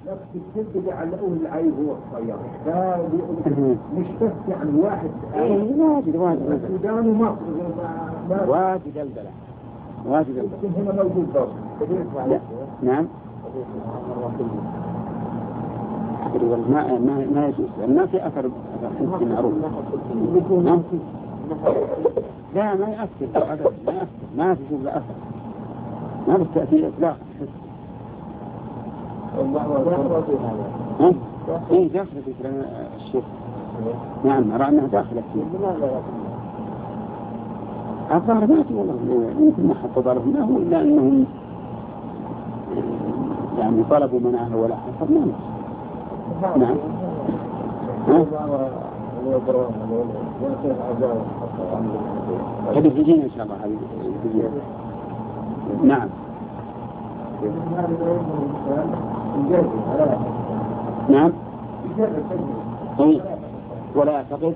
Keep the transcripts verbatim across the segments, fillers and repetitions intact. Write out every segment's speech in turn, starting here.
نفس الجلد بيعلقوه العيب هو الصياد ده مش بس يعني واحد ايه واجد واجد السودان ومصر واجد البلد واجد البلد هنا موجود برضه. نعم ما ما ما يجوز ما في أثر حسي معروف. لا ما يأثر أبدا ما يأثر ما في شغل أثر ما بالتأثير إطلاق حس. ها؟ إيه داخل في كلام الشيخ. نعم أرى أنها داخلة فيه. الظاهر ما في والله يمكن ما حط ضرب ما هو إلا أنهم يعني طلبوا منعه ولا حصل ما نعم. هذه تجينا إن شاء الله هذه تجينا. نعم. نعم. طيب. ولا أعتقد.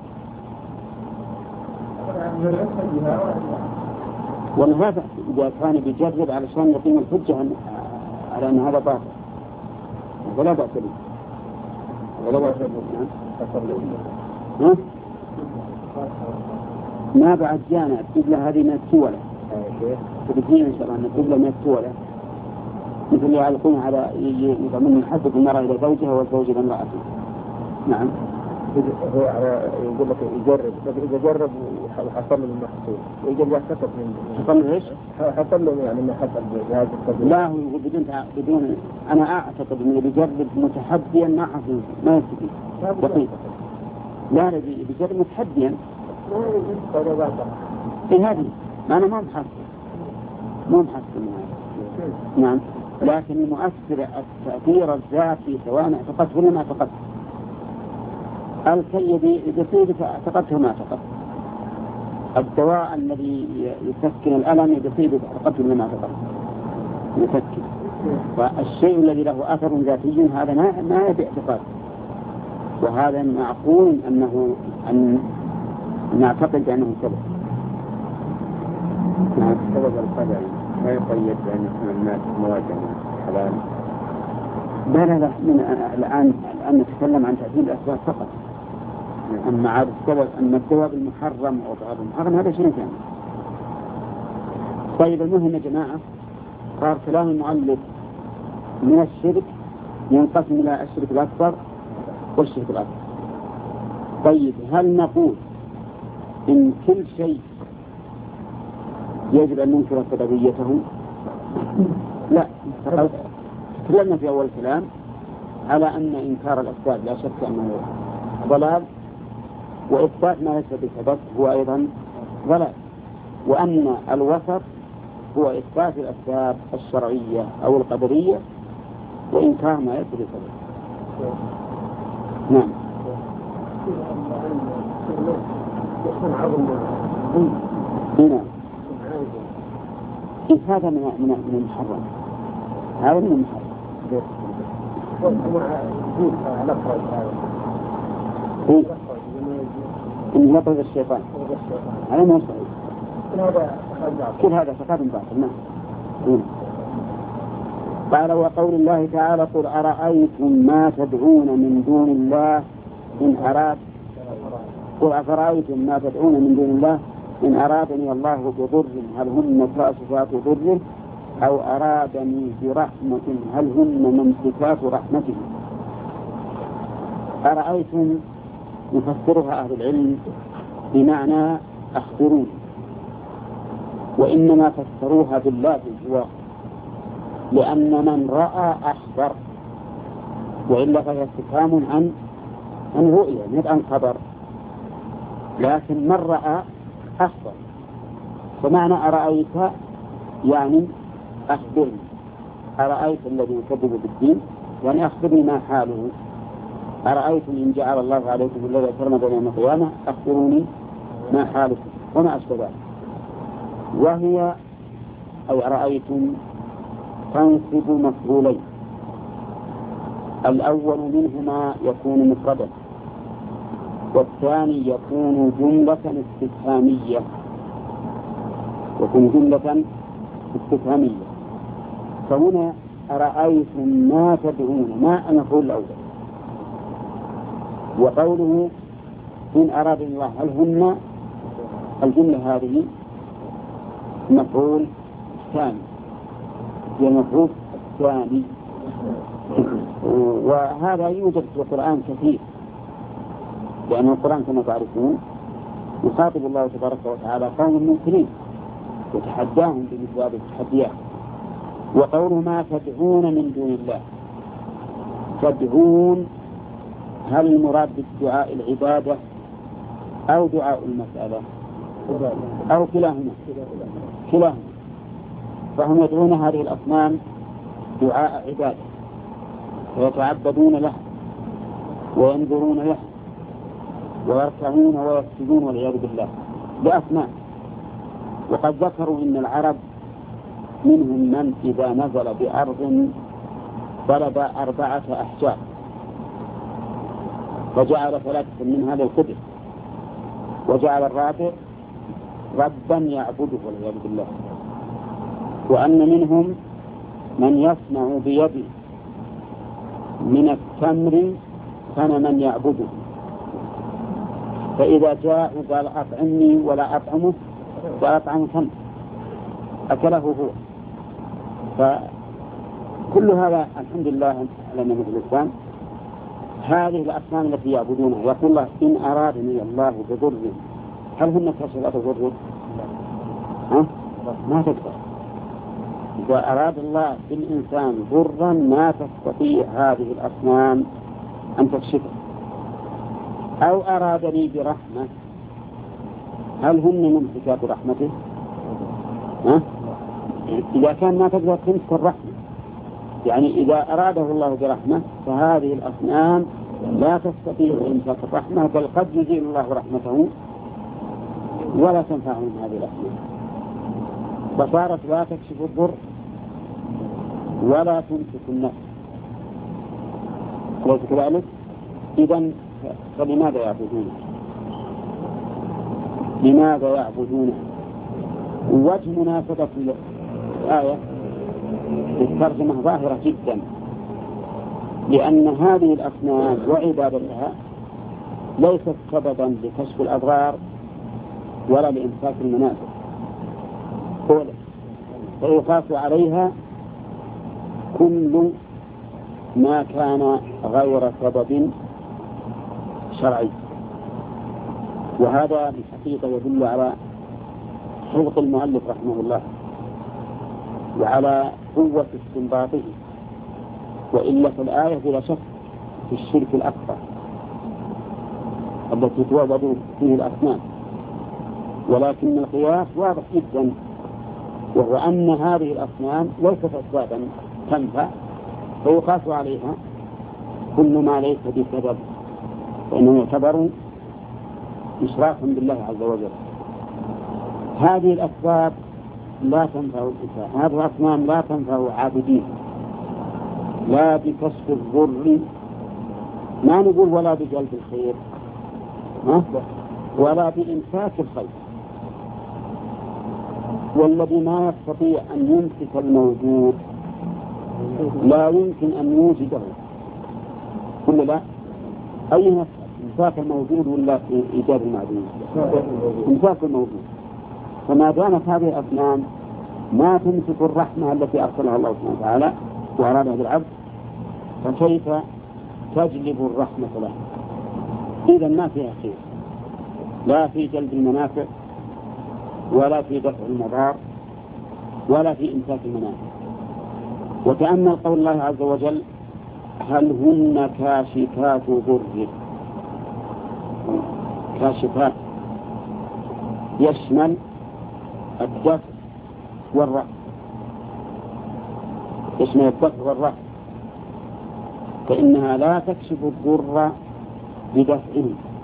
والله هذا إذا كان بيجرب علشان يقيم الحجة على أن هذا باطل ولا بأس به. ولا بأس به. ها؟ ما بعد جانا القبلة هذه من التولة. تبقين إن شاء الله أن القبلة من التولة مثل يعلقون على يضمن يحدد المرأة إلى زوجها والزوج إلى امرأته. نعم. هو يقول لك يجرب إذا جرب وحصل له المحصول ويجب يحتفظ من حصل له إيش؟ حصل له يعني ما حصل بهذا القبل. لا هو بدون بدون أنا أعتقد إنه بيجرب متحديا ما حصل ما يستطيع دقيقة. لا لا بيجرب متحديا. إيه هذه ما أنا ما محصل ما محصل نعم. لكن المؤثر التأثير الذاتي سواء اعتقدت ولا ما اعتقدت الكي يصير اعتقدته ما اعتقدت الدواء الذي يسكن الألم يصير اعتقدته ولا ما اعتقدت يسكن. والشيء الذي له أثر ذاتي هذا ما ما يبي اعتقاد وهذا معقول أنه أن نعتقد أنه سبب. نعم. سبب القدر ما يقيد بأن يكون الناس مواجهة حلال. لا لا لا من الآن الآن نتكلم عن تأثير الأسباب فقط. أما عاد السبب أن الدواء المحرم أو الدواء المحرم هذا شيء ثاني. طيب المهم يا جماعة صار كلام المؤلف من الشرك ينقسم إلى الشرك الأكبر والشرك الأكبر. طيب هل نقول إن كل شيء يجب أن ننكر سببيته؟ لا. تكلمنا في أول كلام على أن إنكار الأسباب لا شك أنه ضلال وإثبات ما ليس بسبب هو أيضا ضلال وأن الوسط هو إثبات الأسباب الشرعية أو القدرية وإنكار ما ليس بسبب. نعم. هنا إيه هذا من من من المحرم هذا من المحرم. إيه إن يطرد الشيطان هذا ما يصير كل هذا فقط باطل. نعم. قال وقول الله تعالى قل أرأيتم ما تدعون من دون الله إن أراد قل أفرأيتم ما تدعون من دون الله إن أرادني الله بضر هل هن كاشفات ضره أو أرادني برحمة هل هن ممسكات رحمته. أرأيتم يفسرها أهل العلم بمعنى أخبرون وإنما فسروها بالله الجواب لأن من رأى أخبر وإلا فهي استفهام عن عن رؤية مش عن خبر لكن من رأى أخبر ومعنى أرأيت يعني أخبرني أرأيت الذي يكذب بالدين يعني أخبرني ما حاله أرأيتم إن جعل الله عليكم الذي سرمدا يوم القيامة أخبروني ما حالكم وما أشبه ذلك. وهي أي أرأيتم تنصب مفعولين الأول منهما يكون مفردا والثاني يكون جملة استفهامية يكون جملة استفهامية. فهنا أرأيتم ما تدعون، ما المفعول الأول. وقوله إن أراد الله، هل هن الجملة هذه مفعول ثاني، هي المفعول الثاني. وهذا يوجد في القرآن كثير، لأن القرآن كما تعرفون يخاطب الله تبارك وتعالى قوم منكرين وتحداهم بمثل هذه التحديات. وقوله ما تدعون من دون الله، تدعون هل المراد بالدعاء العبادة أو دعاء المسألة أو كلاهما؟ كلاهما. فهم يدعون هذه الأصنام دعاء عبادة ويتعبدون له وينذرون له ويركعون ويسجدون والعياذ بالله بأصنام. وقد ذكروا إن العرب منهم من إذا نزل بأرض ضرب أربعة أحجار فجعل ثلاثة منها للقدر، وجعل الرابع ربا يعبده والعياذ بالله. وأن منهم من يصنع بيده من التمر صنما يعبده، فإذا جاء قال أطعمني ولا أطعمه وأطعم تمر أكله هو. فكل هذا الحمد لله على نعمة الإسلام. هذه الأصنام التي يعبدونها يقول الله إن أرادني الله بضر، هل هن كاشفات ضر؟ ها؟ ما تقدر. إذا أراد الله بالإنسان ضرا ما تستطيع هذه الأصنام أن تكشفه. أو أرادني برحمة، هل هن ممسكات رحمته؟ ها؟ إذا كان ما تقدر تمسك الرحمة، يعني إذا أراده الله برحمة فهذه الأصنام لا تستطيع إمساك الرحمة، بل قد يزيل الله رحمته ولا تنفعهم هذه الأصنام، فصارت لا تكشف الضر ولا تمسك النفس. ليس كذلك؟ إذن فلماذا يعبدونه؟ لماذا يعبدونه؟ وجه مناسبة الآية الترجمة ظاهرة جدا، لأن هذه الأصنام وعبادتها ليست سببا لكشف الأضرار ولا لإمساك المنافع، فيقاس عليها كل ما كان غير سبب شرعي. وهذا بالحقيقة يدل على حفظ المؤلف رحمه الله وعلى قوة استنباطه، وإلا في الآية بلا شك في الشرك الأكبر التي توضع فيه الأصنام. ولكن القياس واضح جدا، وهو أن هذه الأصنام ليست أسبابا تنفع، فيقاس عليها كل ما ليس بسبب، فإنه يعتبر إشراكا بالله عز وجل. هذه الأسباب لا تنفع الإنسان، هذه الأصنام لا تنفع عابدين، لا بكشف الضر، ما نقول ولا بجلب الخير ولا بإمساك الخير. والذي ما يستطيع أن يمسك الموجود لا يمكن أن يوجده، كل لا أي نفس إمساك الموجود ولا إيجاد المعدوم، إمساك الموجود. فما دامت هذه الأصنام ما تمسك الرحمة التي أرسلها الله سبحانه وتعالى وأرادها بالعبد، فكيف تجلب الرحمة له؟ إذا ما فيها خير، لا في جلب المنافع ولا في دفع المضار ولا في إمساك المنافع. وتأمل قول الله عز وجل هل هن كاشفات ضر، كاشفات يشمل الدفع والرفع، يشمل الدفع والرفع، فإنها لا تكشف الضر بدفعه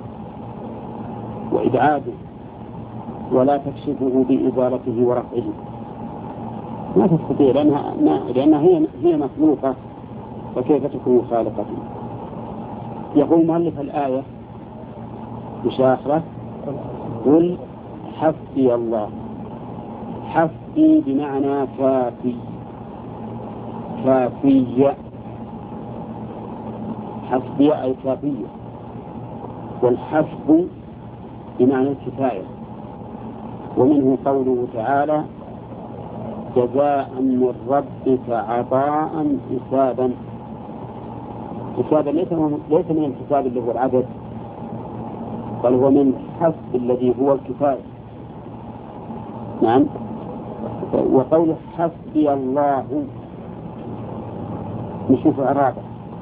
وإبعاده، ولا تكشفه بإزالته ورفعه، ما تستطيع، لأنها, لأنها هي, هي مخلوقة، فكيف تكون خالقة؟ يقول مؤلف الآية بشاخرة قل حسبي الله. حسبي بمعنى كافي، كافية. حسبية أي كافية، والحسب بمعنى الكفاية. ومنه قوله تعالى جزاء من ربك عطاء حسابا. حسابا ليس ليس من الحساب اللي هو العدد، بل هو من الحسب الذي هو الكفاية. نعم. وقوله حسبي الله نشوف إعرابه.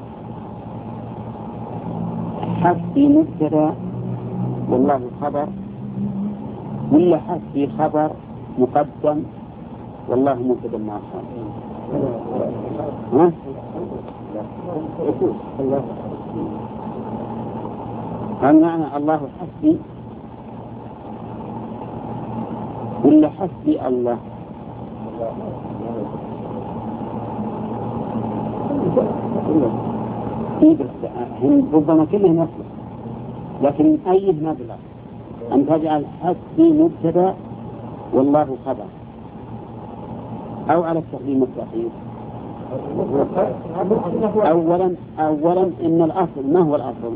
حسبي مبتدا والله خبر، ولا حسبي خبر مقدم والله مبتدا مؤخر؟ ها؟ هل معنى الله حسبي ولا حسبي الله؟ ربما كلهم يصلح، لكن أي مبلغ أن تجعل حسبي مبتدا والله خبر، أو على التقديم والتأخير. أولا أولا إن الأصل ما هو الأصل؟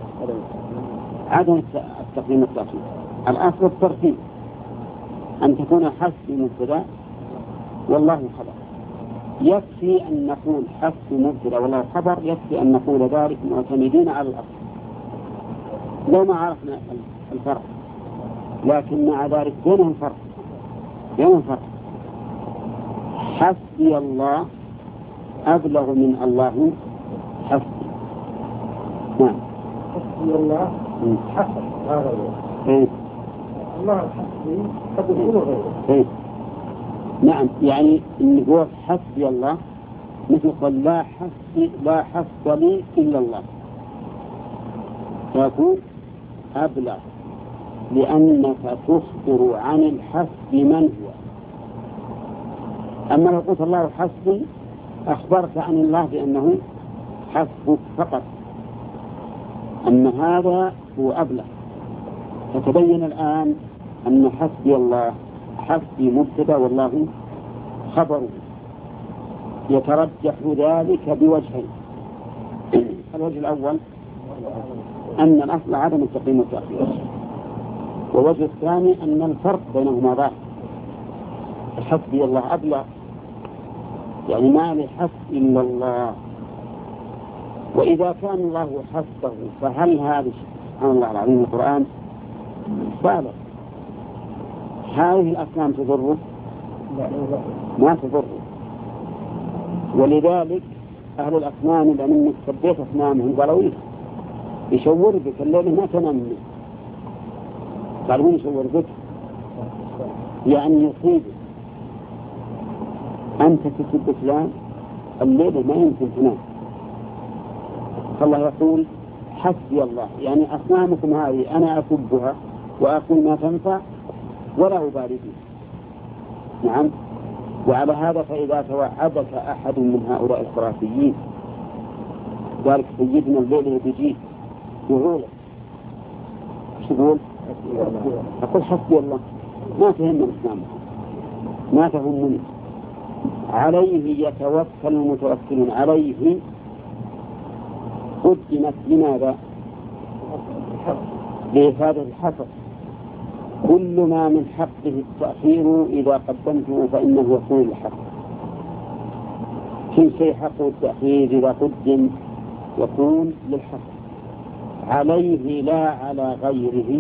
عدم التقديم والتأخير. الأصل الترتيب، أن تكون حسبي مبتدا والله خبر. يكفي أن نقول حسبي مبتدا والله خبر، يكفي أن نقول ذلك معتمدين على الأصل لو ما عرفنا الفرق. لكن مع ذلك بينهم فرق، بينهم فرق. حسبي الله أبلغ من الله حسبي. نعم. حسبي الله حسب هذا إيه. الله حسبي قد يكون غيره. إيه. نعم، يعني إن هو حسبي الله مثل قال لا حسبي لا حسب لي إلا الله، فيكون أبلغ لأنك تخبر عن الحسب من هو. أما لو قلت الله حسبي أخبرت عن الله بأنه حسبك فقط، أما هذا هو أبلغ. فتبين الآن أن حسبي الله حسبي مبتدا والله خبره. يترجح ذلك بوجهين. الوجه الأول أن الأصل عدم التقديم والتأخير، والوجه الثاني أن الفرق بينهما ظاهر. حسبي الله أبلغ، يعني ما لحسب إلا الله. وإذا كان الله حسبه فهل هذا سبحان الله العظيم القرآن بالغ؟ هذه الأصنام تضره؟ ما تضره. ولذلك أهل الأصنام إذا منك سبيت أصنامهم قالوا إيه يشور بك الليل ما تنام. قالوا يشور بك يعني يصيبك أنت تسب فلان الليل ما يمكن تنام. فالله يقول حسبي الله، يعني أصنامكم هذه أنا أسبها وأقول ما تنفع ولا أبالي بها. نعم. وعلى هذا فإذا توعدك أحد من هؤلاء الخرافيين ذلك سيدنا الليل بيجيه يقولك شو يقول؟ أقول حسبي الله، ما تهمني أصنامكم، ما تهمني. عليه يتوكل المتوكلون. عليه قدمت لماذا؟ لإفادة الحصر. كل ما من حقه التأخير إذا قدمته فإنه يكون الحق. كل شيء حقه التأخير إذا قدم يكون للحق. عليه لا على غيره.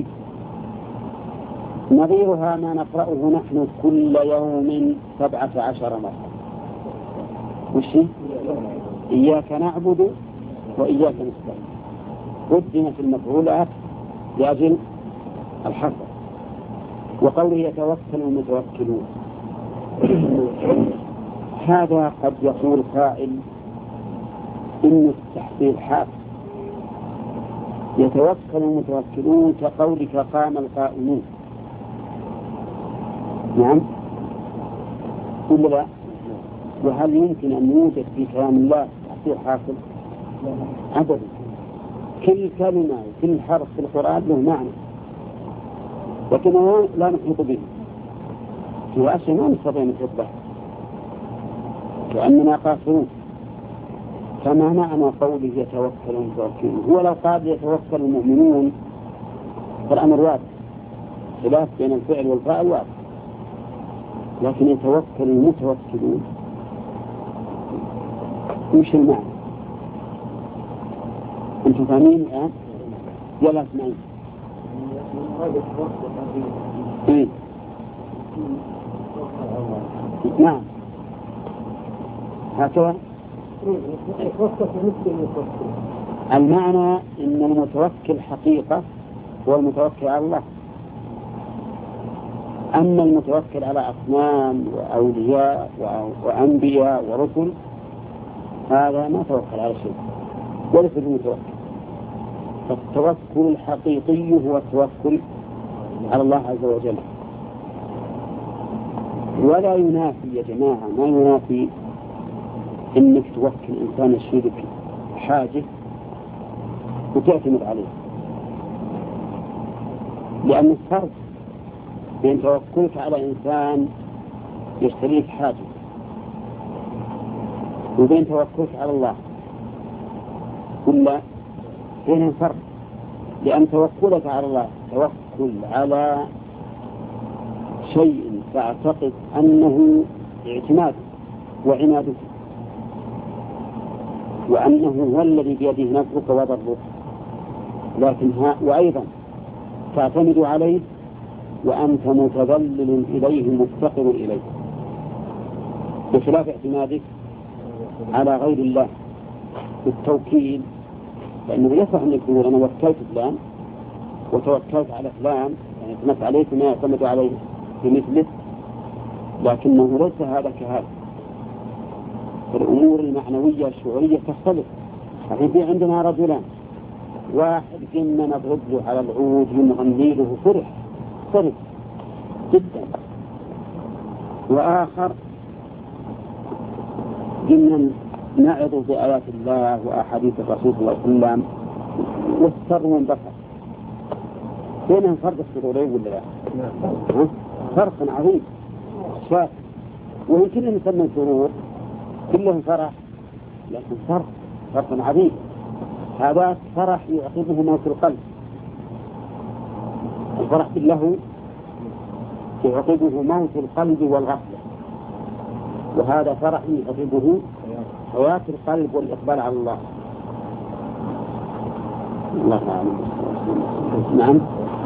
نظيرها ما نقرأه نحن كل يوم سبعة عشر مرة. وش إياك نعبد وإياك نستعين. قدمت المفعولات لأجل الحصر. وقوله يتوكل المتوكلون، هذا قد يقول قائل إن التحصيل حاصل. يتوكل المتوكلون كقولك قام القائمون. نعم ولا لا؟ وهل يمكن أن يوجد في كلام الله تحصيل حاصل؟ أبدا. كل كلمة كل حرف في القرآن له معنى، لكنه لا نحيط به. في أشياء ما نستطيع نحيط به. وأننا قاصرون. فما معنى قوله يتوكل المتوكلون؟ هو لو قال يتوكل المؤمنون فالأمر واضح، خلاف بين الفعل والفاعل واضح، لكن يتوكل المتوكلون وش المعنى؟ أنتم فاهمين الآن؟ يلا اسمعين. إيه؟ نعم هكذا المعنى. إن المتوكل حقيقة هو المتوكل على الله، أما المتوكل على أصنام وأولياء وأنبياء ورسل هذا ما توكل على شيء وليس المتوكل. فالتوكل الحقيقي هو التوكل على الله عز وجل. ولا ينافي يا جماعة، ما ينافي إنك توكل إنسان يشيرك حاجة وتعتمد عليه، لأن الفرق بين توكلك على إنسان يشتريك حاجة وبين توكلك على الله كله بينهم فرق. لأن توكلك على الله توكل على شيء تعتقد أنه اعتماد وعنادك، وأنه هو الذي بيده نفعك وضرك، لكن ها وأيضا تعتمد عليه وأنت متذلل إليه مفتقر إليه، بخلاف اعتمادك على غير الله بالتوكيل. لأنه يصح أن يقول أنا وكلت فلان وتوكلت على فلان، يعني اعتمدت عليه ما يعتمد عليه بمثله، لكنه ليس هذا كهذا. الأمور المعنوية الشعورية تختلف. الحين في عندنا رجلان، واحد كنا نضرب له على العود ونغني له فرح فرح جدا، وآخر كنا نعظ بآيات الله وأحاديث الرسول صلى الله عليه وسلم والسر وانبسط. بينهم فرق السرورين ولا لا؟ فرق عظيم شاف، وهم كلهم يسمى سرور كلهم فرح، لكن فرق فرق عظيم. هذا فرح يعقبه موت القلب، الفرح له يعقبه موت القلب والغفلة، وهذا فرح يعقبه حياة القلب والإقبال على الله. الله أعلم. نعم.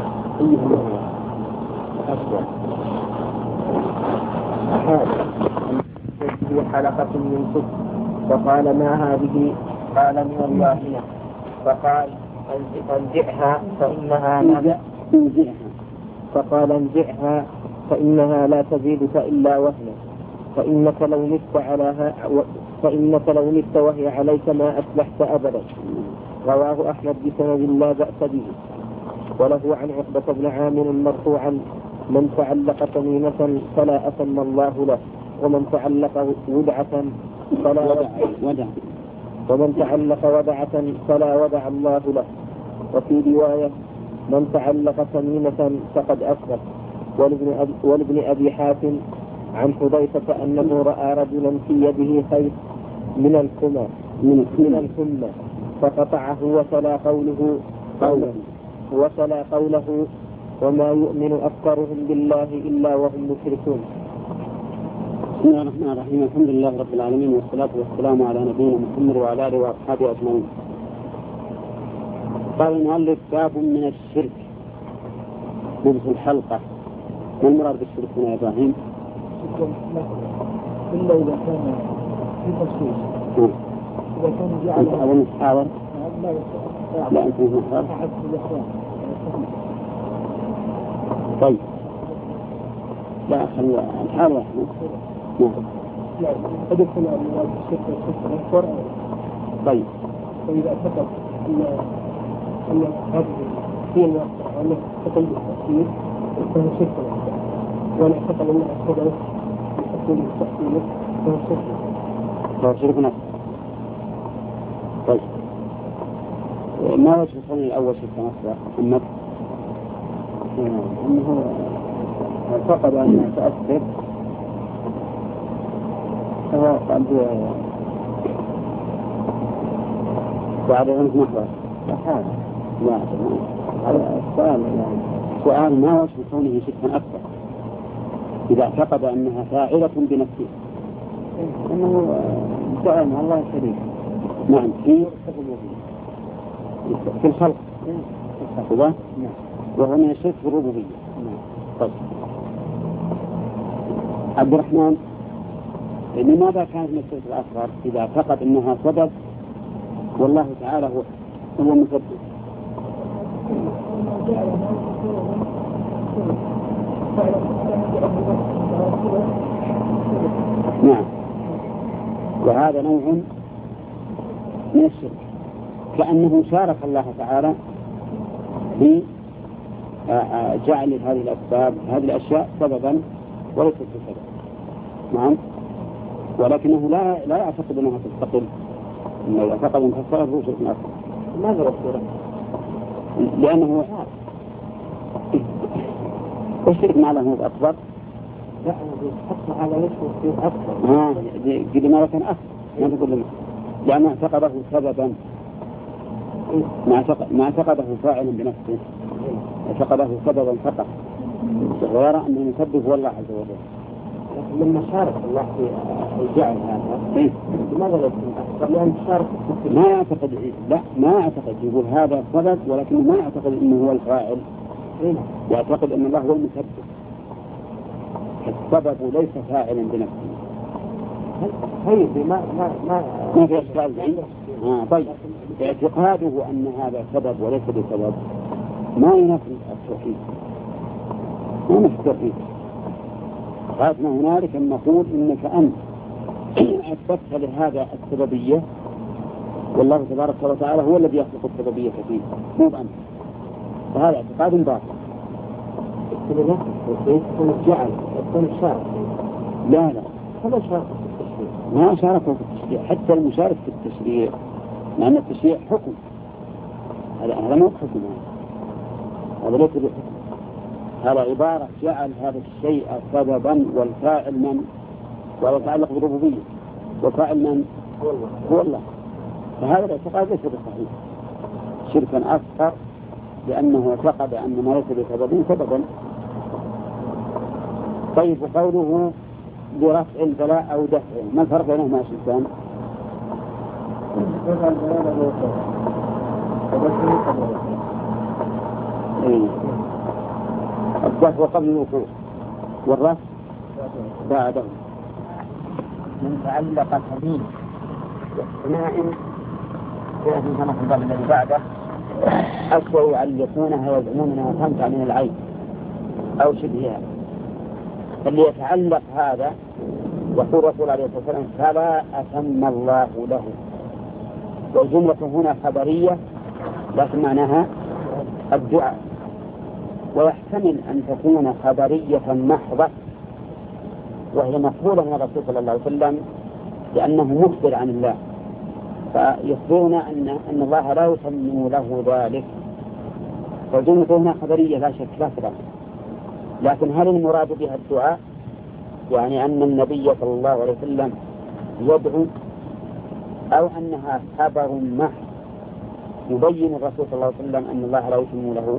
في حلقة من صدق، فقال ما هذه؟ قال من الله. فقال انزعها فإنها لا فقال انزعها فإنها لا تزيدك إلا وهنا، فإنك لو مت على فإنك لو مت وهي عليك ما أصلحت أبدا. رواه أحمد بسند لا بأس به. وله عن عقبة بن عامر مرفوعا من تعلق تميمة فلا أتم الله له، ومن تعلق ودعة فلا ودع ومن تعلق ودعة فلا ودع الله له. وفي رواية من تعلق تميمة فقد أشرك. ولابن أبي, ولابن أبي حاتم عن حذيفة أنه رأى رجلا في يده خيط من الكمى من الكمى فقطعه وتلا قوله قوله وتلا قوله وما يؤمن أكثرهم بالله إلا وهم مشركون. بسم الله الرحمن الرحيم. الحمد لله رب العالمين، والصلاة والسلام على نبينا محمد وعلى آله وأصحابه أجمعين. قال المؤلف باب من الشرك لبس الحلقة. ما المراد بالشرك هنا يا إبراهيم؟ إلا إذا كان في تفصيل. إذا كان جعل أول محاور لا أنت مش محاور. طيب لا خلي الحال واحد. نعم. أدخل المراد بالشرك والشرك والشرك. طيب. وإذا اعتقد أن أن هذه هي الواقع وأنه تقيد التفصيل فهو شرك واحد. وأنا اعتقد أنها سبب لحصول التفصيل فهو شرك. فهو شرك نفسه. طيب. ما وجه الصنع الأول شرك نفسه محمد؟ أنه اعتقد أن تأثر هو قد بعد عنك محور لا السؤال السؤال ما وجه كونه شركا أكبر إذا اعتقد أنها فاعلة بنفسه أنه دعا مع الله شريك. نعم في في الخلق نعم وهو من الشرك في الربوبية. طيب عبد الرحمن لماذا كانت من الشرك الأصغر إذا اعتقد أنها سبب والله تعالى هو هو مسبب؟ نعم وهذا نوع من الشرك كأنه شارك الله تعالى في جعل هذه الأسباب هذه الأشياء سببا وليست بسبب. نعم ولكنه لا لا يعتقد أنها تستقل إنه يعتقد أنها تستقل هو شرك أكبر. ماذا رسوله؟ لأنه الشرك مع الله هو أكبر. لا يحط على وجهه أكبر. آه دي مرة أكبر ما تقول لنا لأنه اعتقده سببا ما اعتقده فاعلا بنفسه اعتقده سببا فقط ويرى أن المسبب هو الله عز وجل. لكن لما شارك الله في الجعل هذا لماذا لا يكون أكبر؟ لأن شارك ما يعتقد لا ما يعتقد يقول هذا سبب ولكنه ما يعتقد أنه هو الفاعل يعتقد أن الله هو المسبب السبب ليس فاعلا بنفسه. طيب ما ما ما ما في إشكال آه طيب اعتقاده أن هذا سبب وليس بسبب ما ينافي التوحيد ما ينافي التوحيد. غايتنا هنالك أن نقول إنك أنت أثبتت لهذا السببية والله تبارك وتعالى هو الذي يخلق السببية فيه مو بأنت فهذا اعتقاد باطل. السببية يكون الجعل يكون الشارك لا لا هذا شارك في التشريع ما شاركوا في التشريع حتى المشارك في التشريع لأن التشريع حكم هذا هذا مو حكم هذا ليس بحكم هذا عبارة جعل هذا الشيء سببا والفاعل من ويتعلق بالربوبية وفاعل من هو الله فهذا الاعتقاد ليس بصحيح شركا أكثر لأنه اعتقد أن ما ليس بسبب سببا. طيب وقوله برفع البلاء أو دفعه ما الفرق بينهما يا شيخان؟ الدفع قبل الوقوع والرفع بعده. من تعلق تميم باحتماء يأتي كما في الباب الذي بعده أسوأ يعلقونها ويزعمون أنها تنفع من العين أو شبهها. فاللي يتعلق هذا يقول الرسول عليه الصلاة والسلام فلا أتم الله له والجملة هنا خبرية لكن معناها الدعاء ويحتمل أن تكون خبرية محضة وهي مقبولة من الرسول صلى الله عليه وسلم لأنه مخبر عن الله فيخبرون أن أن الله لا يتم له ذلك والجملة هنا خبرية لا شك لا فرق. لكن هل المراد بها الدعاء يعني أن النبي صلى الله عليه وسلم يدعو أو أنها خبر محض يبين الرسول صلى الله عليه وسلم أن الله لا يتم له؟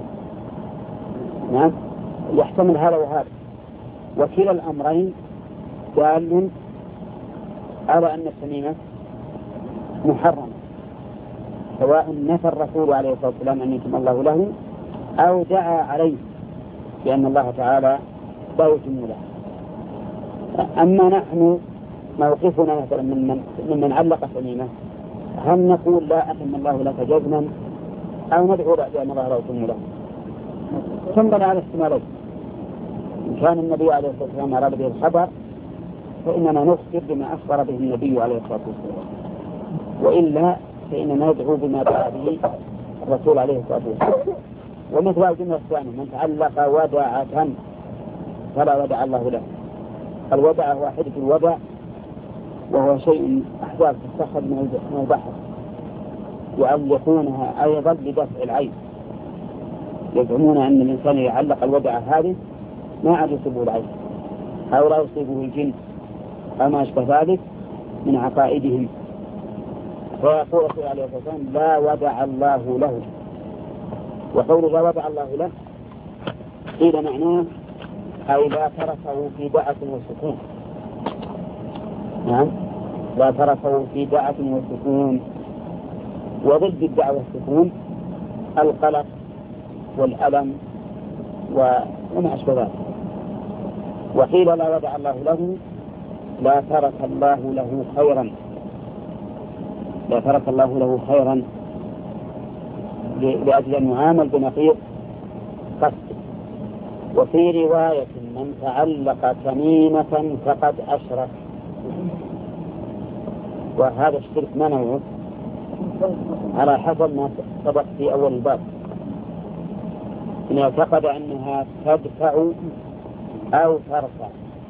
نعم يحتمل هذا وهذا وكلا الأمرين دال على أن التميمة محرمة سواء نفى الرسول عليه الصلاة والسلام أن يتم الله له أو دعا عليه بأن الله تعالى لا يتم له. أما نحن موقفنا مثلا من من, من علق التميمة هل نقول لا أتم الله لك جزما أو ندعو بأن الله لا يتم له؟ تنبني على احتمالين إن كان النبي عليه الصلاة والسلام أراد به الخبر فإننا نخبر بما أخبر به النبي عليه الصلاة والسلام وإلا فإننا ندعو بما دعا به الرسول عليه الصلاة والسلام. ومثل الجملة الثانية من تعلق ودعة فلا ودع الله له. الودع هو حدث الودع وهو شيء أحداث تستخرج من البحر يعلقونها أيضا لدفع العين يزعمون أن الإنسان يعلق الودع هذه ما عاد يصيبه العين أو لا يصيبه الجن أو ما أشبه ذلك من عقائدهم. فيقول صلى الله عليه وسلم لا ودع الله له. وقول لا ودع الله له قيل معناه أي لا تركه في دعة وسكون. نعم، لا تركه في دعة وسكون. وضد الدعوة والسكون القلق والألم وما أشبه ذلك. وقيل لا ودع الله له لا ترك الله له خيرا، لا ترك الله له خيرا لأجل أن يعامل بنقيض قصد. وفي رواية من تعلق تميمة فقد أشرك. وهذا الشرك ما نوعه على حسب ما سبق في أول الباب، إن اعتقد أنها تدفع أو ترفع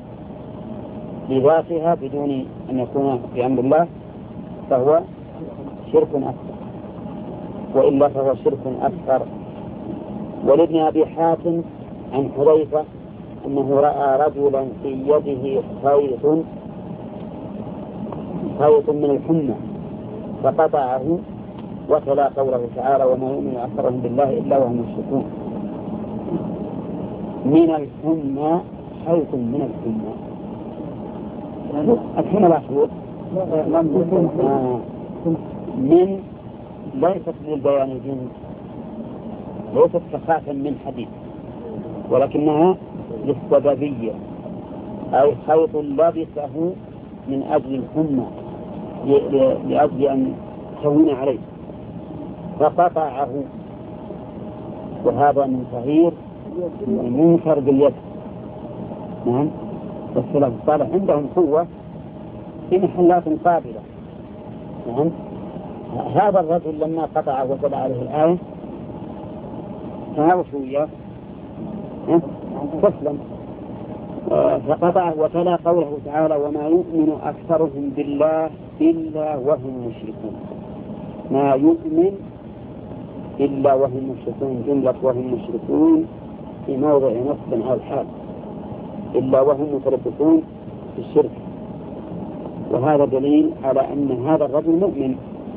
لذاتها بدون أن يكون بأمر الله فهو شرك أكبر، وإلا فهو شرك أكبر. ولابن أبي حاتم عن حذيفة أنه رأى رجلا في يده خيط خيط من الحمى فقطعه وتلا قوله تعالى وما يؤمن أكثرهم بالله إلا وهم يشركون. من الحمى خيط من الحمى، الحمى لا شروط من ليست للبيان الجنس، ليست كخاتم من حديد، ولكنها للسببية، أي خيط لبسه من أجل الحمى لأجل أن تهون عليه فقطعه. وهذا من صغير المنكر باليد. نعم، والسلام الصالح عندهم قوة في محلات قابلة. نعم، هذا الرجل لما قطع وتبع عليه الآية فهو شوية تسلم فقطعه وتلا قوله تعالى وما يؤمن أكثرهم بالله إلا وهم مشركون. ما يؤمن إلا وهم مشركون، جملة وهم مشركون في موضع نصب على الحال، إلا وهم متلبسون في الشرك. وهذا دليل على أن هذا الرجل مؤمن،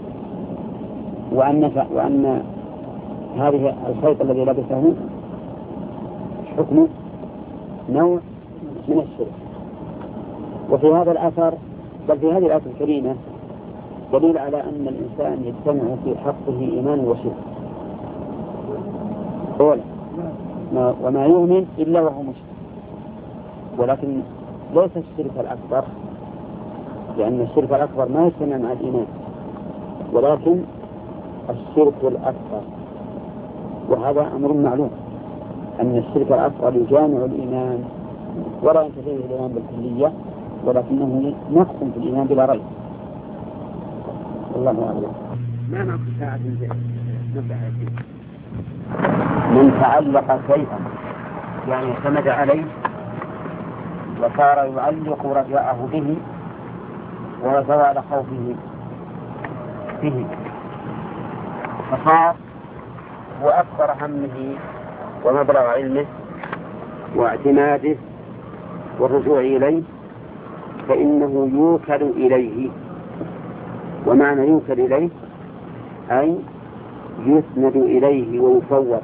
وأن وأن هذه الخيط الذي لبسه حكمه نوع من الشرك. وفي هذا الأثر بل في هذه الآية الكريمة دليل على أن الإنسان يجتمع في حقه إيمان وشرك. أولا وما يؤمن إلا وهو مشرك، ولكن ليس الشرك الأكبر، لأن الشرك الأكبر ما يجتمع مع الإيمان، ولكن الشرك الأكبر، وهذا أمر معلوم أن الشرك الأكبر يجامع الإيمان ولا ينتفيه الإيمان بالكلية، ولكنه نقص في الإيمان بلا ريب. الله أعلم. ما نقص ساعة نبدأ من تعلق شيئا يعني اعتمد عليه وصار يعلق رجاءه به وزوال خوفه به، فصار هو أكبر همه ومبلغ علمه واعتماده والرجوع إليه، فإنه يوكل إليه. ومعنى يوكل إليه أي يسند إليه ويفوض.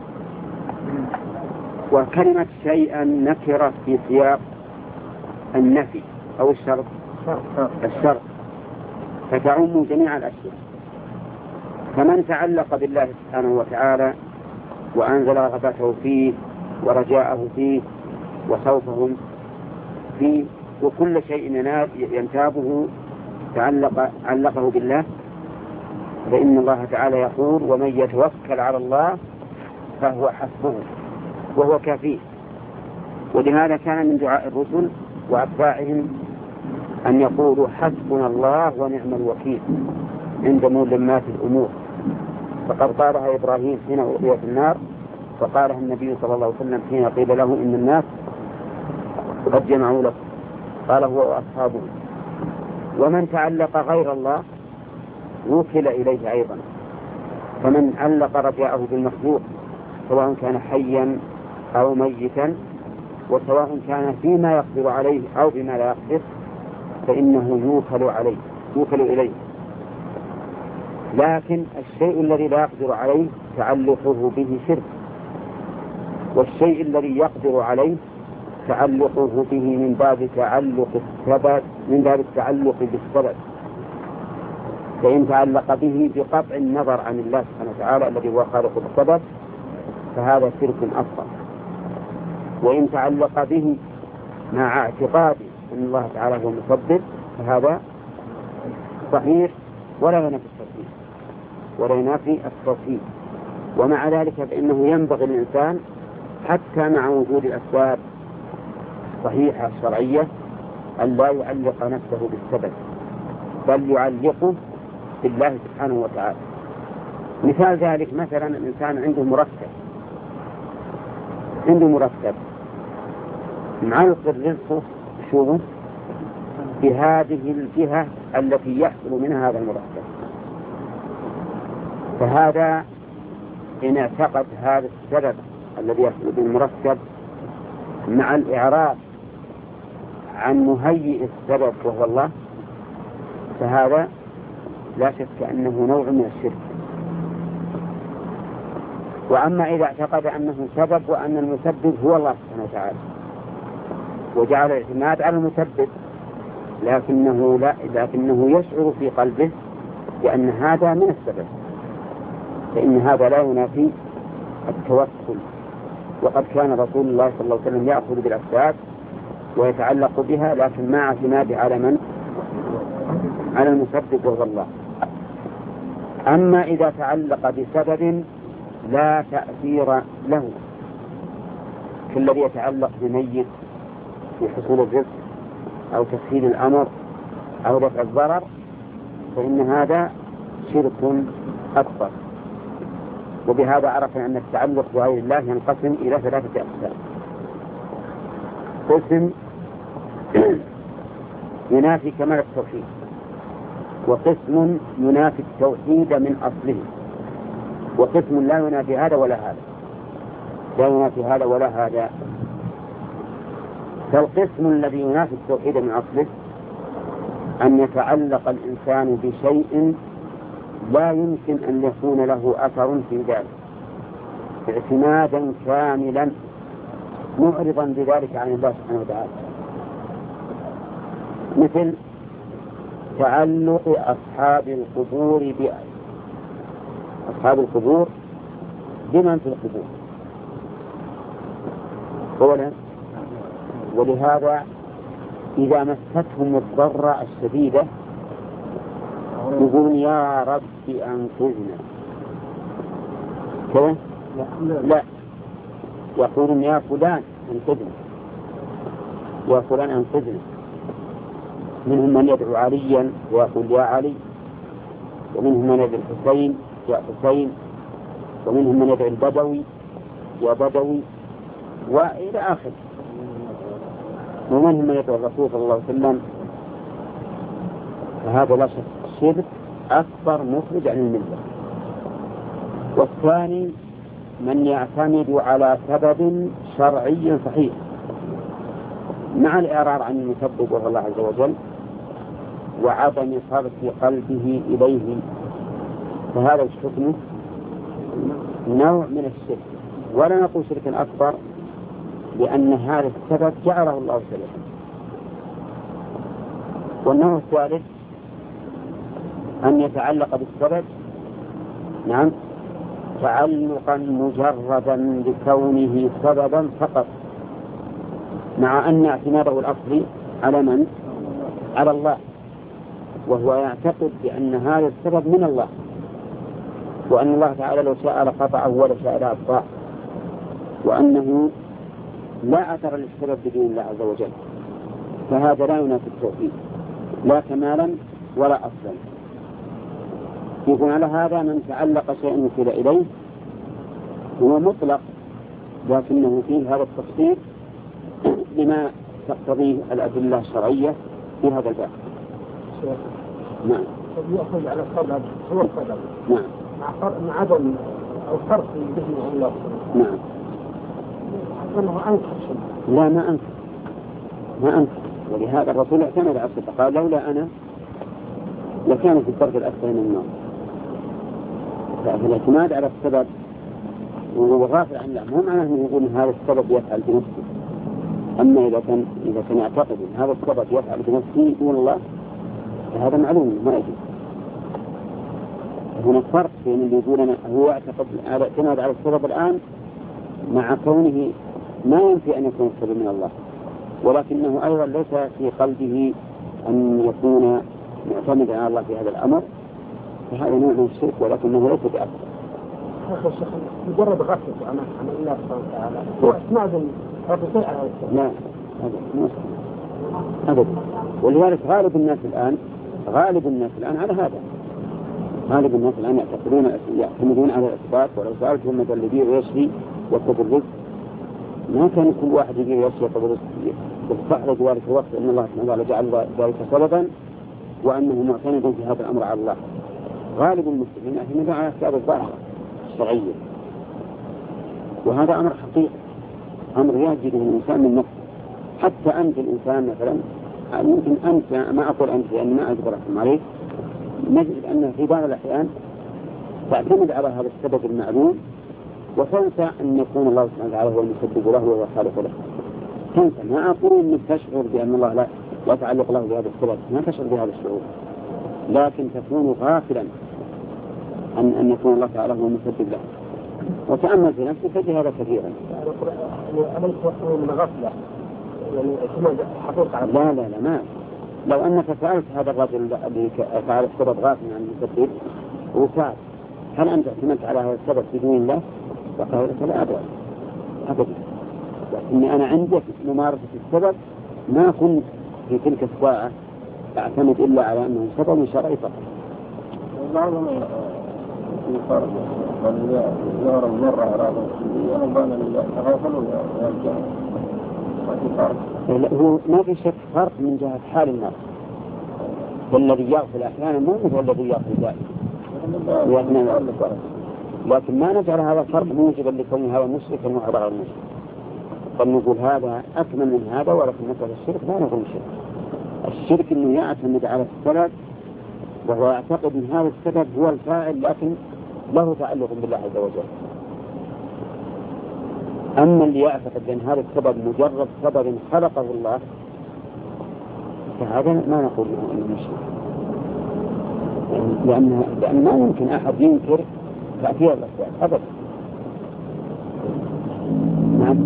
وكلمة شيئا نكرة في سياق النفي أو الشرط الشرط فتعم جميع الأشياء. فمن تعلق بالله سبحانه وتعالى وأنزل رغبته فيه ورجاءه فيه وخوفه فيه وكل شيء ينتابه تعلق علقه بالله، فإن الله تعالى يقول ومن يتوكل على الله فهو حسبه وهو كافيه. ولهذا كان من دعاء الرسل وأتباعهم أن يقولوا حسبنا الله ونعم الوكيل عند ملمات الأمور. فقد قالها إبراهيم حين ألقي في النار، وقالها النبي صلى الله عليه وسلم حين قيل له إن الناس قد جمعوا لك، قال هو وأصحابه. ومن تعلق غير الله وكل إليه أيضا. فمن علق رجاءه بالمخلوق سواء كان حيا أو ميتا، وسواء كان فيما يقدر عليه أو بما لا يقدر، فإنه يوكل عليه يوكل إليه، لكن الشيء الذي لا يقدر عليه تعلقه به شرك، والشيء الذي يقدر عليه تعلقه به من باب تعلق السبب من باب التعلق بالسبب، فإن تعلق به بقطع النظر عن الله سبحانه وتعالى الذي هو خالق السبب فهذا شرك أصغر، وإن تعلق به مع اعتقاد أن الله تعالى هو المسبب فهذا صحيح ولا ينافي التوحيد ولا ينافي التوحيد. ومع ذلك فإنه ينبغي للإنسان حتى مع وجود الأسباب الصحيحة الشرعية أن لا يعلق نفسه بالسبب، بل يعلقه بالله سبحانه وتعالى. مثال ذلك مثلا الإنسان عنده مرتب عنده مرتب معلق رزقه شوفه بهذه الجهة التي يحصل منها هذا المرتب، فهذا إن اعتقد هذا السبب الذي يحصل بالمرتب مع الإعراض عن مهيئ السبب وهو الله فهذا لا شك أنه نوع من الشرك. وأما إذا اعتقد أنه سبب وأن المسبب هو الله سبحانه وتعالى وجعل الاعتماد على المسبب لكنه لا لكنه يشعر في قلبه بأن هذا من السبب، فإن هذا لا ينافي التوكل. وقد كان رسول الله صلى الله عليه وسلم يأخذ بالأسباب ويتعلق بها لكن مع اعتماده على من؟ على المسبب وهو الله. أما إذا تعلق بسبب لا تأثير له كالذي يتعلق بميت في حصول الرزق أو تسهيل الأمر أو دفع الضرر فإن هذا شرك أكبر. وبهذا عرفنا أن التعلق بغير الله ينقسم إلى ثلاثة أقسام: قسم ينافي كمال التوحيد، وقسم ينافي التوحيد من أصله، وقسم لا ينافي هذا ولا هذا لا ينافي هذا ولا هذا. فالقسم الذي ينافي التوحيد من أصله أن يتعلق الإنسان بشيء لا يمكن أن يكون له أثر في ذلك اعتمادا كاملا معرضا بذلك عن الله سبحانه وتعالى، مثل تعلق أصحاب القبور ب أصحاب القبور بمن في القبور أولا. ولهذا إذا مستهم الضرة الشديدة يقولون يا رب أنقذنا كذا؟ لا، يقولون يا فلان أنقذنا يا فلان أنقذنا. منهم من يدعو عليا ويقول يا علي، ومنهم من يدعو الحسين يا حسين، ومنهم من يدعو البدوي يا بدوي وإلى آخر، ومنهم من يدعو الرسول صلى الله عليه وسلم. فهذا لا شك شرك أكبر مخرج عن الملة. والثاني من يعتمد على سبب شرعي صحيح مع الإعراض عن المسبب وهو الله عز وجل وعدم صرف قلبه إليه، فهذا الحكم نوع من الشرك، ولا نقول شرك أكبر لأن هذا السبب جعله الله سببا. والنوع الثالث أن يتعلق بالسبب نعم تعلقا مجردا لكونه سببا فقط، مع أن اعتماده الأصلي على من؟ على الله، وهو يعتقد بأن هذا السبب من الله، وأن الله تعالى لو شاء لقطعه ولا شاء لأبطاه، وأنه لا أثر للسبب بدون الله عز وجل. فهذا لا ينافي التوحيد لا كمالا ولا أصلا. يكون على هذا من تعلق شيء وكل إليه هو مطلق، لكنه فيه هذا التفصيل لما تقتضيه الأدلة الشرعية في هذا الباب. نعم. يأخذ على السبب هو السبب. نعم. مع عدم أو صرف به عن الله. نعم. أنه أنكر شيء. لا ما أنكر ما أنكر ولهذا الرسول اعتمد على الصدق، قال لولا أنا لكان في الدرك الأسفل من النار. فالاعتماد على السبب وهو غافل عن الله مو معناه أنه يقول هذا السبب يفعل بنفسه. أما إذا كان إذا كان يعتقد أن هذا السبب يفعل بنفسه دون الله فهذا معلوم ما يجوز. هنا فرق بين اللي يقول أنا هو اعتقد على اعتماد على السبب الآن مع كونه ما ينفي أن يكون السبب من الله، ولكنه أيضا ليس في قلبه أن يكون معتمدا على الله في هذا الأمر، فهذا نوع من الشرك ولكنه ليس بأكثر. أخي الشيخ مجرد غفلة عن عن الله سبحانه وتعالى هو اعتماد ربطي على السبب. لا هذا مو أبدا. ولذلك غالب الناس الآن غالب الناس الآن على هذا. غالب الناس الآن يعتقدون يعتمدون على الأسباب، ولو سألتهم ماذا اللي يبيع ويشري يطلب الرزق ما كان كل واحد يبيع ويشري يطلب الرزق يستحرج ذلك الوقت أن الله سبحانه وتعالى جعل ذلك سببا وأنه معتمد في هذا الأمر على الله. غالب المسلمين يعتمدون على الأسباب الظاهرة الشرعية، وهذا أمر حقيقي، أمر يجده الإنسان من نفسه. حتى أنت الإنسان مثلا يمكن أنت ما أقول أنت لأني ما أقدر أحكم عليك، نجد أن في بعض الأحيان تعتمد على هذا السبب المعلوم وتنسى أن يكون الله سبحانه وتعالى هو المسبب له وهو الخالق له. تنسى. ما أقول أنك تشعر بأن الله لا يتعلق له بهذا السبب، ما تشعر بهذا الشعور، لكن تكون غافلا أن أن يكون الله تعالى هو المسبب له. وتأمل في نفسك تجد هذا كثيرا. أليس من غفلة يعني اعتماد حقيقة على لا لا لا ما لو أنك سألت هذا الرجل الذي فعل السبب غافلا عن المسبب وسأل هل أنت اعتمدت على هذا السبب بدون الله؟ فقال لك لا أبدا أبدا، لكني أنا عندي ممارسة السبب ما كنت في تلك الساعة أعتمد إلا على أنه سبب شرعي فقط. بعضهم يقارب يهرب مرة أراده وربنا لله تغافلوا يا رجال. هو ما في شك فرق من جهة حال الناس، والذي يغفل أحيانا مو هو الذي يغفل دائما، لكن ما نجعل هذا الفرق موجبا لكون هذا مشركا وغير المشرك. بل نقول هذا أكمل من هذا، ولكن مثل الشرك ما نقول شرك. الشرك إنه يعتمد على السبب وهو يعتقد أن هذا السبب هو الفاعل لكن له تعلق بالله عز وجل. أما اللي يعتقد أن هذا السبب مجرد سبب خلقه الله فهذا ما نقول له أنه مشرك، لأن لأن ما يمكن أحد ينكر تأثير الأسباب أبدا. نعم.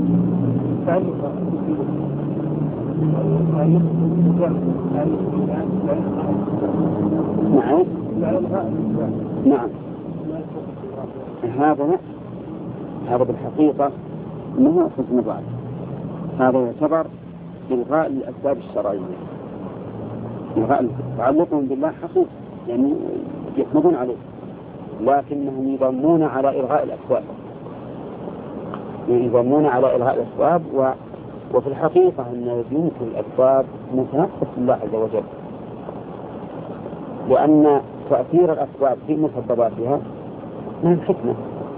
نعم. نعم. هذا لا. هذا بالحقيقة إنه حسن الظن. هذا يعتبر إلغاء الأسباب الشرعية، إلغاء تعلقهم بالله حقيقة، يعني يحمدون عليه لكنهم يضمون على إلغاء الأسباب، يضمون على إلغاء الأسباب و... وفي الحقيقة أن يمكن الأسباب متنقص الله عز وجل، لأن تأثير الأسباب في مسبباتها من الحكمة،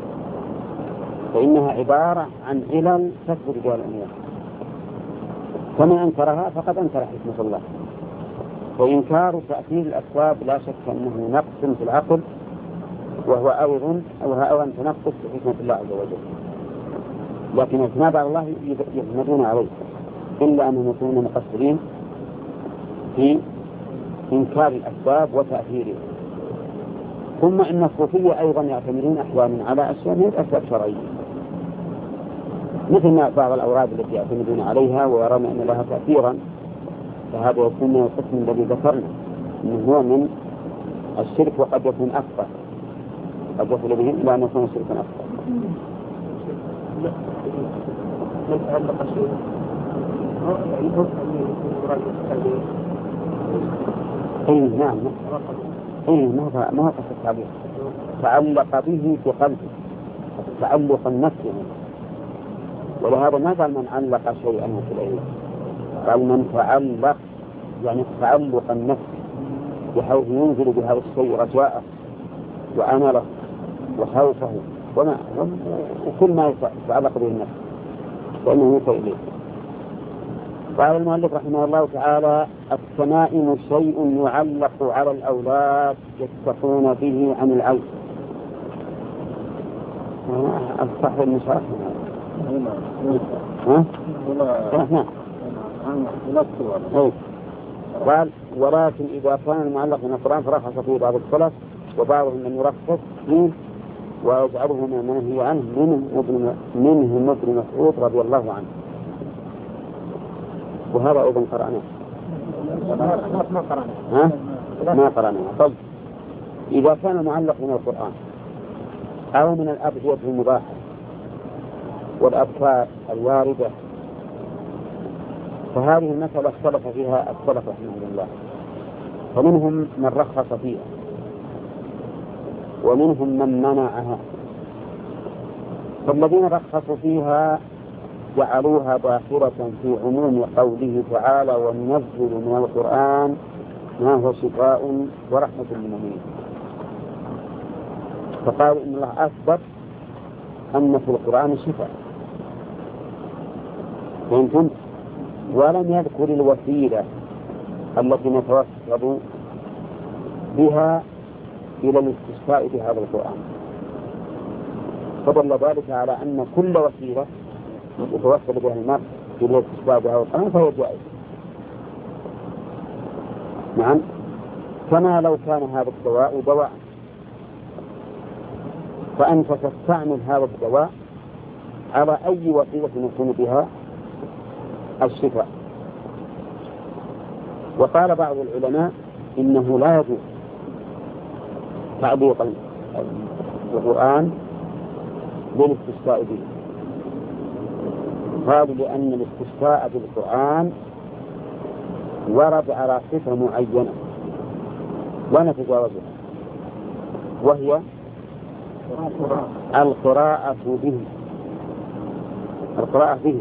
فإنها عبارة عن علل تثبت بها الأمور، فمن أنكرها فقد أنكر حكمة الله. وإنكار تأثير الأسباب لا شك أنه نقص في العقل، وهو أيضا أو أن تنقص في حكمة الله عز وجل. لكن اعتماد على الله يحمدون عليه، إلا أنهم يكونون مقصرين في إنكار الأسباب وتأثيرها. ثم إن الصوفية أيضا يعتمدون أحيانا على أشياء من الأسباب الشرعية، مثل ما بعض الأوراد التي يعتمدون عليها ويرون أن لها تأثيرا، فهذا يكون من القسم الذي ذكرنا أنه هو من الشرك، وقد يكون أكبر، قد يصل بهم إلى أن يكون شركا أكبر. أي نعم، أي ما ما قصد التعبير، تعلق به في قلبه تعلقا نفسه، ولهذا ما قال من علق شيئا في العلم، قال من تعلق يعني تعلقا نفسه، بحيث ينزل بهذا الشيء رجاءه وأمله وخوفه وما وكل ما يتعلق به النفس فإنه يوصل إليه. قال المؤلف رحمه الله تعالى: التمائم شيء يعلق على الأولاد يتقون به عن العيب. الصح المشارك ها؟ قال: ولكن إذا كان المعلق من القرآن فرخص فيه بعض السلف وبعضهم من يرخص فيه ويجعله من المنهي عنه منهم ابن مسعود رضي الله عنه. وهذا أيضا قرأناه. ما قرأناه. ها؟ ما قرأناه. طب إذا كان المعلق من القرآن أو من الأبدية المباحة والأذكار الواردة، فهذه المسألة اختلف فيها السلف رحمه الله، فمنهم من رخص فيها ومنهم من منعها. فالذين رخصوا فيها جعلوها داخلة في عموم قوله تعالى: وننزل من القرآن ما هو شفاء ورحمة للمؤمنين. فقالوا إن الله أثبت أن في القرآن شفاء، فهمتم؟ ولم يذكر الوسيلة التي نتوسل بها إلى الاستشفاء بهذا القرآن، فدل ذلك على أن كل وسيلة يتوسل بها المرء إلى الاستشفاء بهذا القرآن فهي جائز. نعم، كما لو كان هذا الدواء دواء فأنت تستعمل هذا الدواء على أي وسيلة يكون بها الشفاء. وقال بعض العلماء إنه لا يجوز تعليق القرآن بالاستشفاء به. قالوا لأن الاستشفاء بالقرآن ورد على صفة معينة ونتجاوزها، وهي القراءة به القراءة به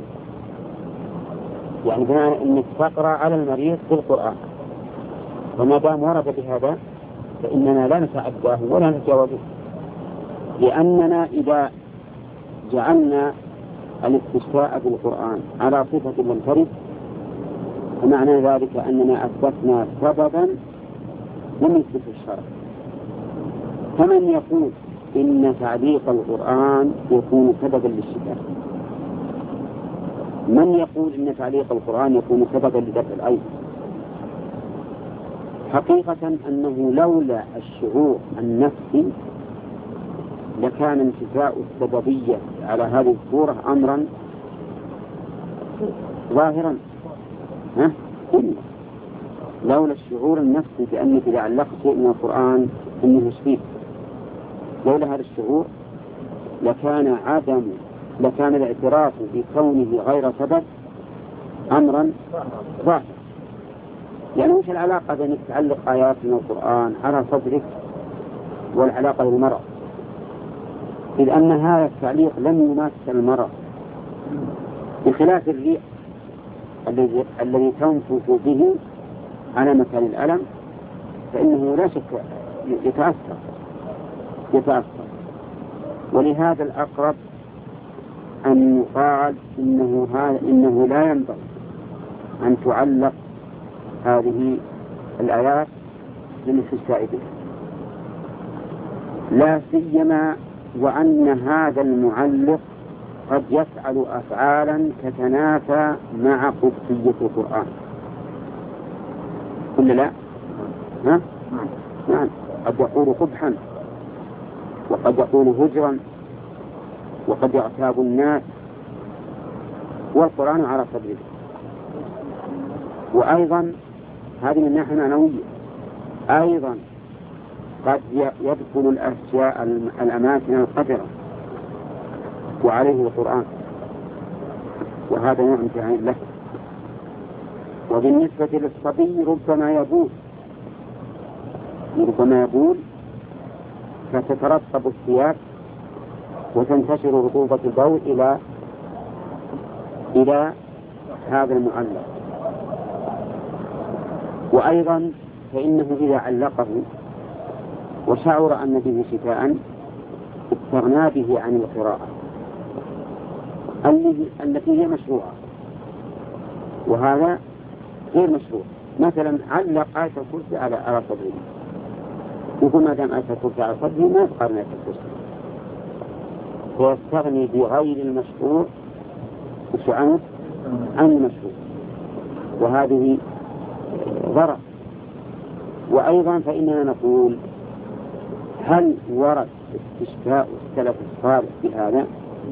يعني بمعنى أنك تقرأ على المريض بالقرآن، وما دام ورد بهذا فإننا لا نتعداه ولا نتجاوزه، لأننا إذا جعلنا الاستشفاء بالقرآن على صفة لم ترد فمعنى ذلك أننا أثبتنا سببا لم يثبت الشرع. فمن يقول إن تعليق القرآن يكون سببا للشفاء؟ من يقول إن تعليق القرآن يكون سببا لدفع العين؟ حقيقة أنه لولا الشعور النفسي لكان انتفاء السببية على هذه الصورة أمرا ظاهرا. ها؟ لولا الشعور النفسي بأنك إذا علقت شيء من القرآن أنه يشفيه، لولا هذا الشعور لكان عدم لكان الاعتراف بكونه غير سبب أمرا ظاهرا. يعني وش العلاقة بأنك تعلق آيات من القرآن على صدرك والعلاقة بالمرض؟ إذ أن هذا التعليق لم يماثل المرض، بخلاف الريح الذي الذي تنفث به على مكان الألم فإنه لا شك يتأثر يتأثر ولهذا الأقرب أن يقال إنه, إنه لا ينبغي أن تعلق هذه الآيات للاستشفاء بها، لا سيما وأن هذا المعلق قد يفعل أفعالا تتنافى مع قدسية القرآن. ولا لا؟ ها؟ نعم، قد يقول قبحا وقد يقول هجرا وقد يعتاب الناس والقرآن على صدره. وأيضا هذه من ناحية معنوية، أيضا قد يدخل الأشياء الأماكن القدرة وعليه القرآن، وهذا نوع امتحان له. وبالنسبة للصبي ربما يبول ربما يبول فتترطب الثياب وتنتشر رطوبة البول إلى إلى هذا المعلق. وأيضا فإنه إذا علقه وشعر أن به شفاء استغنى به عن القراءة التي هي مشروعة، وهذا غير مشروع. مثلا علق آية الكرسي على على صدره، يقول ما دام آية الكرسي على صدره ما يبقى آية الكرسي، ويستغني بغير المشروع عن عن المشروع، وهذه ضرر. وأيضا فإننا نقول هل ورد استشفاء السلف الصالح بهذا؟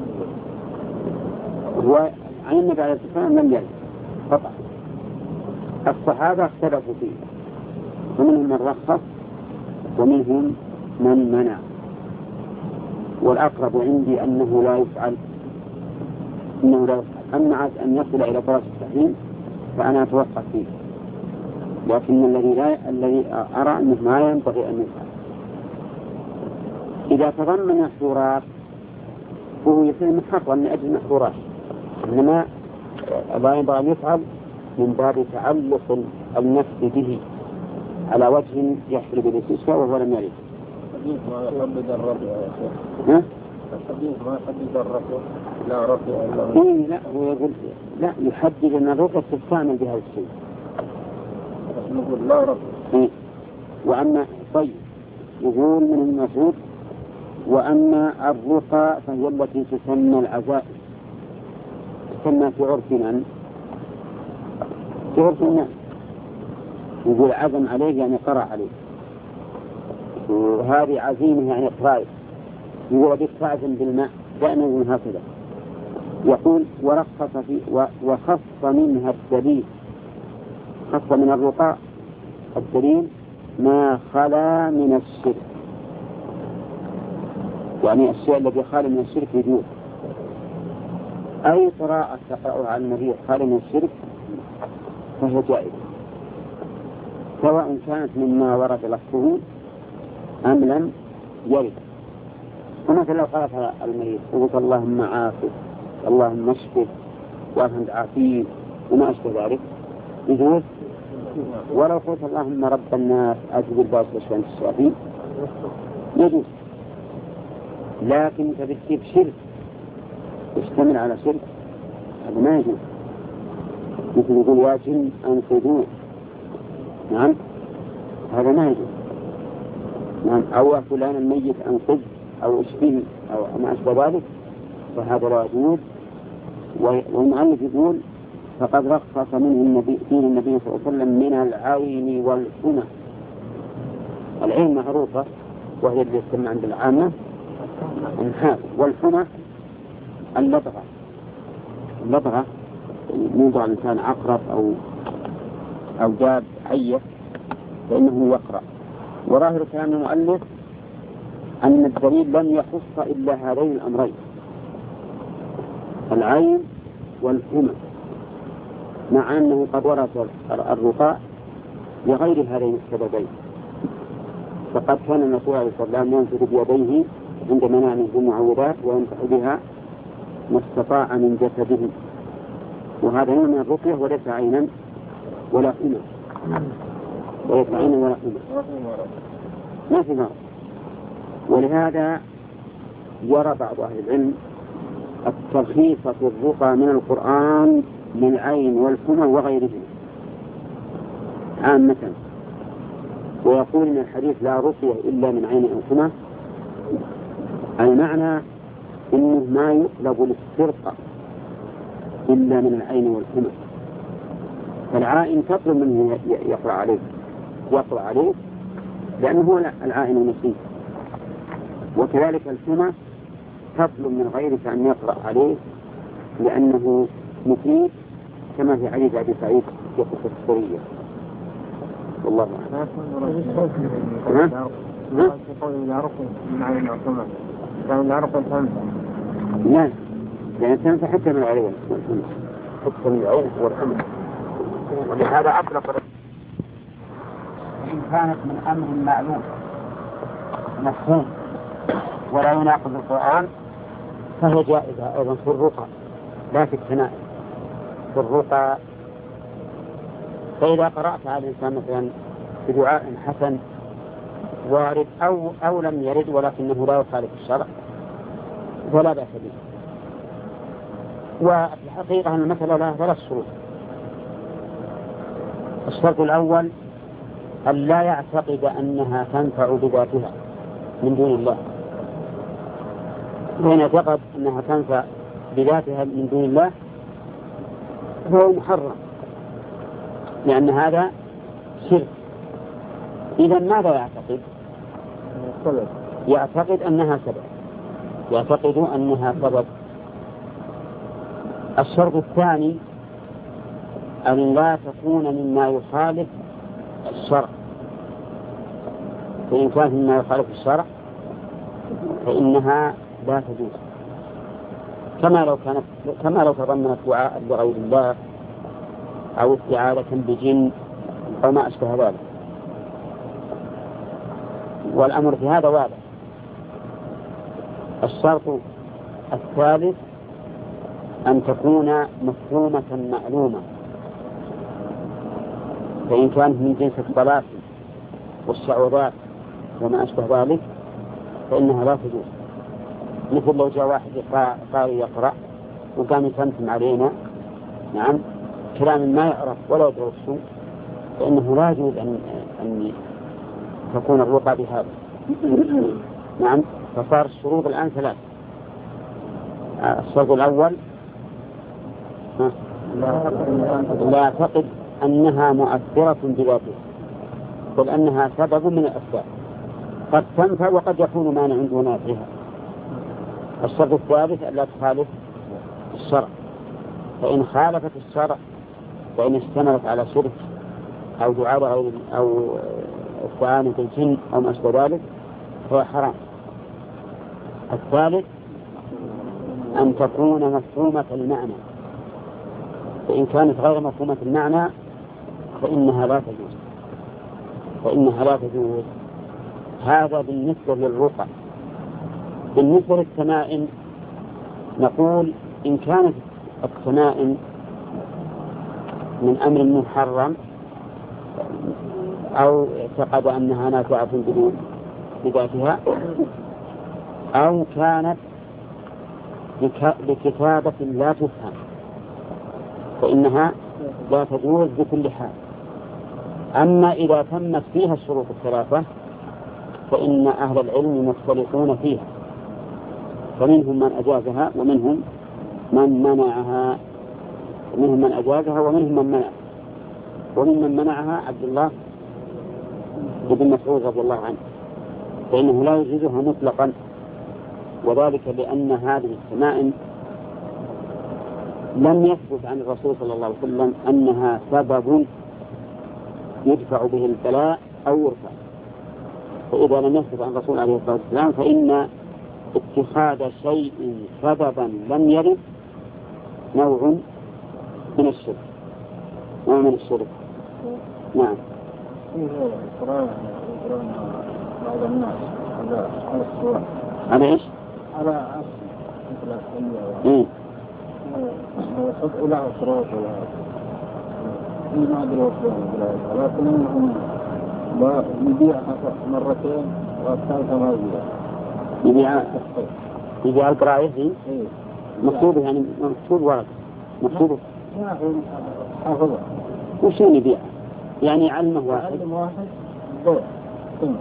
هو عن النبي عليه الصلاة والسلام لم يرد قطعا. الصحابة اختلفوا فيه، ومنهم من رخص ومنهم من منع، والأقرب عندي أنه لا يفعل أنه لا يفعل. أما عاد أن يصل إلى درجة التحريم فأنا أتوقف فيه، لكن الذي لا الذي أرى أنه ما ينبغي أن يفعل. إذا تضمن محظورات فهو يصير محرم من أجل محظورات، إنما لا ينبغي أن يفعل من باب تعلق النفس به على وجه يحصل بالاستشفاء وهو لم يرد. الحديث ما يحدد الرفع يا شيخ. ها؟ الحديث ما يحدد الرفع، لا رفع إلا إيه لا هو يقول لا يحدد أن الرقية تستعمل بهذا الشيء. نقول لا رفع. إيه. وأما طيب يقول من المسعود وأما الرقى فهي التي تسمى العزائم، تسمى في عرفنا في عرف الناس، يقول عزم عليه يعني قرأ عليه، وهذه عزيمة يعني قرائب، يقول بك تعزم بالماء دائما من هكذا. يقول ورخص في وخص منها الدليل، خص من الرقى الدليل ما خلا من الشرك، يعني الشيء الذي خالي من الشرك يجوز. أي قراءة تقرأها على النبي خالي من الشرك فهي جائزة، سواء كانت مما ورد لفظه أم لم يرد. ومثلا لو قرأت على المريض وقلت اللهم عافه اللهم اشفه وأنت عافيه وما أشبه ذلك يجوز. ولو قلت اللهم رب الناس أجب الباس واشفى أنت الشافي يجوز. لكن تبتدي بشرك يشتمل على شرك هذا ما يجوز. مثل يقول يا جن أنقذوه، نعم هذا ما يجوز. نعم أو فلان الميت أنقذ أو اشفيه أو ما أشبه ذلك فهذا لا يجوز. والمؤلف يقول فقد رخص منه النبي فيه النبي صلى الله عليه وسلم من العين والحمى. العين معروفة وهي اللي يسمى عند العامة النحاس، والحمى اللدغة. اللدغة يوضع الإنسان عقرب أو أو جاب حية فإنه يقرأ. وظاهر كلام المؤلف أن الدليل لم يخص إلا هذين الأمرين العين والحمى، مع أنه قد ورد الرقاء لغير هذين السببين. فقد كان الرسول عليه الصلاة والسلام ينفذ بيديه عند منامه المعوذات ويمسح بها ما استطاع من جسده، وهذا نوع من الرقية وليس عينا ولا حمى، وليس عينا ولا حمى ما في مرض. ولهذا يرى بعض أهل العلم الترخيص في الرقى من القرآن للعين والحمى وغيرهما عامة، ويقول إن الحديث لا رقية إلا من عين أو حمى، المعنى إنه ما يطلب للسرقة إلا من العين والحمى. فالعائن تطلب منه يقرأ عليه يقرأ عليه لأنه هو العائن النسيب، وكذلك الحمى تطلب من غيرك أن يقرأ عليه لأنه مفيد، كما في حديث أبي سعيد في قصة السرية. والله أعلم. لا لأن تنفع حتى من العين حتى من العين والحمى، ولهذا أطلق إن كانت من أمر معلوم مفهوم ولا يناقض القرآن فهي جائزة أيضا في الرقى لا في الثناء. في الرقى فإذا قرأت على الإنسان مثلا بدعاء حسن وارد أو أو لم يرد ولكنه لا يخالف الشرع ولا بأس به. والحقيقة أن المسألة لها ثلاث شروط. الشرط الأول أن لا يعتقد أنها تنفع بذاتها من دون الله. وإن اعتقد أنها تنفع بذاتها من دون الله هو محرم، لأن هذا شرك. إذا ماذا يعتقد؟ يعتقد أنها سبب، يعتقد أنها سبب. الشرط الثاني أن لا تكون مما يخالف الشرع، فإن كانت مما يخالف الشرع فإنها لا تجوز، كما لو كانت كما لو تضمنت دعاء لغير الله أو استعاذة بجن أو ما أشبه ذلك. والأمر في هذا واضح. الشرط الثالث أن تكون مفهومة معلومة، فإن كانت من جنس الطلاق والشعوذات وما أشبه ذلك فإنها لا تجوز. مثل لو جاء واحد قارئ يقرأ وقام يتمتم علينا نعم كلام ما يعرف ولا يدرسه، فإنه لا يجوز أن, أن تكون الرقى بهذا. نعم. فصار الشروط الآن ثلاث. الشرط الأول لا يعتقد أنها مؤثرة بذاتها، بل أنها سبب من الأسباب، قد تنفع وقد يكون مانع دون نافعها. الشرط الثالث أن لا تخالف الشرع، فإن خالفت الشرع وإن اشتملت على شرك أو دعاء غير أو استعانة الجن أو ما أشبه ذلك فهو حرام. الثالث أن تكون مفهومة المعنى، فإن كانت غير مفهومة المعنى فإنها لا تجوز فإنها لا تجوز. هذا بالنسبة للرقى. بالنسبة للتمائم نقول إن كانت التمائم من أمر محرم أو اعتقد أنها نافعة بذاتها أو كانت بكتابة لا تفهم فإنها لا تجوز بكل حال. أما إذا تمت فيها الشروط الثلاثة فإن أهل العلم مختلفون فيها، فمنهم من أجازها ومنهم من منعها، منهم من أجازها ومنهم من منع ومن من منعها عبد الله بن مسعود رضي الله عنه، فإنه لا يجوزها مطلقا، وذلك لأن هذه التمائم لم يثبت عن الرسول صلى الله عليه وسلم أنها سبب يدفع به البلاء أو يرفع. فإذا لم يثبت عن الرسول عليه الصلاة والسلام فإن اتخاذ شيء سببا لم يرد نوع من الشرك نوع من الشرك. نعم. بعض الناس على الصورة على إيش؟ على أصل مثل إيه يحط إلى أسرار ولا ما أدري ولا لكن إنهم ما يبيعها مرتين والثالثة ما يبيعها يبيع يبيع القراءة دي إيه مكتوب يعني مكتوب ورق مكتوب ما هو حافظة وش يبيع يعني علمه واحد علم واحد بيع ثم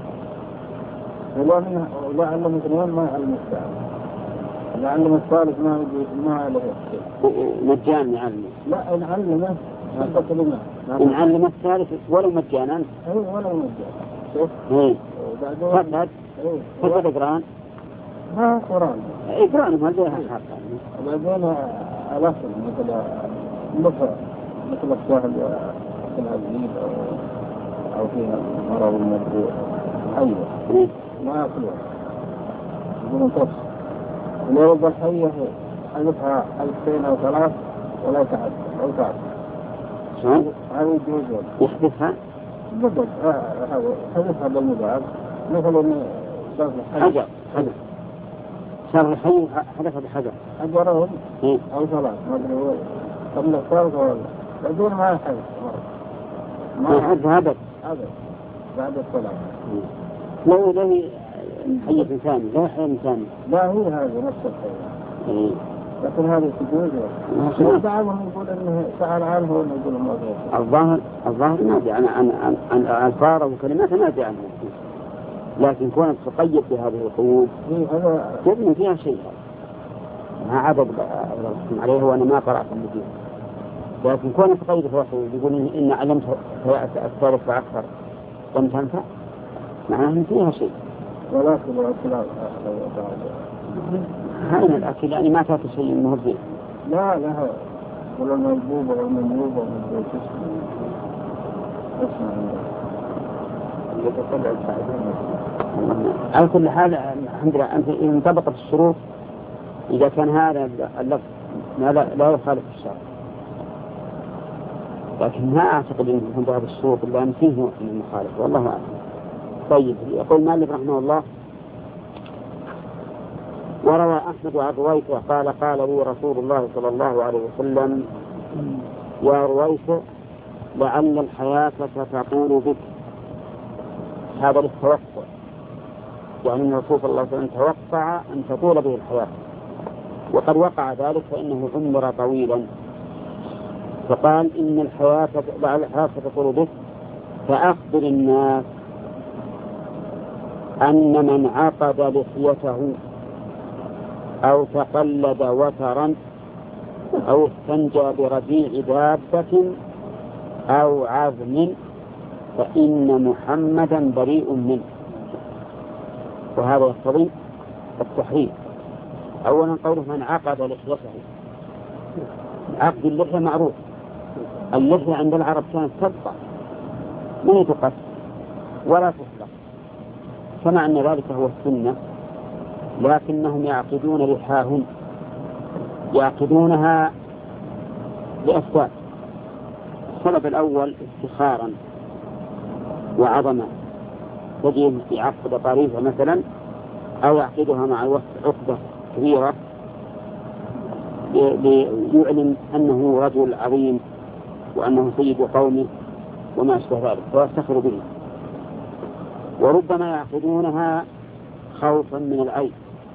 ولا منها ولا علم اثنين ما علم الثالث لا علم الثالث ما ما عليه مجان يعلم لا إن علمه ما تكلمه إن علم الثالث ولو مجانا إيه ولو مجان شوف إيه وبعدين فقد إيه فقد إقران ما قرآن إقران ما لها حق وبعدين الأصل مثل مثل مثل السهل مثل العزيز أو أو فيها مرض الموضوع حية ما يأكلها يقولون تص ولو يبقى الحية حذفها حذفين أو ثلاث ولا تعد أو تعد شلون؟ هذا يجوز يحذفها بالضبط حذفها بالمضاعف مثل إن حجر حجر شر الحي حذف بحجر حجرهم إيه؟ أو ثلاث ما أدري هو قبل الثالث ولا بعدين ما يحذف ما يحذف هذا هذا بعد الصلاة لو له حي إنساني لا حي إنساني لا هي هذه نفس الحياة إيه. لكن هذا تجوز ولا؟ بعضهم يقول إنه سأل عنه ولا يقول ما غير. الظاهر الظاهر نادي عن عن عن عن الفار وكلمات نادي عنه، لكن كونك تقيد بهذه القيود تبني فيها شيء ما عدد عليه وأنا ما قرأت فيه، لكن كونك تقيد بهذه القيود يقول إن علمت الثالث وأكثر لم تنفع معناه إن فيها شيء. ولكن الأكل هاي الأكل يعني ما تأتي شيء مهزئ. لا لا ولا المنبوبة ولا المنبوبة من جسم اسمع اللي تطلع الساعدين. على كل حال الحمد لله أنت إن انطبقت الشروط إذا كان هذا اللفظ لا لا يخالف الشرع، لكن ما أعتقد أن يكون هذا الشروط إلا أن فيه نوع من المخالفة والله أعلم. طيب يقول مالك رحمه الله وروى أحمد عن رويثة قال قال لي رسول الله صلى الله عليه وسلم يا رويثة لعل الحياة ستطول بك. هذا للتوقع، يعني أن الرسول صلى الله عليه وسلم توقع أن تطول به الحياة وقد وقع ذلك فإنه عمر طويلا، فقال إن الحياة لعل الحياة ستطول بك فأخبر الناس أن من عقد لحيته أو تقلد وترا أو استنجى برجيع دابة أو عظم فإن محمدا بريء منه. وهذا يقتضي التحريم. أولا قوله من عقد لحيته، عقد اللحية معروف، اللحية عند العرب كانت تبقى ما تقص ولا تطلق، كما أن ذلك هو السنة، لكنهم يعقدون لحاهم يعقدونها لأسباب. السبب الأول افتخارا وعظمة، تجد يعقد طريفة مثلا أو يعقدها مع الوقت عقدة كبيرة ليعلن أنه رجل عظيم وأنه سيد قومه وما أشبه ذلك ويفتخر به. وربما يعقدونها خوفا من العيب،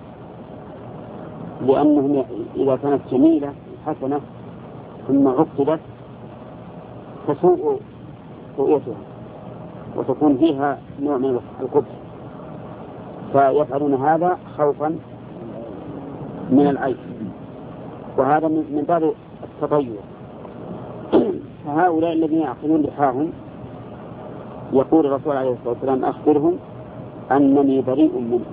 لأنهم إذا كانت جميلة حسنة ثم عقدت تسوء رؤيتها وتكون فيها نوع من القبح، فيفعلون هذا خوفا من العيب، وهذا من باب التطير. فهؤلاء الذين يعقلون لحاهم يقول الرسول عليه الصلاة والسلام أخبرهم أنني بريء منهم.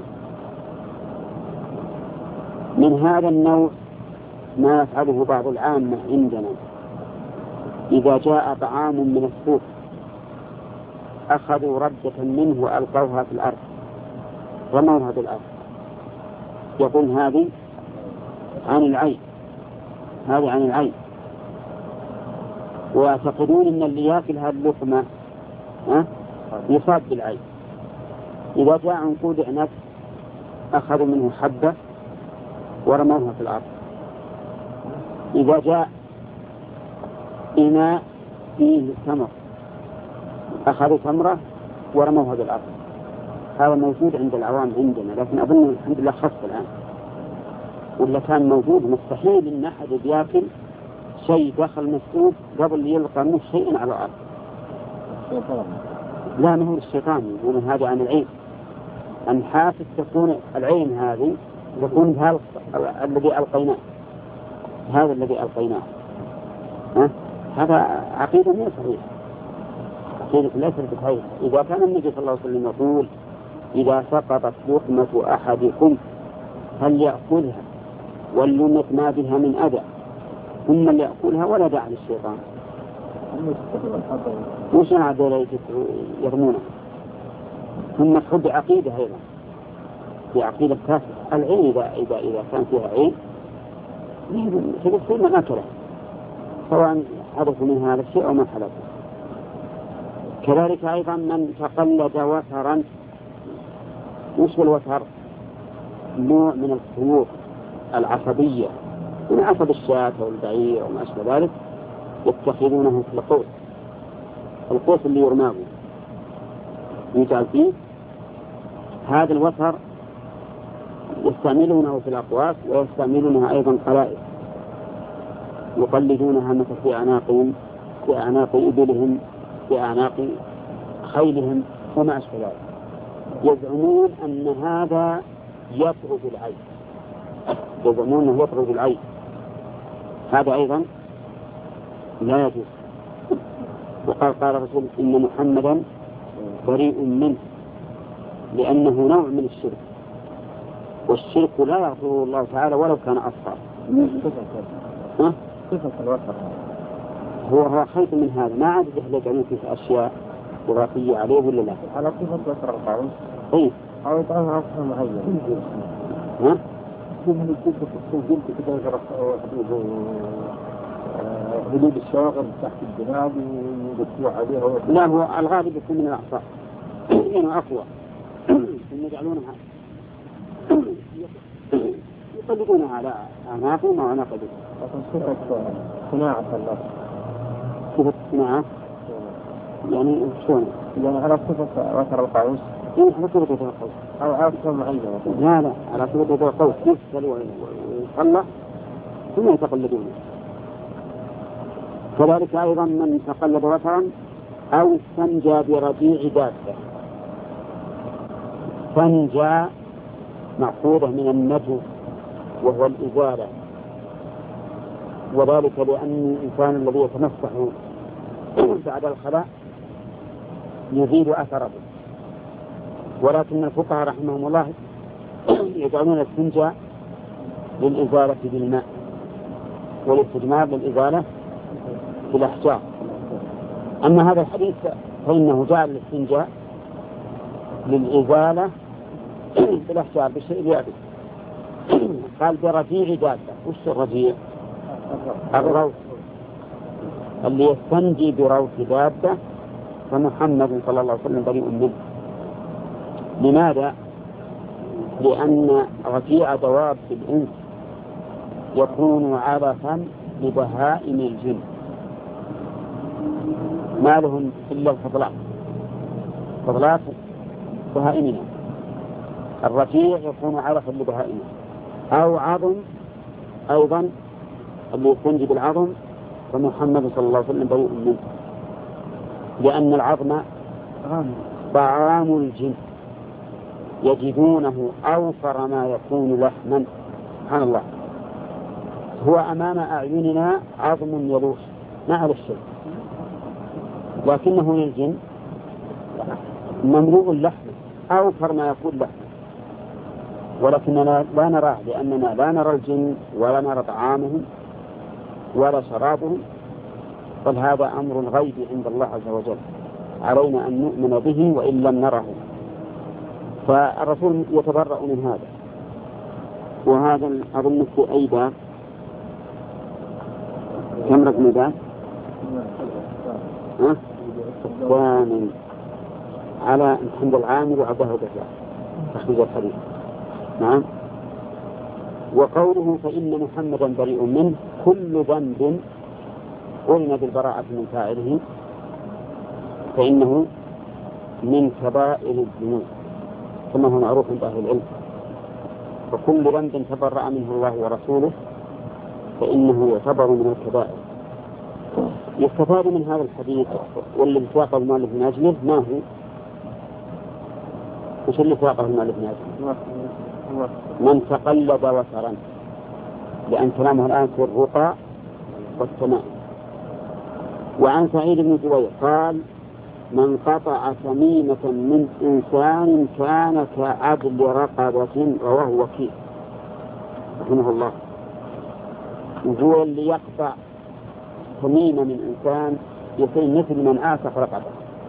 من هذا النوع ما يفعله بعض العامة عندنا، إذا جاء طعام من السوق أخذوا ردة منه وألقوها في الأرض رموها في الأرض، يقول هذه عن العين، هذه عن العين، ويعتقدون أن اللي يأكل هذه اللقمة يصاب بالعين. إذا جاء عنقود عنب أخذوا منه حبة ورموها في الأرض. إذا جاء إناء فيه تمر أخذوا تمرة ورموها في الأرض. هذا موجود عند العوام عندنا، لكن أظن الحمد لله خف الآن، ولا كان موجود مستحيل إن أحد يأكل شيء دخل مسؤول قبل يلقى منه شيء على الأرض. لا، ما هو الشيطان، يقولون هذا عن العين، أن حاسس تكون العين هذه يكون هذا الذي ألقيناه، هذا الذي ألقيناه. ها؟ هذا عقيدة غير صحيحة، عقيدة ليست بصحيحة. إذا كان النبي صلى الله عليه وسلم يقول إذا سقطت لقمة أحدكم هل يأكلها وليمت ما بها من أذى ثم ليأكلها ولا داعي للشيطان. وش هذا يرمونه؟ ثم تحب عقيدة أيضا، في عقيدة كافرة. العين إذا إذا إذا كان فيها عين تقول من أكله سواء حدث من هذا الشيء أو ما حدث. كذلك أيضا من تقلد وترا. وش الوتر؟ نوع من الخيوط العصبية من عصب الشاة والبعير وما أشبه ذلك، يتخذونه في القوس، القوس اللي يرماه يجعل فيه. هذا الوتر يستعملونه في الأقواس ويستعملونها أيضا قلائد يقلدونها مثل في أعناقهم في أعناق إبلهم في أعناق خيلهم وما أشبه ذلك. يزعمون أن هذا يطرد العين يزعمون أنه يطرد العين هذا أيضا لا يجوز. وقال قال رسول إن محمدا بريء منه لأنه نوع من الشرك والشرك لا يغفره الله تعالى ولو كان أصغر. صفة الوتر هو هو خيط من هذا ما عاد يحلق فيه أشياء وراثية عليه ولا لا؟ على صفة وتر القوم إيه أو يطعمها أصفر معين. ها؟ من الجلد في الجلد كده يجرب حدود حدود الشواغل تحت الجناب ويدسوه عليها. لا هو الغالب يكون من الأعصاب يعني أقوى يجعلونها يقلدونها على أعناقهم وأعناق بهم. لكن صفة صناعة الله صفة صناعة يعني شلون؟ يعني على صفة وتر القوس إيه على صفة وتر القوس أو أصفر معين. لا لا على صفة وتر القوس يفصل ويصلح ثم يتقلدونه. كذلك أيضا من تقلد وترا أو استنجى برجيع دابة. استنجى مأخوذة من النجو وهو الإزالة وذلك لأن الإنسان الذي يتمسح بعد الخلاء يزيد أثره. ولكن الفقهاء رحمهم الله يجعلون الاستنجاء للإزالة بالماء والاستجمار للإزالة بالأحجار. أما هذا الحديث فإنه جعل الاستنجاء للإزالة بالأحجار بالشيء اليابس. قال برجيع دابة. وش الرجيع؟ الروث اللي يستنجي بروث دابة فمحمد صلى الله عليه وسلم بريء منه. لماذا؟ لأن رجيع دواب الإنس يكون عبثا لبهائم الجن ما لهم إلا الفضلات فضلات بهائمنا. الرجيع يكون عبثا لبهائمنا أو عظم أيضا اللي يستنجي بالعظم فمحمد صلى الله عليه وسلم بريء منه لأن العظم طعام الجن يجدونه أوفر ما يكون لحما. سبحان الله هو أمام أعيننا عظم يلوح ما على الشيء لكنه للجن مملوء اللحم أوفر ما يكون لحما ولكننا لا نراه لأننا لا نرى الجن ولا نرى طعامهم ولا شرابهم بل هذا أمر غيب عند الله عز وجل علينا أن نؤمن به وإن لم نره. فالرسول يتبرأ من هذا. وهذا أظن في أي باب كم رقم باب الثامن على محمد العامر وعبده الدجال تخرج الحديث. نعم. وقوله فإن محمدا بريء منه كل ذنب قلنا بالبراءة من فاعله فإنه من كبائر الذنوب كما هو معروف عند أهل العلم. وكل ذنب تبرأ منه الله ورسوله فإنه يعتبر من الكبائر. يستفاد من هذا الحديث والذي ساقه المؤلف من أجله ما هو؟ وش اللي ساقه المؤلف من أجله؟ من تقلد وترا لأن كلامه الآن في الرقى والسماء. وعن سعيد بن جبير قال من قطع تميمة من إنسان كان كعدل رقبة. رواه وكيع رحمه الله. وهو اللي يقطع تميمة من إنسان يصير مثل من آسف رقبة.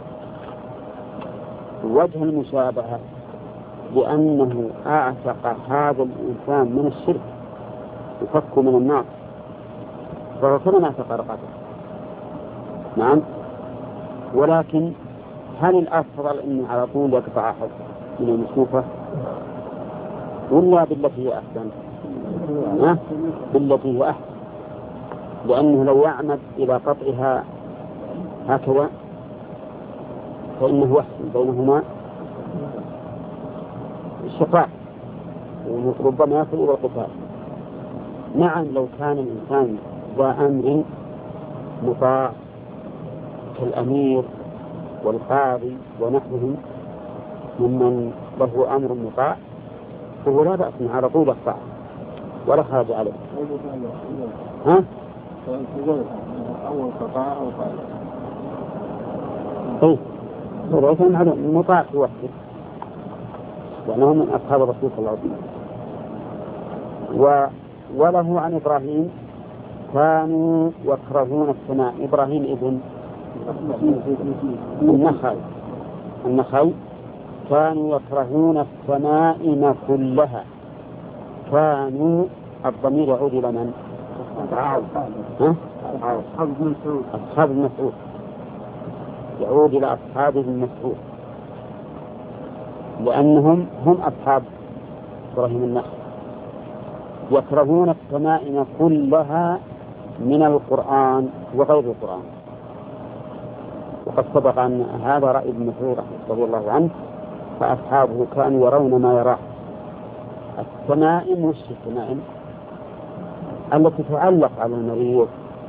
وجه المشابهة لأنه أعتق هذا الإنسان من الشرك يفك من النار فهو كما أعتق رقبة. نعم. ولكن هل الأفضل أن على طول يقطع أحد من المشوفة ولا بالتي هي أحسن؟ ها؟ بالتي هي أحسن لأنه لو يعمد إلى قطعها هكذا فإنه أحسن بينهما الشقاق وربما يصل إلى القتال. نعم لو كان الإنسان ذا أمر مطاع كالأمير والقاضي ونحوهم ممن له أمر مطاع فهو لا بأس على طول الطاعة ولا حاجة عليه. ها؟ إيه هو كان على مطاع في وقته لأنه من أصحاب الرسول صلى الله عليه وسلم. و وله عن إبراهيم كانوا يكرهون السماء. إبراهيم ابن النخعي النخعي كانوا يكرهون السمائم كلها. كانوا الضمير يعود إلى من؟ أصحاب المسعود يعود إلى أصحاب المسعود لأنهم هم أصحاب إبراهيم النخعي. يكرهون السمائم كلها من القرآن وغير القرآن. وقد سبق أن هذا رأي ابن مسعود رضي الله عنه فأصحابه كانوا يرون ما يراه. السمائم وش السمائم التي تعلق على المريض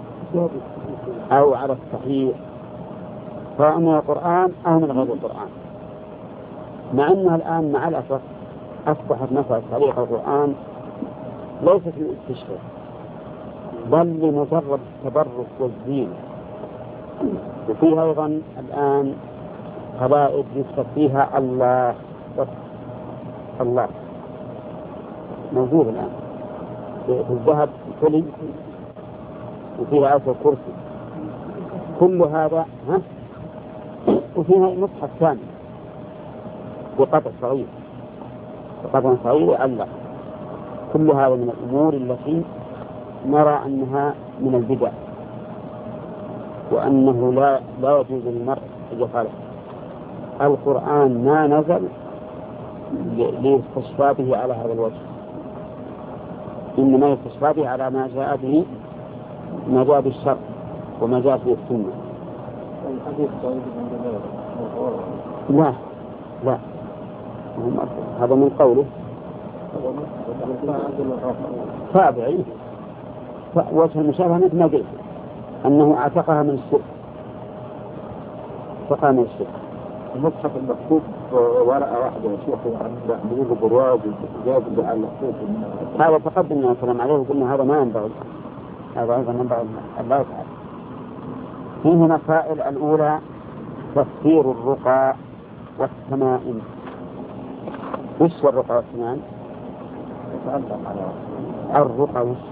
أو على الصحيح سواء من القرآن أو من غير القرآن، مع أنها الآن مع الأسف أصبحت مسألة تعليق القرآن ليست للاستشفاء بل لمجرد التبرك والزينة. وفيها أيضا الآن قبائل يكتب فيها الله الله موجود الآن في الذهب كلي وفيها آية الكرسي كل هذا ها وفيها مصحف ثاني بقطع صغير بقطع صغير يعلق. كل هذا من الأمور التي نرى أنها من البدع وأنه لا لا يجوز للمرء أن يفعله. القرآن ما نزل ليستشفى به على هذا الوجه، إنما يستشفى به على ما جاء به ما جاء بالشرع وما جاء به السنة. لا لا هذا من قوله تابعي وجه المشابهة مثل ما قلت أنه اعتقها من الشرك اعتقها من الشرك. المصحف المكتوب ورقة واحدة يا شيخ عند بلوغ برواز جاب على المكتوب هذا تقدمنا الكلام عليه وقلنا هذا ما ينبغي هذا أيضا ينبغي الله تعالى. فيه مسائل الأولى تفسير الرقى والتمائم. وش الرقى والتمائم؟ الرقى وش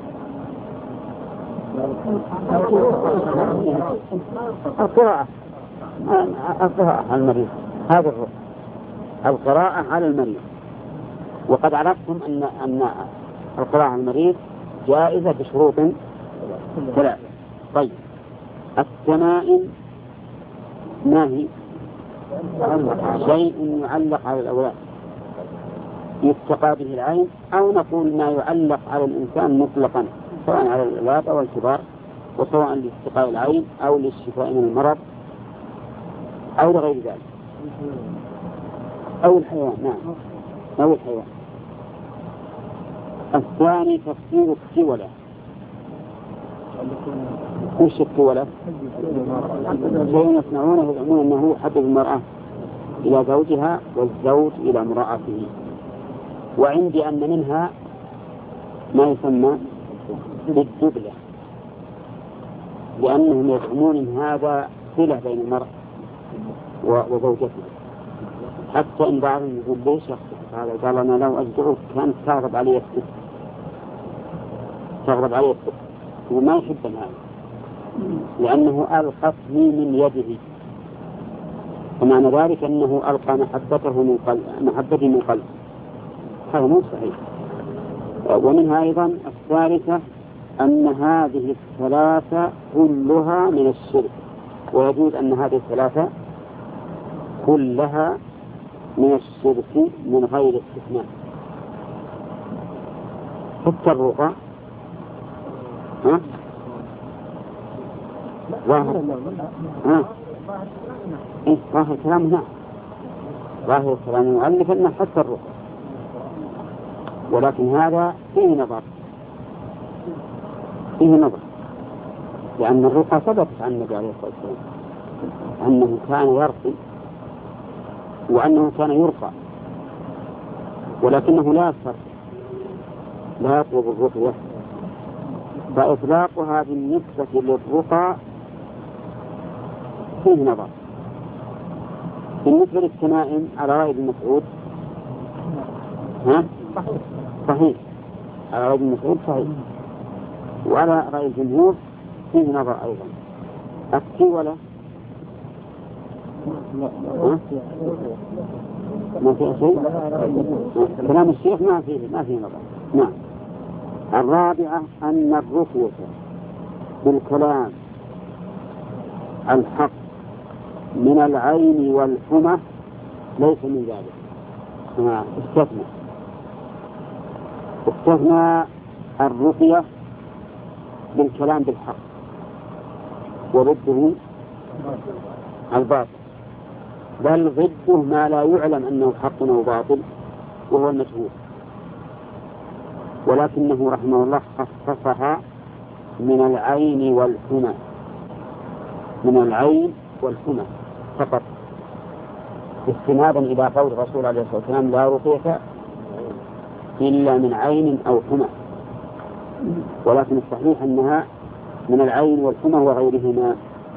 القراءة القراءة على المريض. هذا الرقى القراءة على المريض. وقد عرفتم أن أن القراءة على المريض جائزة بشروط ثلاثة. طيب التمائم ما هي؟ شيء يعلق على الأولاد يتقى به العين أو نقول ما يعلق على الإنسان مطلقا سواء على الأولاد أو الكبار وسواء لاستقاء العين أو للشفاء من المرض أو لغير ذلك أو الحيوان. نعم أو الحيوان. الثاني تفسير التولة. وش التولة؟ شيء يصنعونه يزعمون أنه حب المرأة إلى زوجها والزوج إلى امرأته. وعندي أن منها ما يسمى بالدبلة لأنهم يزعمون أن هذا صلة بين المرأة وزوجته. حتى إن بعضهم يقول ليش يخطئ هذا؟ قال أنا لو أجدعه كانت تغضب عليه الست تغضب عليه الست وما يحب هذا لأنه ألقتني من يده ومعنى ذلك أنه ألقى محبته من قلب محبتي من قلب. هذا مو صحيح. ومنها أيضا الثالثة أن هذه الثلاثة كلها من الشرك ويجوز أن هذه الثلاثة كلها من الشرك من غير استثناء. حتى الرقى ها ظاهر ها إيه ظاهر كلام هنا ظاهر كلام المؤلف أنه حتى الرقى ولكن هذا فيه نظر فيه نظر لأن الرقى ثبتت عن النبي عليه الصلاة والسلام أنه كان يرقي وأنه كان يرقى، ولكنه لا يفرق لا يطلب الرقية، فإطلاقها بالنسبة للرقى فيه نظر. بالنسبة للتمائم على رأي ابن مسعود ها؟ صحيح، على رأي ابن مسعود صحيح، وعلى رأي الجمهور فيه نظر أيضا. التولة ما فيه شيء، كلام الشيخ ما فيه ما فيه نظر. نعم. الرابعة أن الرقية بالكلام الحق من العين والحمى ليس من ذلك، كما استثنى استثنى الرقية بالكلام بالحق وضده الباطل، بل ضده ما لا يعلم أنه حق أو باطل وهو المشهور، ولكنه رحمه الله خصصها من العين والحمى من العين والحمى فقط، استنادا إلى قول الرسول عليه الصلاة والسلام لا رقية إلا من عين أو حمى، ولكن الصحيح أنها من العين والحمى وغيرهما،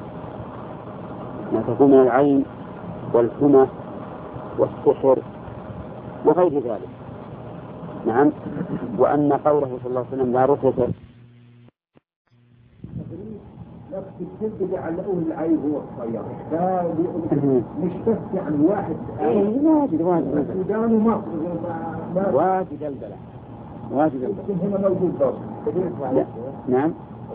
ما تكون من العين والحمى والسحر وغير ذلك. نعم. وأن قوله صلى الله عليه وسلم لا رقية نفس الجلد اللي علقوه العين هو الصيام مش بس يعني واحد واجد واجد السودان ومصر واجد البلد واجد البلد هنا موجود برضه. نعم.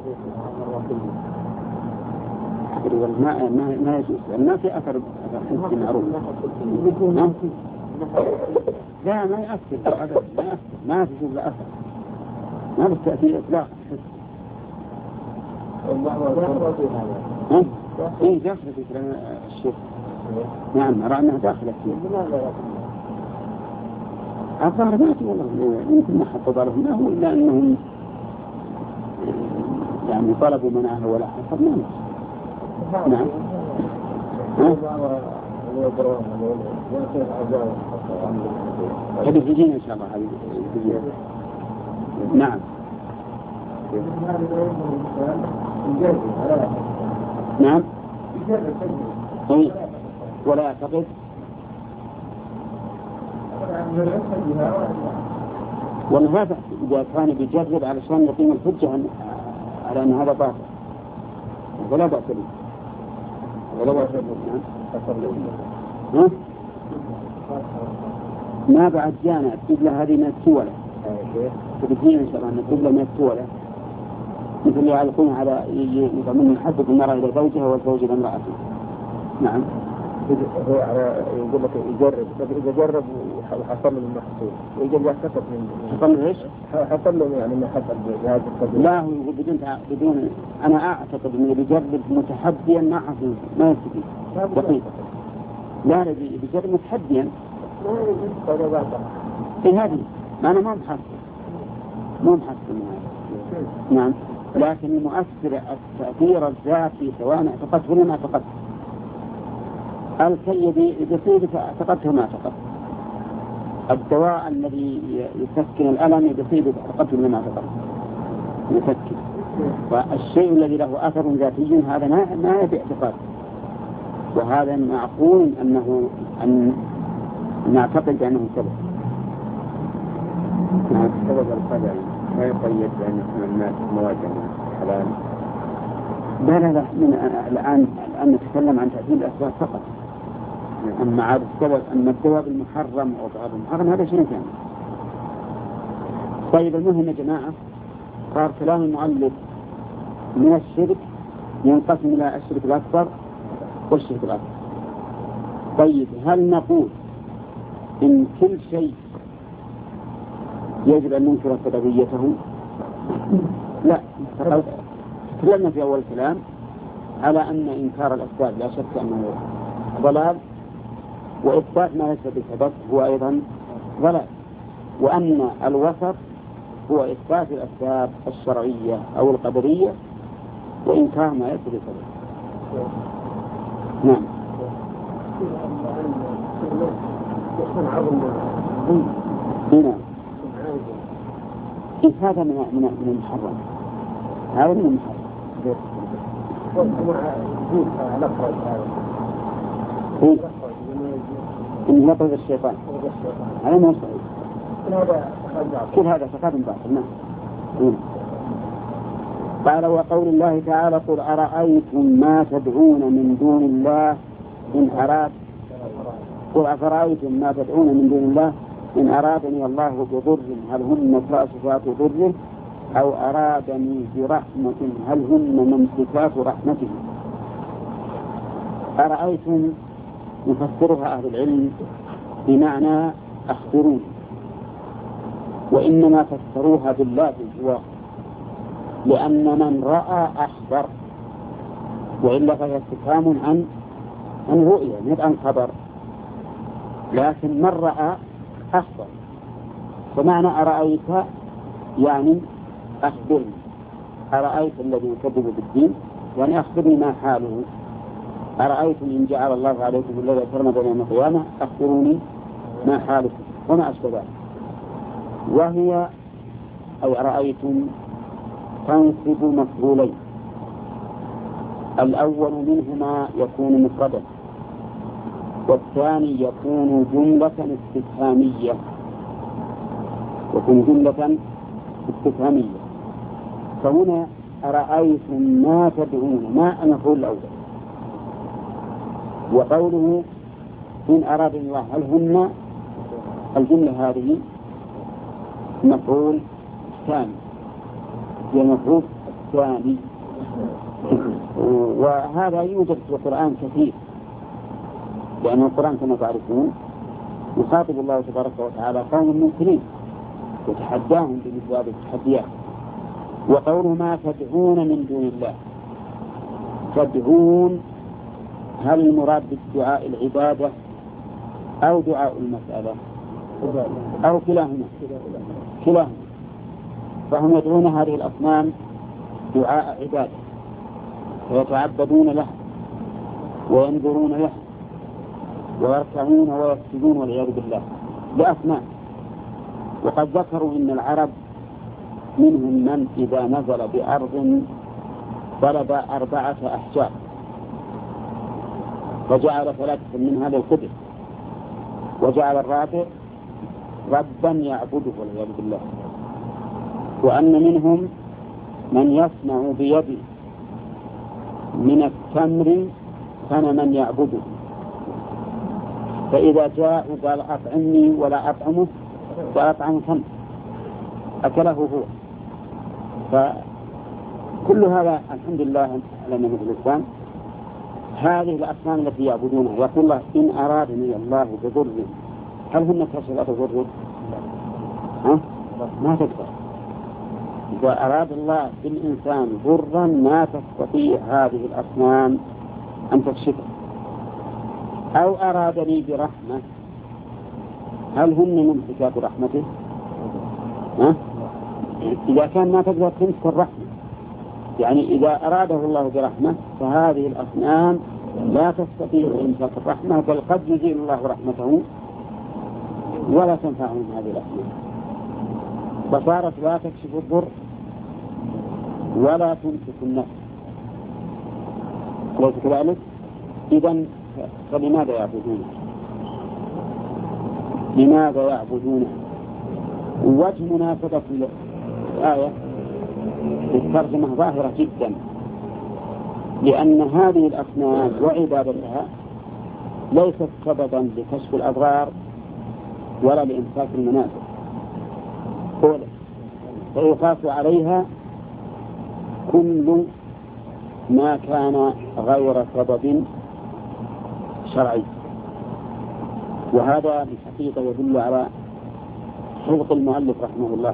ما ما ما يجوز الناس أثر أثر معروف. لا ما يأثر أبدا، ما يأثر ما في شيء أثر، ما بالتأثير إطلاقا. إيه داخلة في كلام الشيخ. نعم أرى أنها داخلة فيه. الظاهر ما في والله يمكن ما حط ظرف ما هو إلا أنهم يعني طلبوا منعه ولا حصل ما نعم. هذه تجينا إن شاء الله هذه تجينا. نعم. نعم. أي ولا يعتقد والله هذا إذا كان بيجرب علشان يقيم الحجة على أن هذا باطل ولا بأس به ولا بأس به. ما بعد جانا القبلة هذه من التولة تبدين إن شاء الله أن القبلة من التولة مثل اللي يعلقون على من يحدث المرأة إلى زوجها والزوج إلى امرأته. نعم. هو يقول لك يجرب، إذا جرب وحصل له المحصول ويجب يحتفظ من حصل له إيش؟ حصل له يعني ما حصل بهذا القدر. لا هو بدون بدون أنا أعتقد إنه بيجرب متحديا ما حصل ما يستفيد دقيقة. لا لا بيجرب متحديا. إيه هذه ما أنا ما محصل ما محصل من هذا. نعم. لكن المؤثر التأثير الذاتي سواء اعتقدته ولا ما اعتقدته الكي بيصيبك اعتقدته ما اعتقدته، الدواء الذي يسكن الألم بيصيبك اعتقدته ولا ما اعتقدته يسكن، والشيء الذي له أثر ذاتي هذا ما ما يبي اعتقاد، وهذا معقول أنه أن نعتقد بأنه سبب. نعم. سبب القدر لا يقيد بأن يكون الناس مواجهة حلال. لا لا لا من الآن الآن نتكلم عن تأثير الأسباب فقط. أما عاد السبب أن الدواء المحرم أو غير المحرم هذا شيء ثاني. طيب المهم يا جماعة صار كلام المؤلف من الشرك ينقسم إلى الشرك الأكبر والشرك الأكبر. طيب هل نقول إن كل شيء يجب أن ننكر سببيته؟ لا. تكلمنا في أول كلام على أن إنكار الأسباب لا شك أنه ضلال، وإثبات ما ليس بسبب هو أيضا ضلال. وأن الوسط هو إثبات الأسباب الشرعية أو القدرية وإنكار ما يثبت به. نعم. هنا هذا من من من المحرم. هذا من المحرم. إن يطرد الشيطان. هذا ما صحيح. كل هذا فقط باطل. نعم. قال وقول الله تعالى قل أرأيتم ما تدعون من دون الله إن أراد قل أفرأيتم ما تدعون من دون الله إن أرادني الله بضر هل هن كاشفات ضره أو أرادني برحمة هل هن ممسكات رحمته. أرأيتم يفسرها أهل العلم بمعنى أخبروني، وإنما فسروها بالله الجواب، لأن من رأى أخبر، وإلا فهي استفهام عن عن رؤية مش عن خبر، لكن من رأى أخبر. فمعنى أرأيت يعني أخبرني، أرأيت الذي يكذب بالدين يعني أخبرني ما حاله. أرأيتم إن جعل الله عليكم الذي سرمد يوم القيامة أخبروني ما حالكم وما أشبه ذلك. وهي أي أرأيتم تنصب مفعولين، الأول منهما يكون مفردا والثاني يكون جملة استفهامية يكون جملة استفهامية. فهنا أرأيتم ما تدعون ما المفعول الأول، وقوله إن أراد الله هل هن الجملة هذه مفعول ثاني هي المفعول الثاني. وهذا يوجد في القرآن كثير، لأن القرآن كما تعرفون يخاطب الله تبارك وتعالى قوم منكرين يتحداهم بمثل هذه التحديات. وقوله ما تدعون من دون الله، تدعون هل المراد بالدعاء العبادة أو دعاء المسألة أو كلاهما؟ كلاهما. فهم يدعون هذه الأصنام دعاء عبادة ويتعبدون له وينذرون له ويركعون ويسجدون والعياذ بالله لأصنام. وقد ذكروا إن العرب منهم من إذا نزل بأرض طلب أربعة أحجار فجعل ثلاثة منها للقدر وجعل الرابع ربا يعبده والعياذ بالله. وأن منهم من يصنع بيده من التمر صنما يعبده، فإذا جاء قال أطعمني ولا أطعمه فأطعم تمر أكله هو. فكل هذا الحمد لله لنا مثل الإسلام. هذه الأصنام التي يعبدونها يقول الله إن أرادني الله بضر هل هن كاشفات ضره؟ ها؟ ما تقدر. إذا أراد الله بالإنسان ضرا ما تستطيع هذه الأصنام أن تكشفه. أو أرادني برحمة هل هن ممسكات رحمته؟ ها؟ إذا كان ما تقدر تمسك الرحمة، يعني إذا أراده الله برحمة فهذه الأصنام لا تستطيع إمساك الرحمة، بل قد يزيل الله رحمته ولا تنفعهم هذه الأصنام، فصارت لا تكشف الضر ولا تمسك النفس. ليس كذلك؟ إذن فلماذا يعبدونه؟ لماذا يعبدونه؟ وجه مناسبة الآية الترجمة ظاهرة جدا، لأن هذه الأصنام وعبادتها ليست سببا لكشف الأضرار ولا لإمساك المنافع، أولا فيخاف عليها كل ما كان غير سبب شرعي. وهذا بالحقيقة يدل على حفظ المؤلف رحمه الله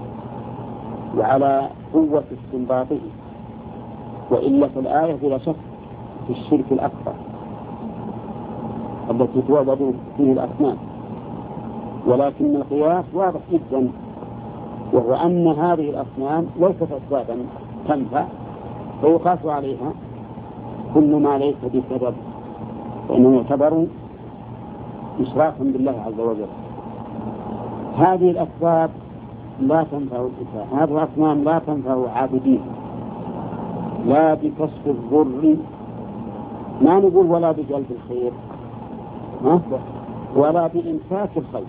وعلى قوة استنباطه، وإلا في الآية بلا شك في الشرك الأكبر التي توجد فيه الأصنام. ولكن القياس واضح جدا، وهو أن هذه الأصنام ليست أسبابا تنفع، فيقاس عليها كل ما ليس بسبب، فإنه يعتبر إشراكا بالله عز وجل. هذه الأسباب لا تنفع الإنسان، هذه الأصنام لا تنفع عابدين، لا بكشف الضر، ما نقول ولا بجلب الخير، ولا بإمساك الخير.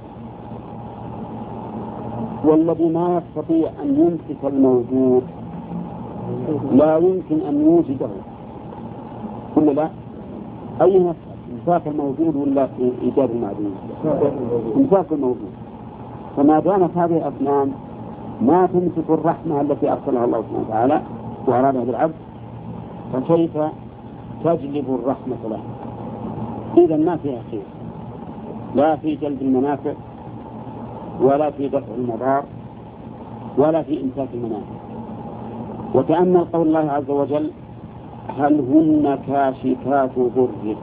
والذي ما يستطيع أن يمسك الموجود لا يمكن أن يوجده، كل لا أي نفس إمساك الموجود ولا في إيجاد المعدوم، إمساك الموجود. فما دامت هذه الأصنام ما تمسك الرحمة التي أرسلها الله سبحانه وتعالى وأرادها بالعبد، فكيف تجلب الرحمة له؟ إذا ما فيها خير، لا في جلب المنافع ولا في دفع المضار ولا في إمساك المنافع. وتأمل قول الله عز وجل: هل هن كاشفات ضره.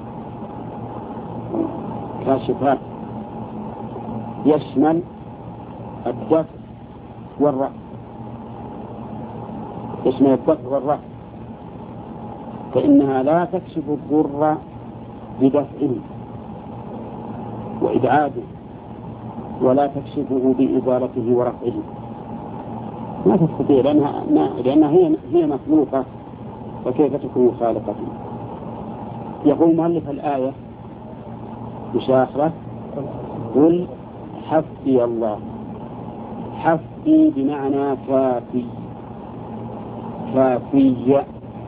كاشفات يشمل الدفع والرفع، يشمل الدفع والرفع، فإنها لا تكشف الضر بدفعه وإبعاده، ولا تكشفه بإزالته ورفعه، ما تستطيع، لأنها, لأنها هي, هي مخلوقة، فكيف تكون خالقة؟ يقول مؤلف الآية بشاخرة: قل حسبي الله. حسبي بمعنى كافي، كافية،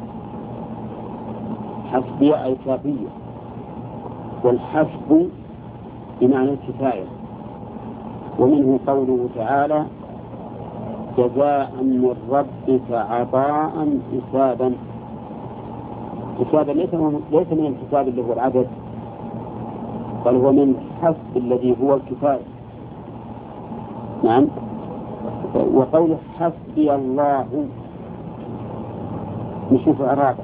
حسبي أي كافية، والحسب بمعنى الكفاية. ومنه قوله تعالى: جزاء من ربك عطاء حسابا. حسابا ليس ليس من الحساب اللي هو العدد، بل هو من الحسب الذي هو الكفاية. نعم. وقوله حسبي الله نشوف إعرابه: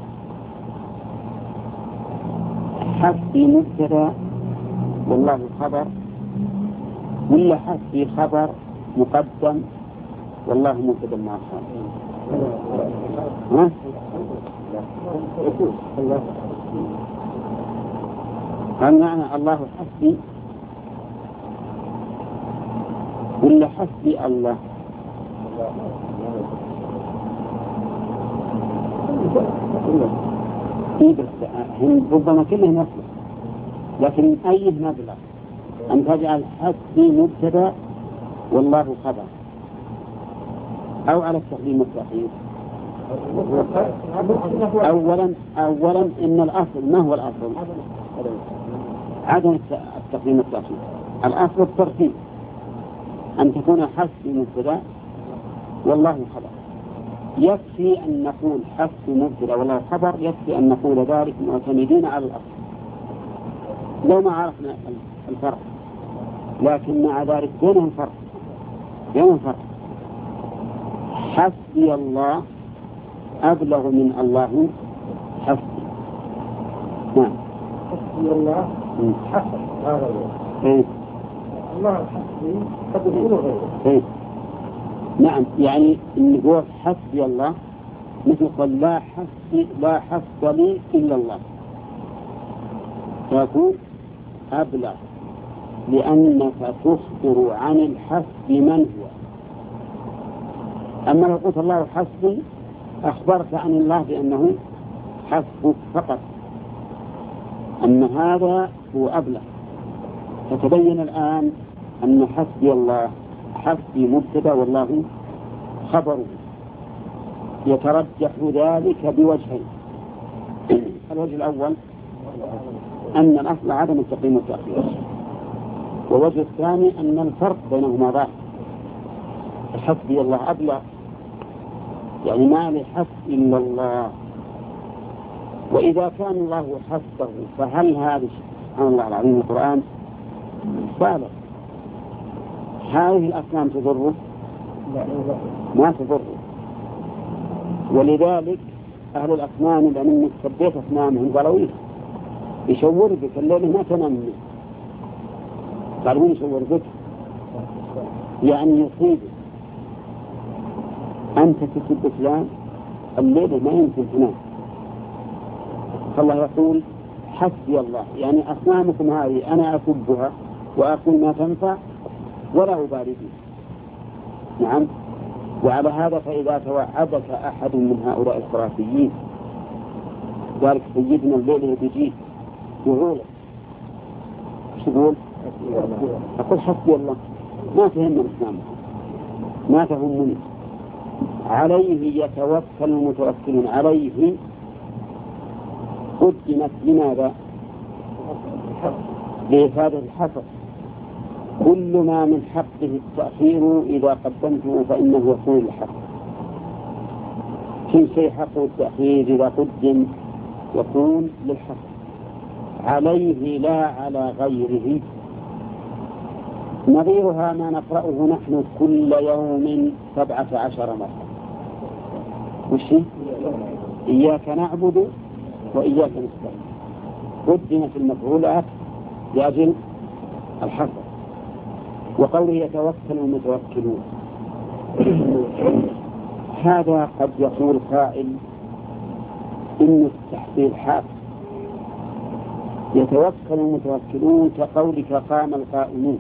حسبي مبتدأ والله خبر، ولا حسبي خبر مقدم والله مبتدأ مؤخر؟ ها؟ هل معنى الله حسبي ولا حسبي الله؟ إيه بس ربما كلهم يصلح، لكن أي مبلغ أن تجعل حسبي مبتدأ والله خبر، أو على التقديم والتأخير. أولا أولا إن الأصل، ما هو الأصل؟ عدم التقديم والتأخير. الأصل الترتيب، أن تكون حسبي مبتدأ والله خبر. يكفي أن نقول حسبي مبتدأ والله خبر، يكفي أن نقول ذلك معتمدين على الأصل لو ما عرفنا الفرق. لكن مع ذلك بينهم فرق، بينهم فرق. حسبي الله أبلغ من الله حسبي. نعم. حسبي الله حسب هذا إيه؟ الله حسبي قد يكون غيره. إيه؟ نعم، يعني إن هو حسبي الله مثل قال لا حسبي لا حسب لي إلا الله، فيكون أبلغ، لأنك تخبر عن الحسب من هو. أما لو قلت الله حسبي أخبرت عن الله بأنه حسبك فقط، أما هذا هو أبلغ. فتبين الآن أن حسبي الله حسبي مبتدأ والله خبره. يترجح ذلك بوجهين: الوجه الأول أن الأصل عدم التقديم والتأخير، والوجه الثاني أن الفرق بينهما ظاهر. حسبي الله أبلغ، يعني ما لحسب إلا الله. وإذا كان الله حسبه فهل هذا سبحان الله العظيم القرآن بالغ؟ هذه الأصنام تضره؟ ما تضره. ولذلك أهل الأصنام إذا منك سبيت أصنامهم قالوا إيه يشور بك الليل ما تنام، قالوا يشور بك يعني يصيبه. أنت تسب فلان الليلة ما يمكن تنام، فالله يقول حسبي الله، يعني أصنامكم هذه أنا أسبها وأقول ما تنفع ولا أبالي بها. نعم. وعلى هذا فإذا توعدك أحد من هؤلاء الخرافيين ذلك سيدنا الليلة بيجيك يقولك شو يقول؟ أقول حسبي الله، ما تهمني أصنامكم، ما تهمني. عليه يتوكل المتوكلون. عليه قدمت لماذا؟ لإفادة الحصر. كل ما من حقه التأخير إذا قدمته فإنه يكون الحق. كل شيء حقه التأخير إذا قدم يكون للحق. عليه لا على غيره. نظيرها ما نقرأه نحن كل يوم سبعة عشر مرة. وش إياك نعبد وإياك نستعين. قدمت المفعولات لأجل الحصر. وقوله يتوكل المتوكلون، هذا قد يقول قائل إن التحصيل حاصل. يتوكل المتوكلون كقولك قام القائمون.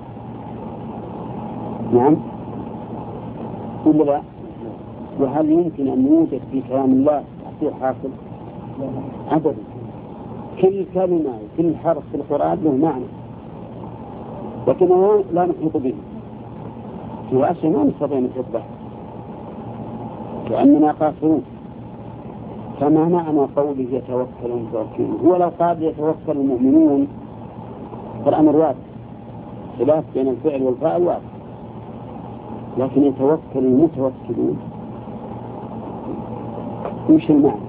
نعم ولا لا؟ وهل يمكن أن يوجد في كلام الله تحصيل حاصل؟ أبدا. كل كلمة كل حرف في القرآن له معنى، لكنه لا نحيط به. في أشياء ما نستطيع نحيط به كأننا قاصرون. فما معنى قوله يتوكل المتوكلون؟ هو لو قال يتوكل المؤمنون فالأمر واضح، خلاف بين الفعل والفاعل واضح، لكن يتوكل المتوكلون وش المعنى؟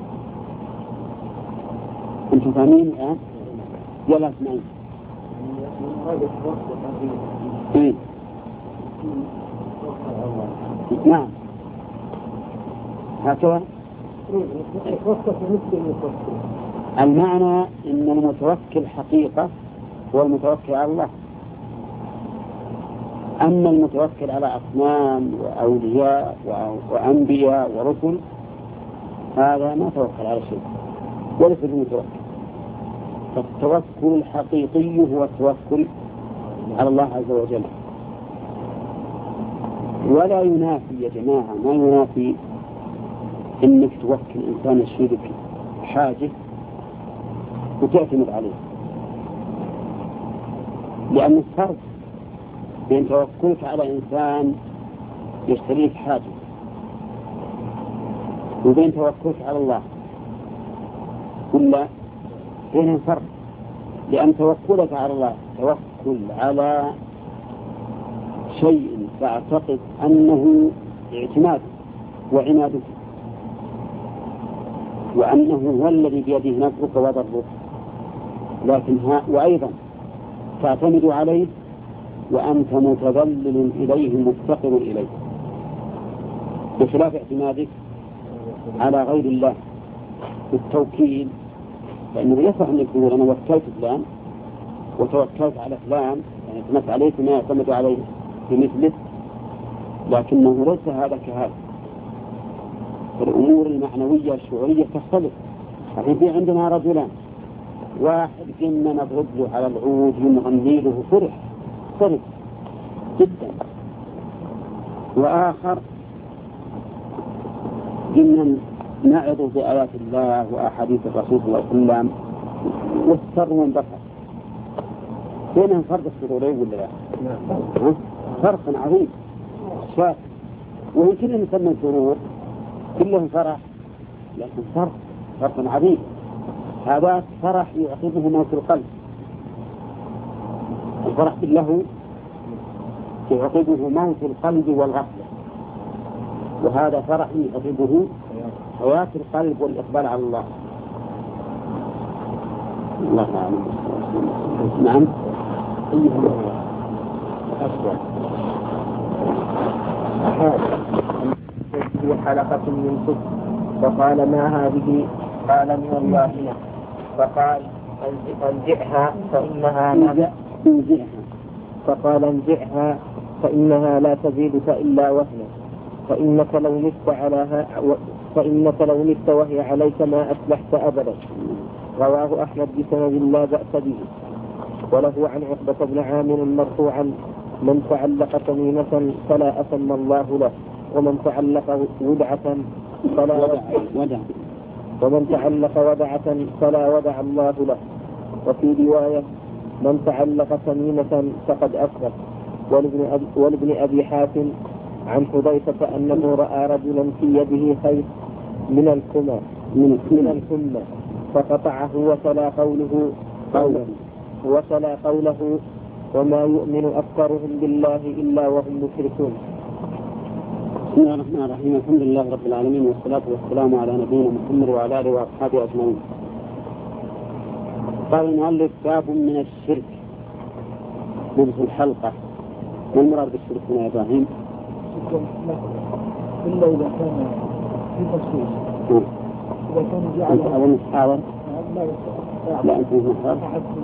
أنتم فاهمين الآن؟ يلا اسمعين. إيه؟ نعم هكذا. المعنى إن المتوكل حقيقة هو المتوكل على الله. أما المتوكل على أصنام وأولياء وأنبياء ورسل هذا ما توكل على شيء وليس المتوكل. فالتوكل الحقيقي هو التوكل على الله عز وجل. ولا ينافي يا جماعة، ما ينافي إنك توكل إنسان يشيرك حاجة وتعتمد عليه، لأن الفرق بين توكلك على إنسان يشتريك حاجة وبين توكلك على الله كله بين فرق. لأن توكلك على الله توكل على شيء تعتقد أنه اعتماد وعنادك وأنه هو الذي بيده نفعك وضرك، لكن ها وأيضا تعتمد عليه وأنت متذلل إليه مفتقر إليه، بخلاف اعتمادك على غير الله بالتوكيل. لأنه يصح أن يقول أنا وكلت فلان وتوكلت على فلان، يعني اعتمدت عليه ما يعتمد عليه بمثله، لكنه ليس هذا كهذا. فالأمور المعنوية الشعورية تختلف. الحين في عندنا رجلان، واحد كنا نضرب له على العود ونغني له فرح فرح جدا، وآخر كنا نعظ بآيات الله وأحاديث الرسول صلى الله عليه وسلم والسر وانبقى. بينهم فرق السرورين ولا لا؟ فرق عظيم شاف. وإن كنا نسمى سرور كلهم فرح، لكن فرق فرق عظيم. هذا فرح يعقبه موت القلب، الفرح بالله يعقبه موت القلب والغفلة، وهذا فرح يعقبه حياة القلب والإقبال على الله. الله أعلم. نعم. في حلقة من صف فقال ما هذه؟ قال من الله. فقال انزعها فإنها نفس. فقال انزعها فإنها لا تزيدك إلا وهنا، فإنك لو مت على فإنك لو مت وهي عليك ما أفلحت أبدا. رواه أحمد بسند لا بأس به. وله عن عقبة بن عامر مرفوعا: من تعلق تميمة فلا أتم الله له، ومن تعلق ودعة فلا ودع ومن تعلق ودعة فلا ودع الله له. وفي رواية: من تعلق تميمة فقد أشرك. ولابن أبي, ولابن أبي حاتم عن حذيفة أنه رأى رجلا في يده خيط من الكمى من الكمى فقطعه وتلا قوله قوله وتلا قوله وما يؤمن أكثرهم بالله إلا وهم مشركون. بسم الله الرحمن الرحيم. الحمد لله رب العالمين، والصلاة والسلام على نبينا محمد وعلى آله وأصحابه أجمعين. قال المؤلف: باب من الشرك لبس الحلقة. ما المراد بالشرك هنا يا إبراهيم؟ إلا إذا كان في تفصيل. إذا كان جعل أو المحاور لا لا أنت محاور.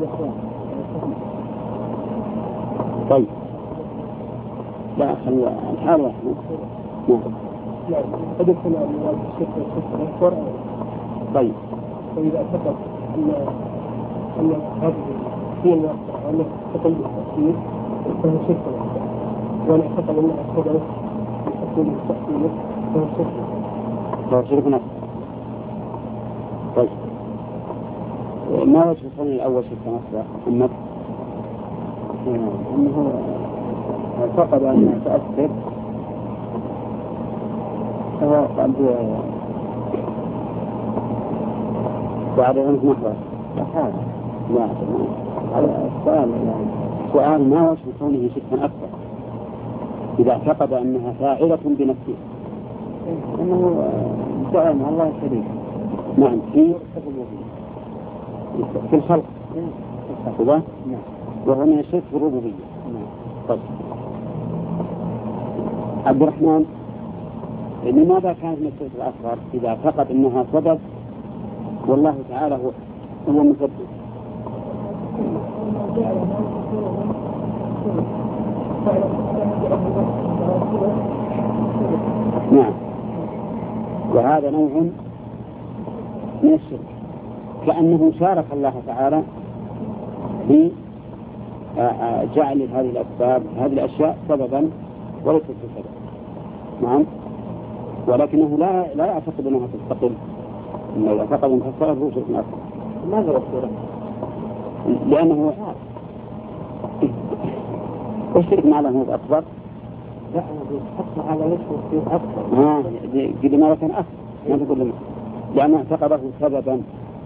طيب لا خلوا الحال واحد. نعم. لا أدخل المراد بالشرك والشرك الأكبر. طيب. فإذا اعتقد أن أن هذه هي الواقع وأن تقل بالتأثير فهو شرك الأكبر، وأن اعتقد أنها سبب لحصول التأثير فهو شرك فهو شرك نفسه. طيب ما وجه الثاني الأول شرك نفسه؟ أنه أنه اعتقد أنها تأثر سواء قد بعد عنك محور. لا على السؤال يعني سؤال ما وجه كونه شركا أكبر إذا اعتقد أنها فاعلة بنفسه؟ أنه دعا مع الله شريك. نعم. في في الخلق كذا. نعم. وهو من الشرك في الربوبية. نعم. طيب عبد الرحمن، لماذا كانت من الشرك الأصغر إذا اعتقد أنها سبب والله تعالى هو هو مسبب؟ نعم. وهذا نوع من الشرك، كأنه شارك الله تعالى في جعل هذه الأسباب هذه الأشياء سببا وليست سببا. نعم. ولكنه لا لا يعتقد أنها تستقل، إنه يعتقد أن السبب هو شرك أكبر. ماذا يصير؟ لأنه الشرك مع الله هو أكبر. لا حتى على نفسه في أكبر. آه لماذا كان أكبر؟ ما تقول لنا؟ لأنه اعتقده سببا،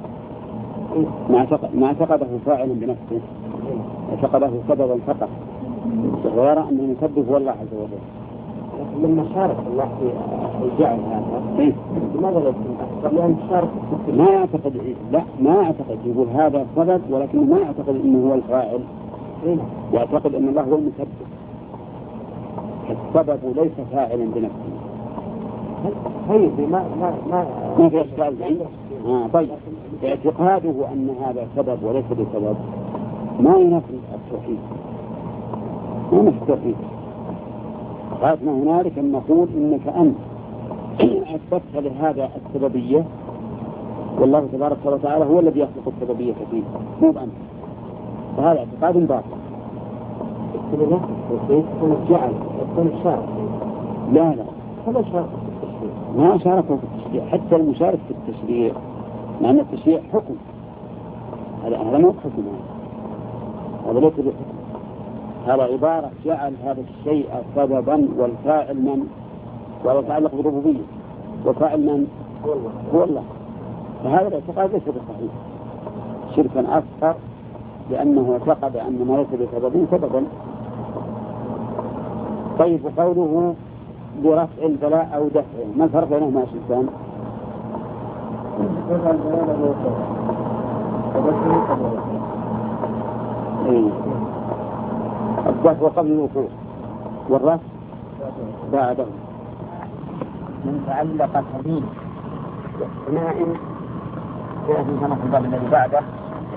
ما اعتقده فاعلا بنفسه، اعتقده سببا فقط، ويرى أن المسبب هو الله عز وجل. لكن لما شارك الله في الجعل هذا لماذا لا يكون أكبر؟ لأن شارك ما يعتقد لا ما يعتقد يقول هذا سبب، ولكنه ما يعتقد أنه هو الفاعل، يعتقد أن الله هو المسبب. السبب ليس فاعلا بنفسه. هي ما ما ما ما في أشكال بعيد. آه طيب اعتقاده أن هذا سبب وليس بسبب ما ينافي التوحيد، ما ينافي التوحيد. غايتنا هنالك أن نقول إنك أنت أثبتت لهذا السببية، والله تبارك وتعالى هو الذي يخلق السببية فيه، مو أنت. فهذا اعتقاد باطل. يكون الجعل يكون الشارك. لا لا هذا شارك ما شاركوا في التشريع، حتى المشارك في التشريع، لأن التشريع حكم، هذا هذا مو حكم، هذا ليس بحكم، هذا عبارة جعل هذا الشيء سببا والفاعل من، وهو يتعلق بالربوبية، وفاعل من هو الله. فهذا الاعتقاد ليس بصحيح، شركا أصغر، لأنه اعتقد أن ما ليس بسبب سببا. طيب وقوله برفع البلاء أو دفعه، ما الفرق بينهما يا شيخان؟ رفع البلاء أو دفعه إيه. الدفع قبل الوقوع والرفع بعده. من تعلق تميم نائم جاء في سنة الباب الذي بعده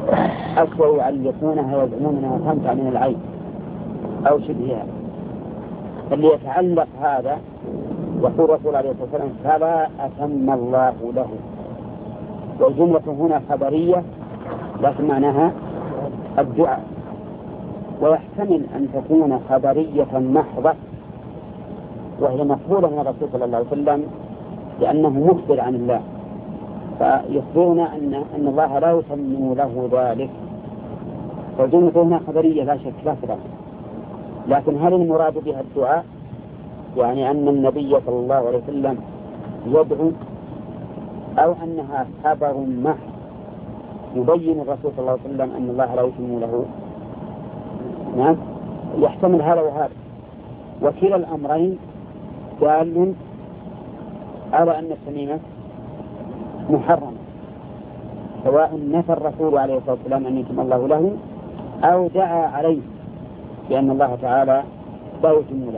أشياء يعلقونها يزعمون أنها تنفع من العين أو شبهها، اللي يتعلق هذا يقول الرسول عليه الصلاة والسلام فلا أتم الله له. والجملة هنا خبرية لكن معناها الدعاء، ويحتمل أن تكون خبرية محضة وهي مقبولة من الرسول صلى الله عليه وسلم لأنه مخبر عن الله، فيخبرنا أن أن الله لا يتم له ذلك. فالجملة هنا خبرية لا شك لا فرق. لكن هل المراد بها الدعاء؟ يعني أن النبي صلى الله عليه وسلم يدعو، أو أنها خبر محض يبين الرسول صلى الله عليه وسلم أن الله لا يتم له؟ نعم، يحتمل هذا وهذا، وكلا الأمرين دال على أن التميمة محرمة، سواء نفى الرسول عليه الصلاة والسلام أن يتم الله له أو دعا عليه بأن الله تعالى لا يتم له.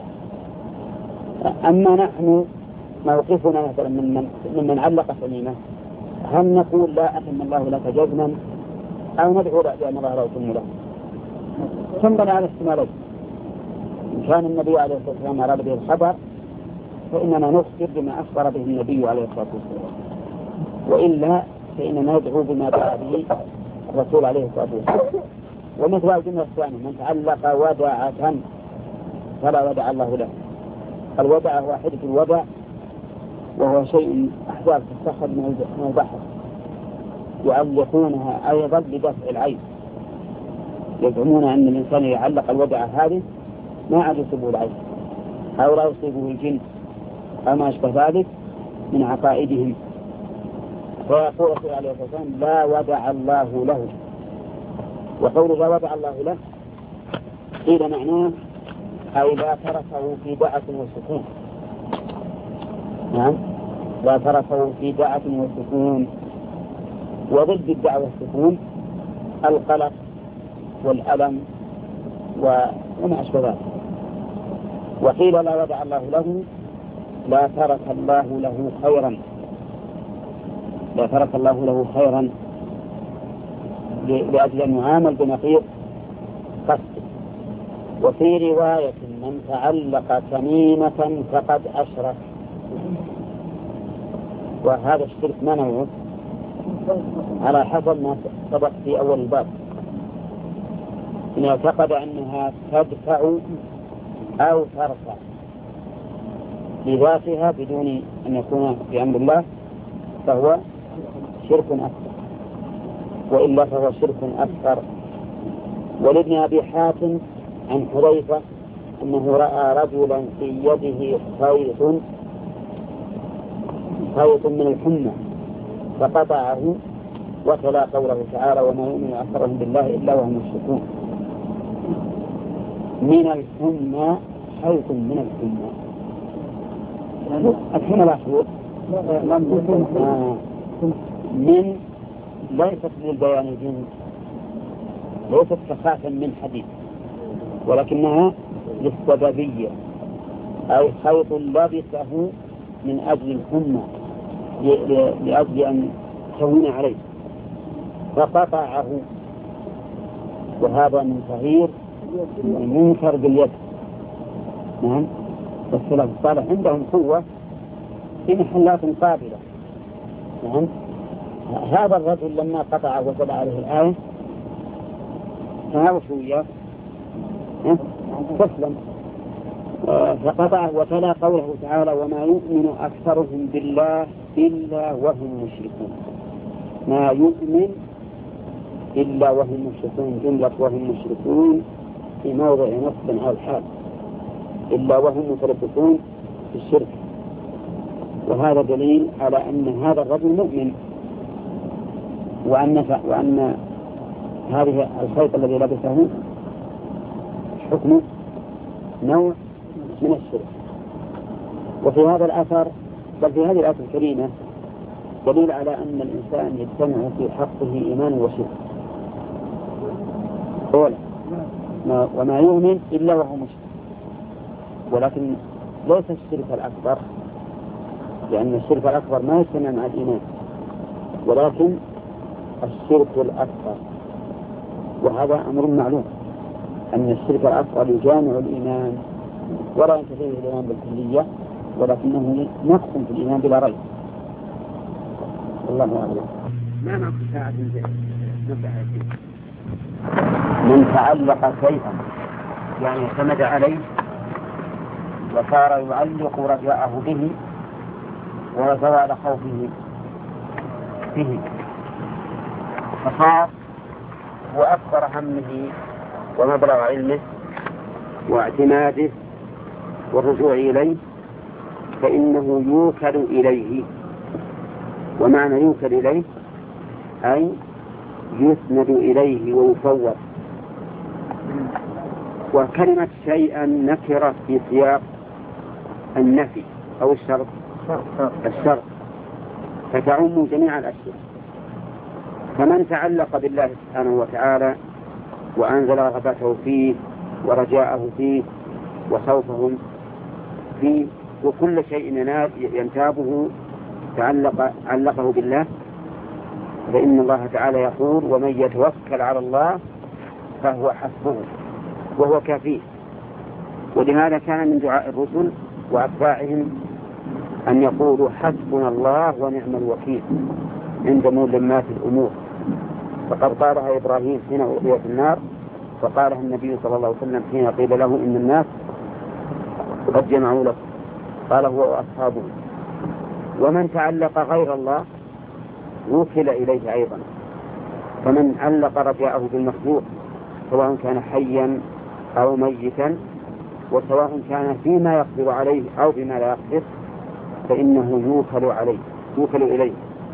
أما نحن موقفنا مثلا من من, من علق التميمة، هل نقول لا أتم الله لك جزما أو ندعو بأن الله لا يتم له؟ تنبني على احتمالين. إن كان النبي عليه الصلاة والسلام أراد به الخبر فإننا نخبر بما أخبر به النبي عليه الصلاة والسلام، وإلا فإننا ندعو بما دعا به الرسول عليه الصلاة والسلام. ومثل الجملة الثانية من تعلق ودعة فلا ودع الله له. الودع هو حدث الودع، وهو شيء أحداث تستخرج من البحر يعلقونها أيضا لدفع العين. يزعمون أن الإنسان يعلق الودع هذه ما عاد يصيبه العين أو لا يصيبه الجن أو ما أشبه ذلك من عقائدهم. ويقول الرسول عليه الصلاة والسلام لا ودع الله له. وقول لا ودع الله له قيل معناه أي لا تركه في دعة وسكون. نعم، لا تركه في دعة وسكون. وضد الدعوة والسكون القلق والألم وما أشبه ذلك. وقيل لا ودع الله له لا ترك الله له خيرا، لا ترك الله له خيرا لأجل أن يعامل بنقيض قصد. وفي رواية من تعلق تميمة فقد أشرك. وهذا الشرك ما نوعه؟ على حسب ما سبق في أول الباب، إن اعتقد أنها تدفع أو ترفع لذاتها بدون أن يكون بأمر الله فهو شرك أكبر، وإلا فهو شرك أكبر. ولابن أبي حاتم عن حذيفة أنه رأى رجلا في يده خيط خيط من الحمى فقطعه وتلا قوله تعالى وما يؤمن أكثرهم بالله إلا وهم مشركون. من الحمى خيط من الحمى. الحمى لا خيوط من ليست للبيان جنس، ليست كخاتم من حديد، ولكنها للسببية، أي خيط لبسه من أجل الحمى لأجل أن تهون عليه فقطعه. وهذا من صغير منكر باليد. نعم، والسلف الصالح عندهم قوة في محلات قابلة. نعم، هذا الرجل لما قطع وتلا عليه الآية فهو شوية تسلم فقطع وتلا قوله تعالى وما يؤمن أكثرهم بالله إلا وهم مشركون. ما يؤمن إلا وهم مشركون، جملة وهم مشركون في موضع نصب على الحال، إلا وهم متلبسون في الشرك. وهذا دليل على أن هذا الرجل مؤمن، وأن وأن هذه الخيط الذي لبسه حكمه نوع من الشرك. وفي هذا الأثر بل في هذه الآية الكريمة دليل على أن الإنسان يجتمع في حقه إيمان وشرك. أولا وما يؤمن إلا وهو مشرك، ولكن ليس الشرك الأكبر، لأن الشرك الأكبر ما يجتمع مع الإيمان، ولكن الشرك الأكبر، وهذا أمر معلوم أن الشرك الأكبر يجامع الإيمان ولا ينتفي الإيمان بالكلية، ولكنه نقص في الإيمان بلا ريب. الله أعلم. ما معنى ساعة من تعلق شيئا يعني اعتمد عليه وصار يعلق رجاءه به وزوال خوفه به، فصار وأكثر همه ومبلغ علمه واعتماده والرجوع إليه، فإنه يوكل إليه. ومعنى يوكل إليه أي يسند إليه ويفوض. وكلمة شيئا نكرة في سياق النفي أو الشرط الشرط فتعم جميع الأشياء. فمن تعلق بالله سبحانه وتعالى وأنزل رغبته فيه ورجاءه فيه وخوفه فيه وكل شيء ينتابه تعلق علقه بالله، فإن الله تعالى يقول: ومن يتوكل على الله فهو حسبه وهو كافيه. ولهذا كان من دعاء الرسل وأتباعهم أن يقولوا: حسبنا الله ونعم الوكيل عند ملمات الأمور. فقد قالها إبراهيم حين ألقي في النار، فقالها النبي صلى الله عليه وسلم حين قيل له إن الناس قد جمعوا لكم، قال هو وأصحابه. ومن تعلق غير الله وكل إليه أيضا. فمن علق رجاءه بالمخلوق سواء كان حيا أو ميتا، وسواء كان فيما يقدر عليه أو بما لا يقدر، فإنه يوكل عليه يوكل إليه.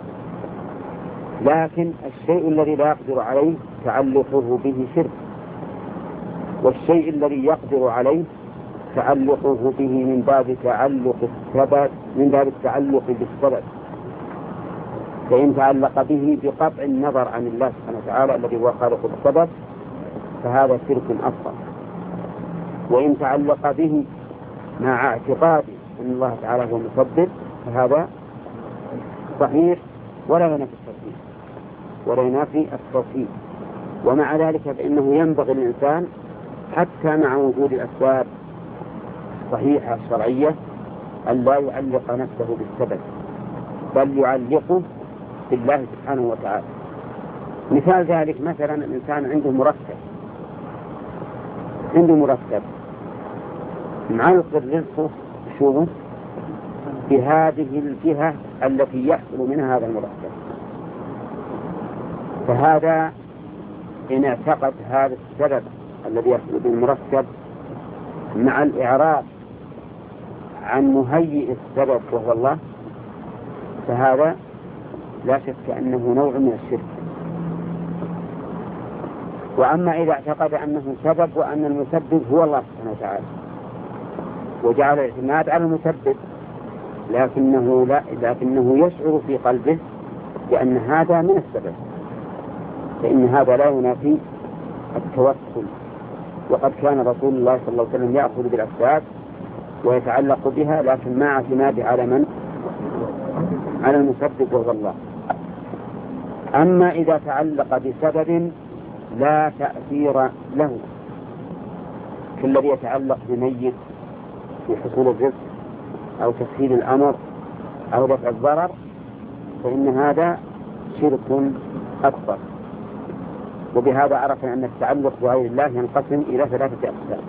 لكن الشيء الذي لا يقدر عليه تعلقه به شرك، والشيء الذي يقدر عليه تعلقه به من باب تعلق السبب من باب التعلق بالسبب. فإن تعلق به بقطع النظر عن الله سبحانه وتعالى الذي هو خالق السبب فهذا شرك أصغر. وإن تعلق به مع اعتقاد أن الله تعالى هو المسبب فهذا صحيح ولا ينافي التوحيد ولا ينافي التوحيد. ومع ذلك فإنه ينبغي للإنسان حتى مع وجود الأسباب الصحيحة الشرعية أن لا يعلق نفسه بالسبب، بل يعلقه بالله سبحانه وتعالى. مثال ذلك مثلا الإنسان عنده مرتب عنده مرتب معلق رزقه شو بهذه الجهة التي يحصل منها هذا المرتب، فهذا إن اعتقد هذا السبب الذي يحصل به المرتب مع الإعراض عن مهيئ السبب وهو الله، فهذا لا شك أنه نوع من الشرك. وأما إذا اعتقد أنه سبب وأن المسبب هو الله سبحانه وتعالى وجعل الاعتماد على المسبب، لكنه لا لكنه يشعر في قلبه بأن هذا من السبب، فإن هذا لا ينافي التوكل. وقد كان رسول الله صلى الله عليه وسلم يأخذ بالأسباب ويتعلق بها، لكن مع اعتماده على من؟ على المسبب وهو الله. أما إذا تعلق بسبب لا تأثير له كالذي يتعلق بميت في حصول الرزق أو تسهيل الأمر أو دفع الضرر، فإن هذا شرك أكبر. وبهذا عرفنا أن التعلق بغير الله ينقسم إلى ثلاثة أقسام: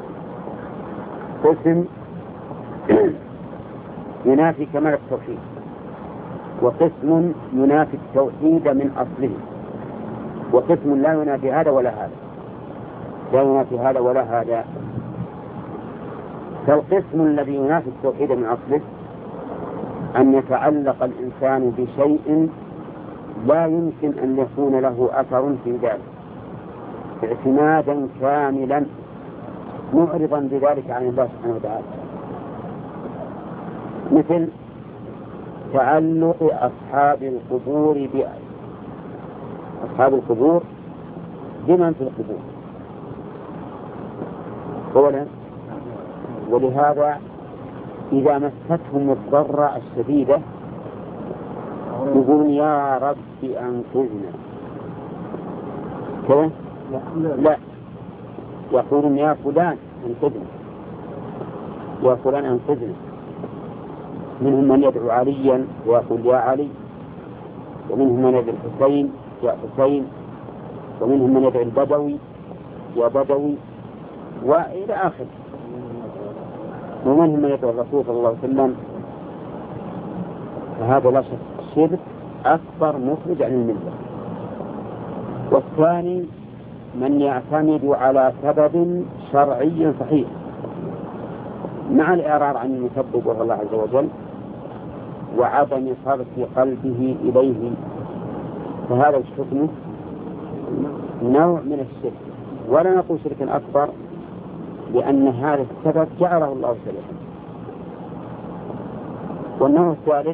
قسم ينافي كمال التوحيد، وقسم ينافي التوحيد من أصله، وقسم لا ينافي هذا ولا هذا لا ينافي هذا ولا هذا. فالقسم الذي ينافي التوحيد من أصله أن يتعلق الإنسان بشيء لا يمكن أن يكون له أثر في ذلك اعتمادا كاملا معرضا بذلك عن الله سبحانه وتعالى، مثل تعلق أصحاب القبور بأي أصحاب القبور بمن في القبور أولا. ولهذا إذا مستهم الضرة الشديدة يقول يا رب أنقذنا كيف؟ لا يقولون يا فلان انقذنا. يا فلان أنقذنا، منهم من يدعو عليا ويقول يا علي، ومنهم من يدعو الحسين يا حسين، ومنهم من يدعو البدوي يا بدوي، وإلى آخر. ومنهم من يدعو الرسول صلى الله عليه وسلم. فهذا لا شك الشرك أكبر مخرج عن الملة. والثاني من يعتمد على سبب شرعي صحيح مع الإعراض عن المسبب وهو الله عز وجل وعدم صرف قلبه إليه، فهذا الحكم نوع من الشرك، ولا نقول شركا أكبر لأن هذا السبب جعله الله سببا. والنوع الثالث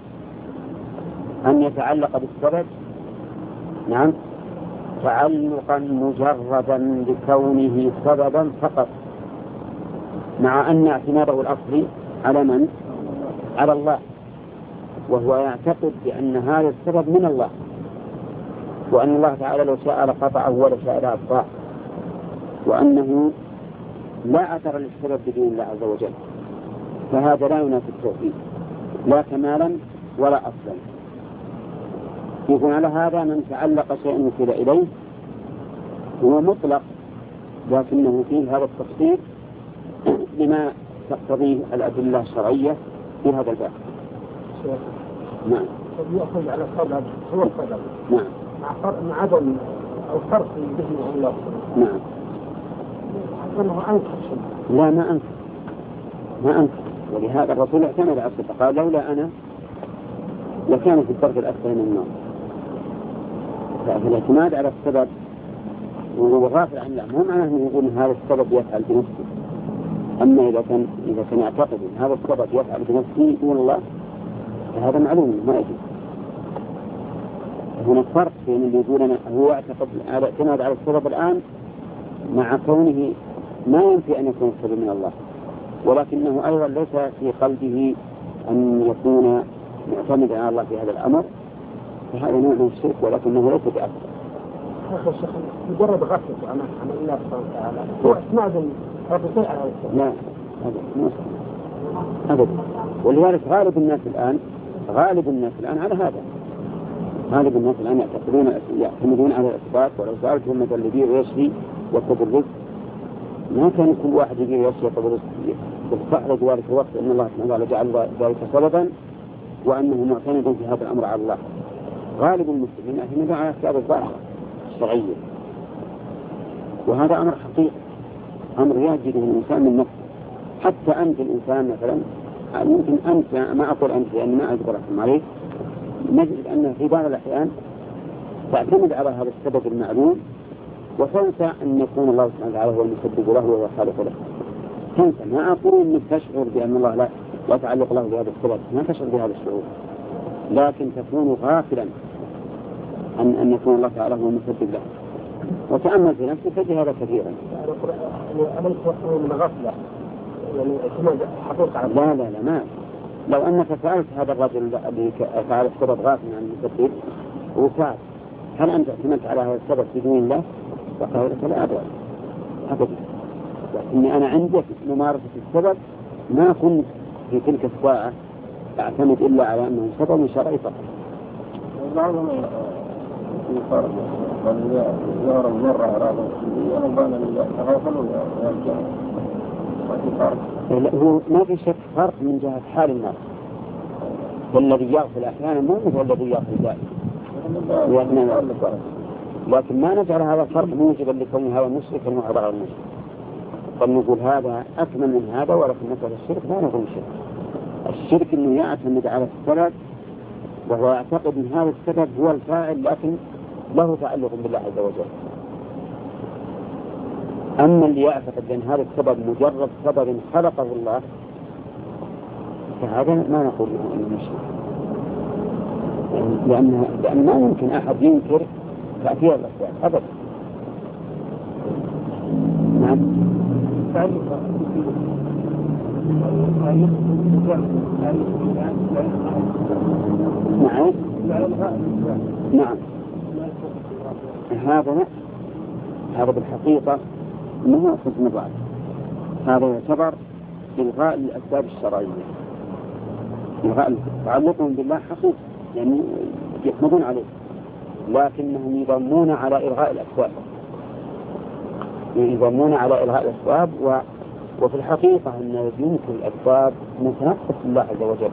أن يتعلق بالسبب نعم تعلقا مجردا بكونه سببا فقط، مع أن اعتماده الأصلي على من؟ على الله، وهو يعتقد بأن هذا السبب من الله، وأن الله تعالى لو شاء لقطعه ولا شاء لأبقاه، وأنه لا أثر للسبب بدون الله عز وجل. فهذا لا ينافي التوحيد لا كمالا ولا أصلا. يكون على هذا من تعلق شيء وكل إليه هو مطلق، لكنه فيه هذا التفصيل لما تقتضيه الأدلة الشرعية في هذا الباب. نعم. يأخذ على السبب هو السبب. نعم. مع عدم أو فرق به عن الله. نعم. أنه أنكر شيء. لا ما أنكر ما أنكر ولهذا الرسول اعتمد على السبب، قال لولا أنا لكان في الدرجة الأسفل من النار. فالاعتماد على السبب وهو غافل عن الله مو معناه أنه يقول هذا السبب يفعل بنفسه. أما إذا كان إذا كان يعتقد أن هذا السبب يفعل بنفسه دون الله فهذا معلوم ما يجوز. هنا فرق بين اللي يقول أنا هو يعتقد على اعتماد على السبب الآن مع كونه ما ينفي أن يكون السبب من الله، ولكنه أيضا ليس في قلبه أن يكون معتمدا على الله في هذا الأمر، فهذا نوع من الشرك ولكنه ليس بأكثر. هذا الشيخ مجرد غفلة عن الله سبحانه وتعالى هو اعتماد ربطي على السبب. لا هذا مو أبدا. ولذلك غالب الناس الآن غالب الناس الآن على هذا. غالب الناس الآن يعتقدون يعتمدون على الأسباب، ولو سألتهم مثلا اللي يبيع ويشري ويطلب الرزق ما كان كل واحد يبيع ويشري ويطلب الرزق بالفعل ذلك الوقت أن الله سبحانه وتعالى جعل ذلك سببا وأنه معتمد في هذا الأمر على الله. غالب المسلمين يعتمدون على الأسباب الظاهرة الشرعية، وهذا أمر حقيقي، أمر يجده الإنسان من نفسه. حتى أنت الإنسان مثلا يمكن أنت ما أقول أنت لأن ما أقدر أحكم عليك، نجد أن في بعض الأحيان تعتمد على هذا السبب المعلوم وتنسى أن يكون الله سبحانه وتعالى هو المسبب له وهو الخالق له. تنسى. ما أقول أنك تشعر بأن الله لا يتعلق له بهذا السبب، ما تشعر بهذا الشعور، لكن تكون غافلا أن أن يكون الله تعالى هو المسبب له. وتأمل في نفسك تجد هذا كثيرا. أليس وحده من غفلة؟ يعني اعتماد حقيقة على لا لا لا ما لو أنك سألت هذا الرجل الذي فعل السبب غافلا عن المسبب وسأل هل أنت اعتمدت على هذا السبب بدون الله؟ فقال لك لا أبدا أبدا، لكني أنا عندي ممارسة السبب ما كنت في تلك الساعة أعتمد إلا على أنه سبب شرعي فقط. بعضهم يقارب يرى المرة أراده وربنا لله تغافلوا يا رجال. هو ما في شك فرق من جهة حال الناس، والذي يغفل أحيانا مو مثل الذي يغفل دائما، لكن ما نجعل هذا الفرق موجبا لكون هذا مشرك وهذا غير مشرك. بل نقول هذا أكمل من هذا، ولكن مثل الشرك لا نقول شرك. الشرك إنه يعتمد على السبب وهو يعتقد أن هذا السبب هو الفاعل لكن له تعلق بالله عز وجل. أما اللي يعتقد أن هذا السبب مجرد سبب خلقه الله فهذا ما نقول له أنه مشرك، لأن لأن ما يمكن أحد ينكر تأثير الأسباب أبدا. نعم. نعم. نعم. هذا هذا بالحقيقة ما هو حكم الرأي، هذا يعتبر إلغاء الأسباب الشرعية، إلغاء تعلقهم بالله حقيقي يعني يحمدون عليه، لكنهم يضمون على إلغاء الأسباب، يضمون على إلغاء الأسباب و... وفي الحقيقة أن يمكن الأسباب متنقص الله عز وجل،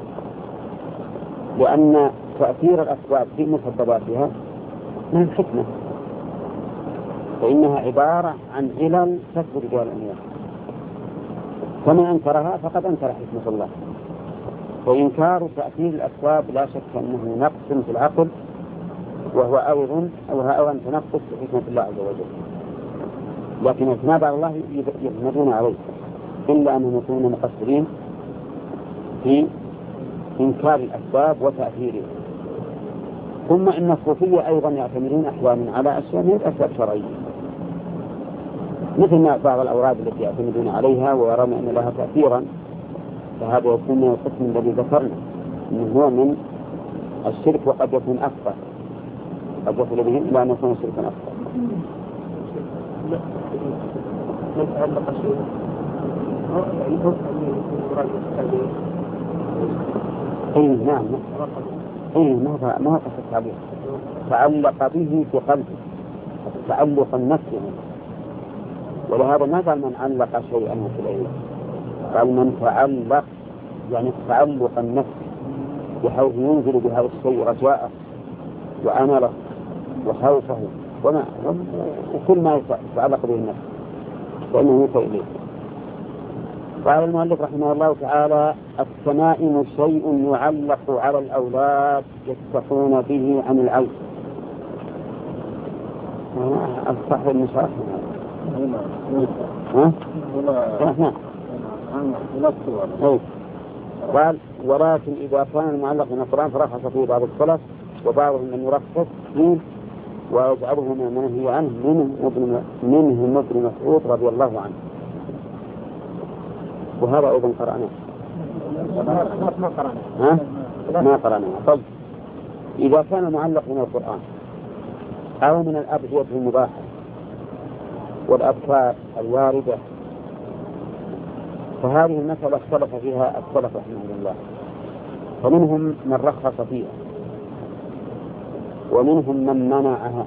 لأن تأثير الأسباب في مسبباتها من الحكمة، فإنها عبارة عن علل تثبت بها الأمور، فمن أنكرها فقد أنكر حكمة الله. وإنكار تأثير الأسباب لا شك أنه نقص في العقل، وهو أيضا أو أيضا تنقص في حكمة الله عز وجل، لكن اثناء بعض الله يحمدون عليه، إلا أنهم يكونون مقصرين في إنكار الأسباب وتأثيرها. ثم إن الصوفية أيضا يعتمدون أحيانا على أشياء من الأسباب الشرعية، مثل ما بعض الأوراد التي يعتمدون عليها ويرون أن لها تأثيرا، فهذا يكون من القسم الذي ذكرنا أنه هو من الشرك، وقد يكون أكبر، قد يصل به إلى أن يكون شركا أكبر. من تعلق شيء يعني هو المراد بالتعبير. إيه نعم، إيه ما ما قصد التعبير، تعلق به في قلبه، تعلق النفس يعني. ولهذا ما قال من علق شيئا في العلم، قال من تعلق يعني تعلق النفس بحيث ينزل بهذا الشيء رجاءه وأمله وخوفه وما وكل ما يتعلق به النفس فإنه يوصل إليه. قال المؤلف رحمه الله تعالى: التمائم شيء يعلق على الأولاد يتقون به عن العيب. أصح المشاهد ها؟ ها؟ قال: ولكن إذا كان المعلق من القرآن فرخص فيه بعض السلف وبعضهم لم يرخص فيه ويجعله من منهي عنه منهم ابن مسعود رضي الله عنه. وهذا أيضا قرأناه ما قرأنا ها؟ ما قرأناه. طيب إذا كان المعلق من القرآن أو من الأبدية المباحة والأذكار الواردة، فهذه المسألة اختلف فيها السلف رحمه الله، فمنهم من رخص فيها ومنهم من منعها.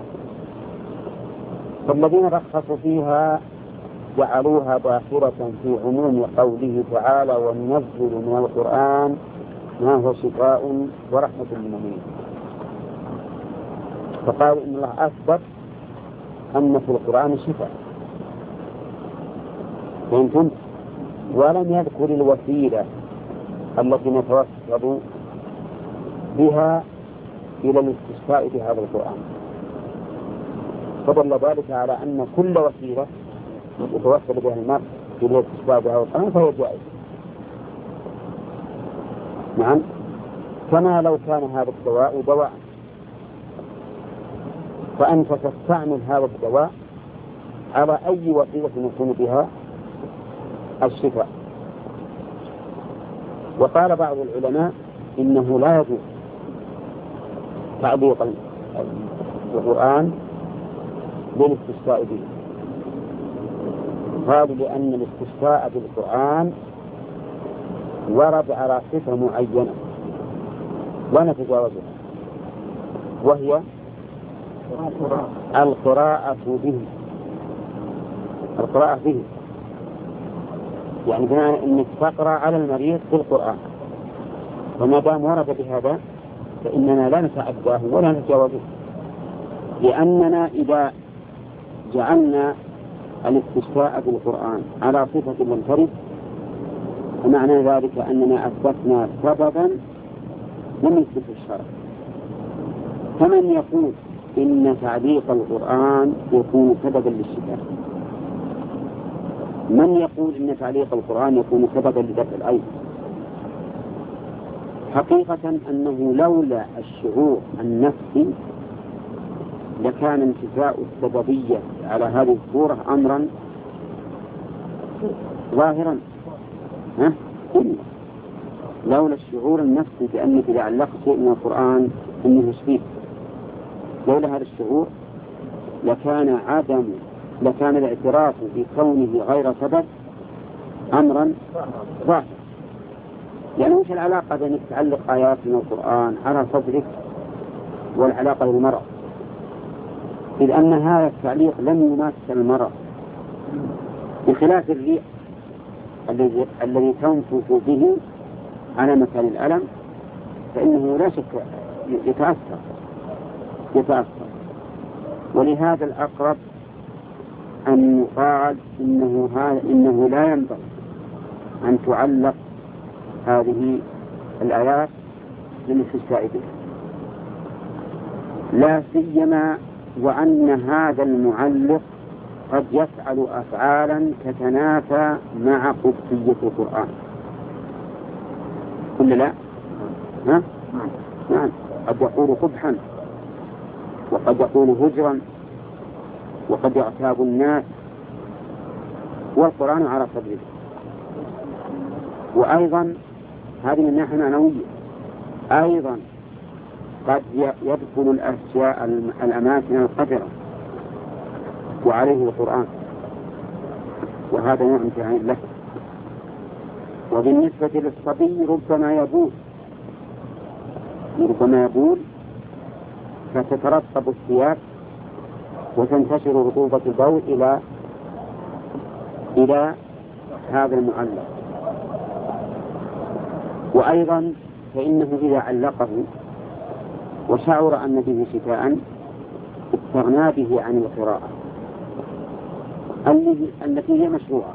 فالذين رخصوا فيها جعلوها داخلة في عموم قوله تعالى: وننزل من القرآن ما هو شفاء ورحمة للمؤمنين. فقالوا إن الله أثبت أن في القرآن شفاء، فهمتم؟ ولم يذكر الوسيلة التي نتوسل بها إلى الاستشفاء بهذا القرآن، فدل ذلك على أن كل وسيلة يتوسل بها المرء إلى الاستشفاء بهذا القرآن فهي جائز. نعم، كما لو كان هذا الدواء دواء فأنت تستعمل هذا الدواء على أي وسيلة يكون بها الشفاء. وقال بعض العلماء إنه لا يجوز تعليق القرآن بالاستشفاء به، قالوا لأن الاستشفاء بالقرآن ورد على صفة معينة لا نتجاوزها، وهي القراءة به، القراءة به يعني بمعنى أنك تقرأ على المريض بالقرآن، وما دام ورد بهذا فإننا لا نتعداه ولا نتجاوزه، لأننا إذا جعلنا الاستشفاء بالقرآن على صفة لم ترد فمعنى ذلك أننا أثبتنا سببا لم يثبت الشرع. فمن يقول إن تعليق القرآن يكون سببا للشفاء؟ من يقول إن تعليق القرآن يكون سببا لدفع العيب؟ حقيقة أنه لولا الشعور النفسي لكان انتفاء السببية على هذه الصورة أمرا ظاهرا. ها؟ لولا الشعور النفسي بأنك إذا علقت شيء من القرآن أنه يشفيك، لولا هذا الشعور لكان عدم لكان الاعتراف بكونه غير سبب أمرا ظاهرا. يعني وش العلاقة بين تعلق آيات من القرآن على صدرك والعلاقة بالمرض؟ إذ أن هذا التعليق لم يمثل المرض، بخلاف الريح الذي الذي تنفث به على مكان الألم فإنه لا شك يتأثر يتأثر ولهذا الأقرب أن يقال إنه, إنه لا ينبغي أن تعلق هذه الآيات للاستشفاء بها، لا سيما وأن هذا المعلق قد يفعل أفعالا تتنافى مع قدسية القرآن. كل لا؟ ها؟ نعم. قد يقول قبحا، وقد يقول هجرا، وقد يغتاب الناس، والقرآن على صدره. وأيضا هذه من ناحية معنوية، أيضا قد يدخل الأشياء الأماكن القذرة وعليه القرآن، وهذا نوع امتحان له. وبالنسبة للصبي ربما يبول ربما يبول فتترطب الثياب وتنتشر رطوبة البول إلى إلى هذا المعلق. وأيضا فإنه إذا علقه وشعر أن به شفاء استغنى به عن القراءة التي هي مشروعة،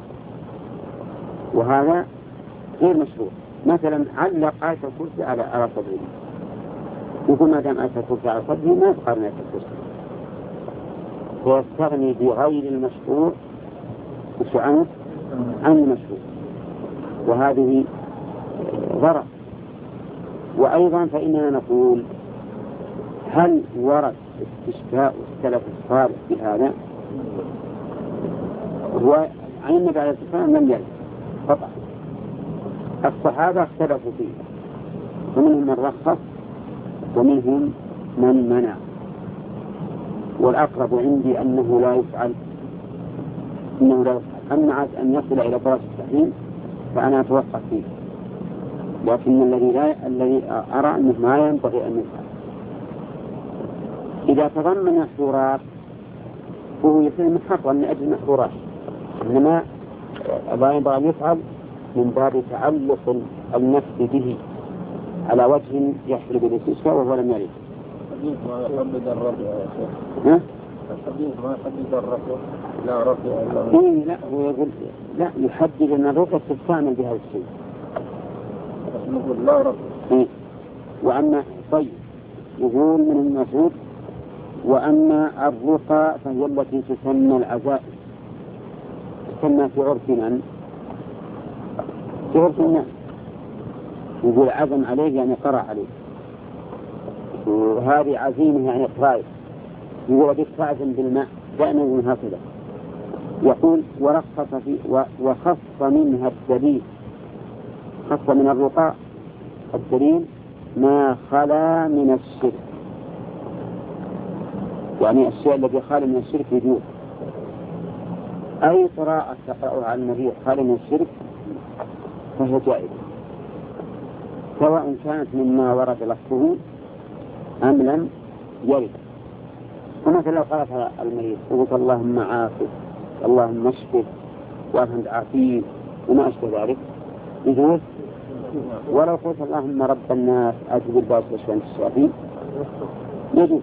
وهذا غير مشروع. مثلا علق آية الكرسي على على صدره، يقول ما دام آية الكرسي على صدره ما يقارن آية الكرسي، ويستغني بغير المشروع عن عن المشروع، وهذه ضرر. وأيضا فإننا نقول هل ورد استشفاء السلف الصالح بهذا؟ هو عن النبي عليه الصلاة والسلام لم يرد قطعا. الصحابة اختلفوا فيه، ومنهم من رخص ومنهم من منع، والأقرب عندي أنه لا يفعل أنه لا يفعل. أما أن يصل إلى درجة التحريم فأنا أتوقف فيه، لكن الذي لا الذي أرى أنه ما ينبغي أن يفعل. إذا تضمن محظورات فهو يصير محظورا من أجل محظورات، إنما لا ينبغي أن يفعل من باب تعلق النفس به على وجه يحصل بالاستشفاء وهو لم يرد. الحديث ما يحدد الرفع يا شيخ. ها؟ الحديث ما يحدد الرفع، لا رفع إلا. إيه لا، هو يقول لا يحدد أن الرفع تستعمل بهذا الشيء. بس نقول لا رفع. إيه. وأما طيب يقول من المفروض وأما الرقى فهي التي تسمى العزائم، تسمى في عرف من؟ في عرف الناس. يقول عزم عليه يعني قرأ عليه، وهذه عزيمة يعني قرائب. يقول بك تعزم بالماء دائما من هكذا. يقول ورخص في وخص منها الدليل، خص من الرقى الدليل ما خلا من الشرك، يعني الشيء الذي خالي من الشرك يجوز. أي قراءة تقرأها على المريض خالي من الشرك فهي جائزة، سواء كانت مما ورد لفظه أم لم يرد. ومثلا لو قرأت على المريض وقلت اللهم عافه اللهم اشفه وأنت عافيه وما أشبه ذلك يجوز. ولو قلت اللهم رب الناس أجب الباس وشفاء الشافي يجوز.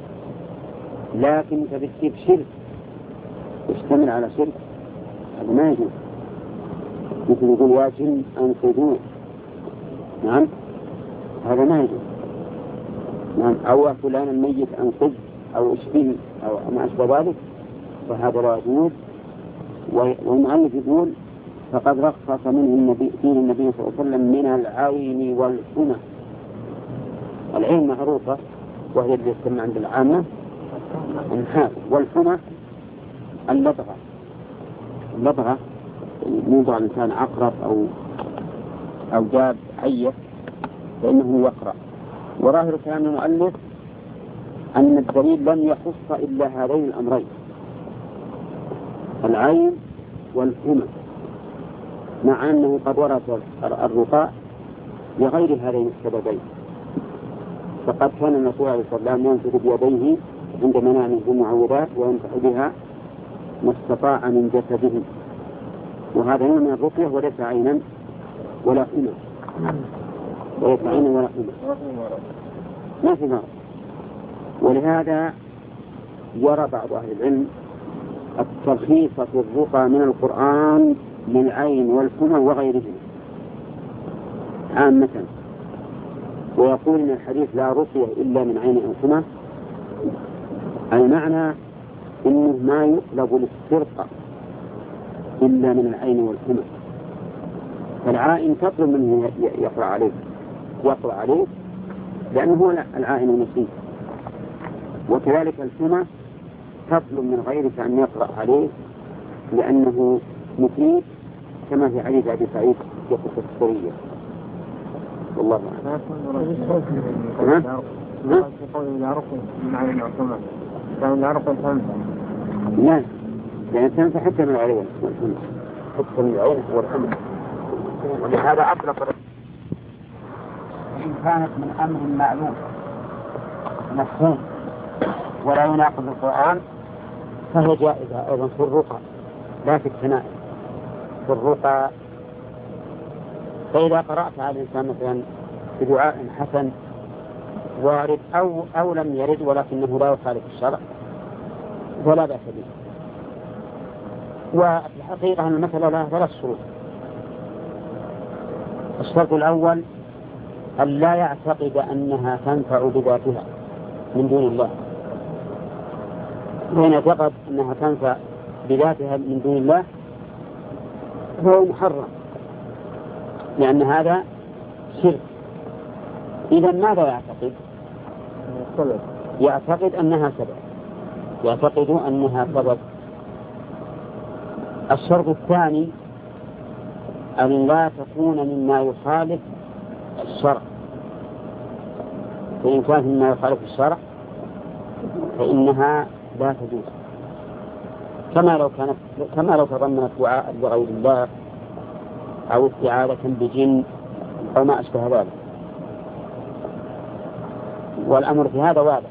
لكن تبكي بشرك يشتمل على شرك هذا ما يجوز. مثل يقول يا جن أنقذوه، نعم هذا ما يجوز. نعم أو فلان الميت أنقذ أو اشفيه أو ما أشبه ذلك فهذا لا يجوز. والمؤلف يقول فقد رخص منه النبي فيه النبي صلى الله عليه وسلم من العين والحمى. العين معروفة وهي اللي يسمى عند العامة النحاف، والحمى اللدغة. اللدغة موضع الإنسان عقرب أو أو جاب حية فإنه يقرأ. وظاهر كلام المؤلف أن الدليل لم يخص إلا هذين الأمرين العين والحمى، مع أنه قد ورد الرقى لغير هذين السببين. فقد كان الرسول عليه الصلاة والسلام ينفذ بيديه عند منامه المعوذات ويمسح بها ما استطاع من جسده، وهذا نوع من الرقية وليس عينا ولا حمى، وليس عينا ولا حمى، ما في مرض. ولهذا يرى بعض أهل العلم الترخيص في الرقى من القرآن للعين والحمى وغيرهما عامة، ويقول إن الحديث لا رقية إلا من عين أو حمى، أي معنى إنه ما يطلب للسرقة إلا من العين والحمى. فالعائن تطلب منه يقرأ عليه يقرأ عليه لأنه هو العائن المسيح، وكذلك الحمى تطلب من غيرك أن يقرأ عليه لأنه مفيد، كما في حديث أبي سعيد في السرية. والله أعلم. لا، يعني تنفع حتى من العين والحمى، حتى من العين والحمى. ولهذا أطلق إن كانت من أمر معلوم مفهوم ولا يناقض القرآن فهي جائزة أيضا في الرقى، لا في الثناء، في الرقى. فإذا قرأت على الإنسان مثلا بدعاء حسن وارد أو, أو لم يرد ولكنه لا يخالف الشرع فلا بأس به. وفي الحقيقة المسألة لها ثلاث شروط. الشرط الأول أن لا يعتقد أنها تنفع بذاتها من دون الله، وإن اعتقد أنها تنفع بذاتها من دون الله فهو محرم، لأن هذا شرك. إذا ماذا يعتقد؟ يعتقد أنها سبب، يعتقد أنها سبب. الشرط الثاني أن لا تكون مما يخالف الشرع، فإن كانت مما يخالف الشرع فإنها لا تجوز، كما لو كانت كما لو تضمنت دعاء لغير الله أو استعاذة بجن أو ما أشبه ذلك. والأمر في هذا واضح.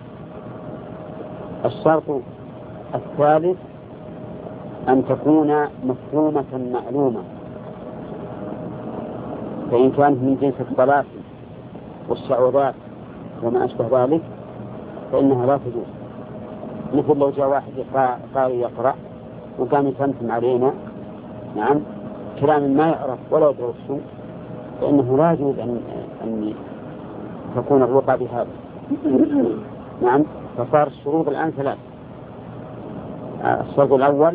الشرط الثالث أن تكون مفهومة معلومة، فإن كانت من جنس الطلاق والشعوذات وما أشبه ذلك فإنها لا تجوز. مثل لو جاء واحد قال يقرأ وقام يتمتم علينا نعم كلام ما يعرف ولا يدري السوء، فإنه لا يجوز أن, أن تكون الرقى بهذا. نعم. فصار الشروط الآن ثلاث. الشرط الأول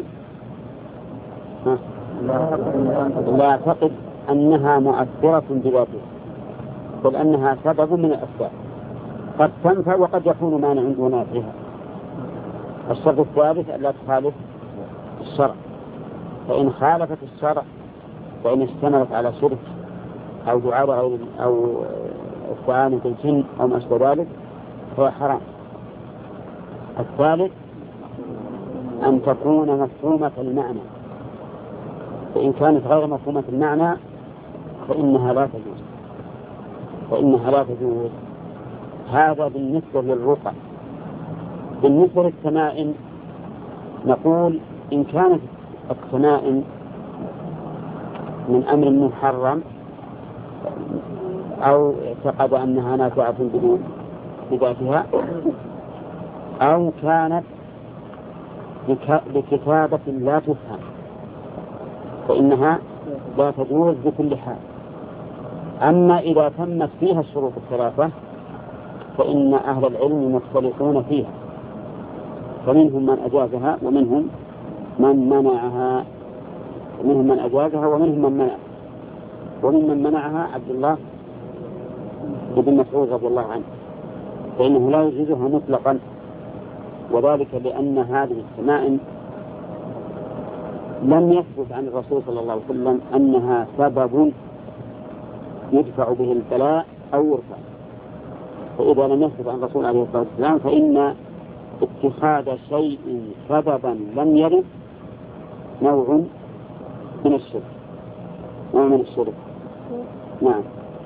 لا يعتقد أنها مؤثرة بذاتها، بل أنها سبب من الأسباب، قد تنفع وقد يكون مانع دون نافعها. الشرط الثالث ألا تخالف الشرع، فإن خالفت الشرع فإن اشتملت على شرك أو دعاء غير أو استعانة بالجن أو ما أشبه ذلك فهو حرام. الثالث أن تكون مفهومة المعنى، فإن كانت غير مفهومة المعنى فإنها لا تجوز فإنها لا تجوز. هذا بالنسبة للرقى. بالنسبة للتمائم نقول إن كانت التمائم من أمر محرم أو اعتقد أنها نافعة بذاتها أو كانت بكتابة لا تفهم فإنها لا تجوز بكل حال. أما إذا تمت فيها الشروط الثلاثة فإن أهل العلم مختلفون فيها، فمنهم من أجازها ومنهم من منعها ومنهم من أجازها ومنهم من منع وممن منعها عبد الله بن مسعود رضي الله عنه، فإنه لا يجوزها مطلقا، وذلك لأن هذه التمائم لم يثبت عن الرسول صلى الله عليه وسلم أنها سبب يدفع به البلاء أو يرفع. فإذا لم يثبت عن الرسول عليه الصلاة والسلام فإن اتخاذ شيء سببا لم يرد نوع من الشرك. نوع من الشرك. نعم.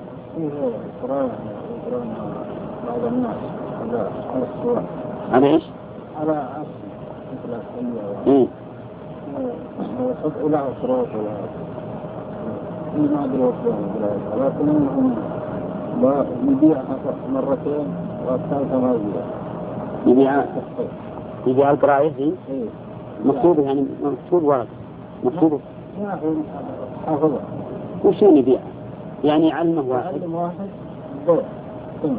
بعض الناس على الصورة. على إيش؟ على عصر مثل السنية. إيه. يحط إلى عصرات ولا ما أدري وصلهم بلا لكن إنهم لا يبيعها مرتين والثالثة ما يبيع. يبيع يبيع القراية دي. إيه. مكتوب يعني مكتوب ورق مكتوب. ما هو حافظة. وش يبيع؟ يعني يعلمه واحد. يعلم واحد بيع. ثم.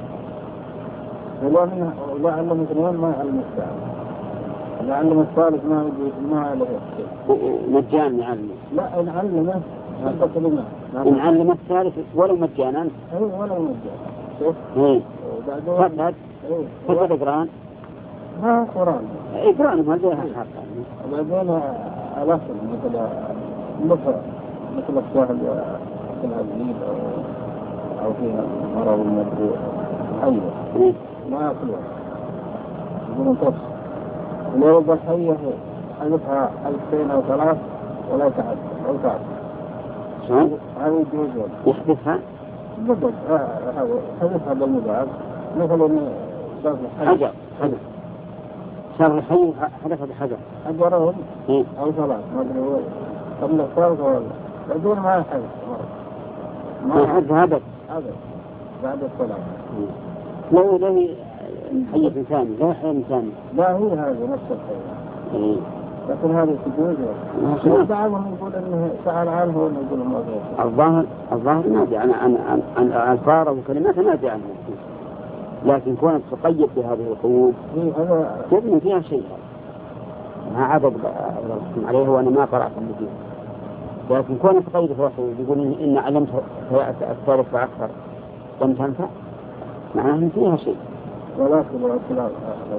ولو إنه لا علم اثنين ما يعلم الثالث. يعلم الثالث ما يجي ما له شيء. مجان يعلمه. لا نعلمه هذا كلمة. نعلم الثالث ولو مجانا. إيه ولو مجان. شوف. إيه. وبعدين. فقط. فقط قرآن. ها قرآن. إيه قرآن ما زي حق. وبعدين الأصل مثل مثل مثل السهل فيها الجيب أو أو فيها مرض المدروع. أيوة. ما يأكلون. يقولون تص. ولو الضحية حدثها ألفين أو ثلاث ولا تعد أو تعد. شلون؟ هذا يجوز. يحدثها؟ بالضبط. حدثها بالمبعد مثل حجر حجر. شر الحي حدث بحجر. حجرهم إيه؟ أو ثلاث ما أدري وين. قبل الثالث ولا. بعدين ما يحدث مرة. ما يحدث هذا. هذا بعد الصلاة. لو له حي ثاني لا حي ثاني. لا هي هذه نفس الحي. إيه. لكن هذه تجوز. ما بعضهم يقول إنه سأل عنه ولا يقول ما غير. الظاهر الظاهر نادي عن عن عن عن الفار وكلمات نادي عنه. لكن كونك تقيد بهذه القيود تبني فيها شيء. ما عدد الحكم عليه وأنا ما قرأت فيه. لكن كونك تقيد فيها قيود يقول إن علمت الثالث فأكثر لم تنفع معناه إن فيها شيء. ولكن الأكلات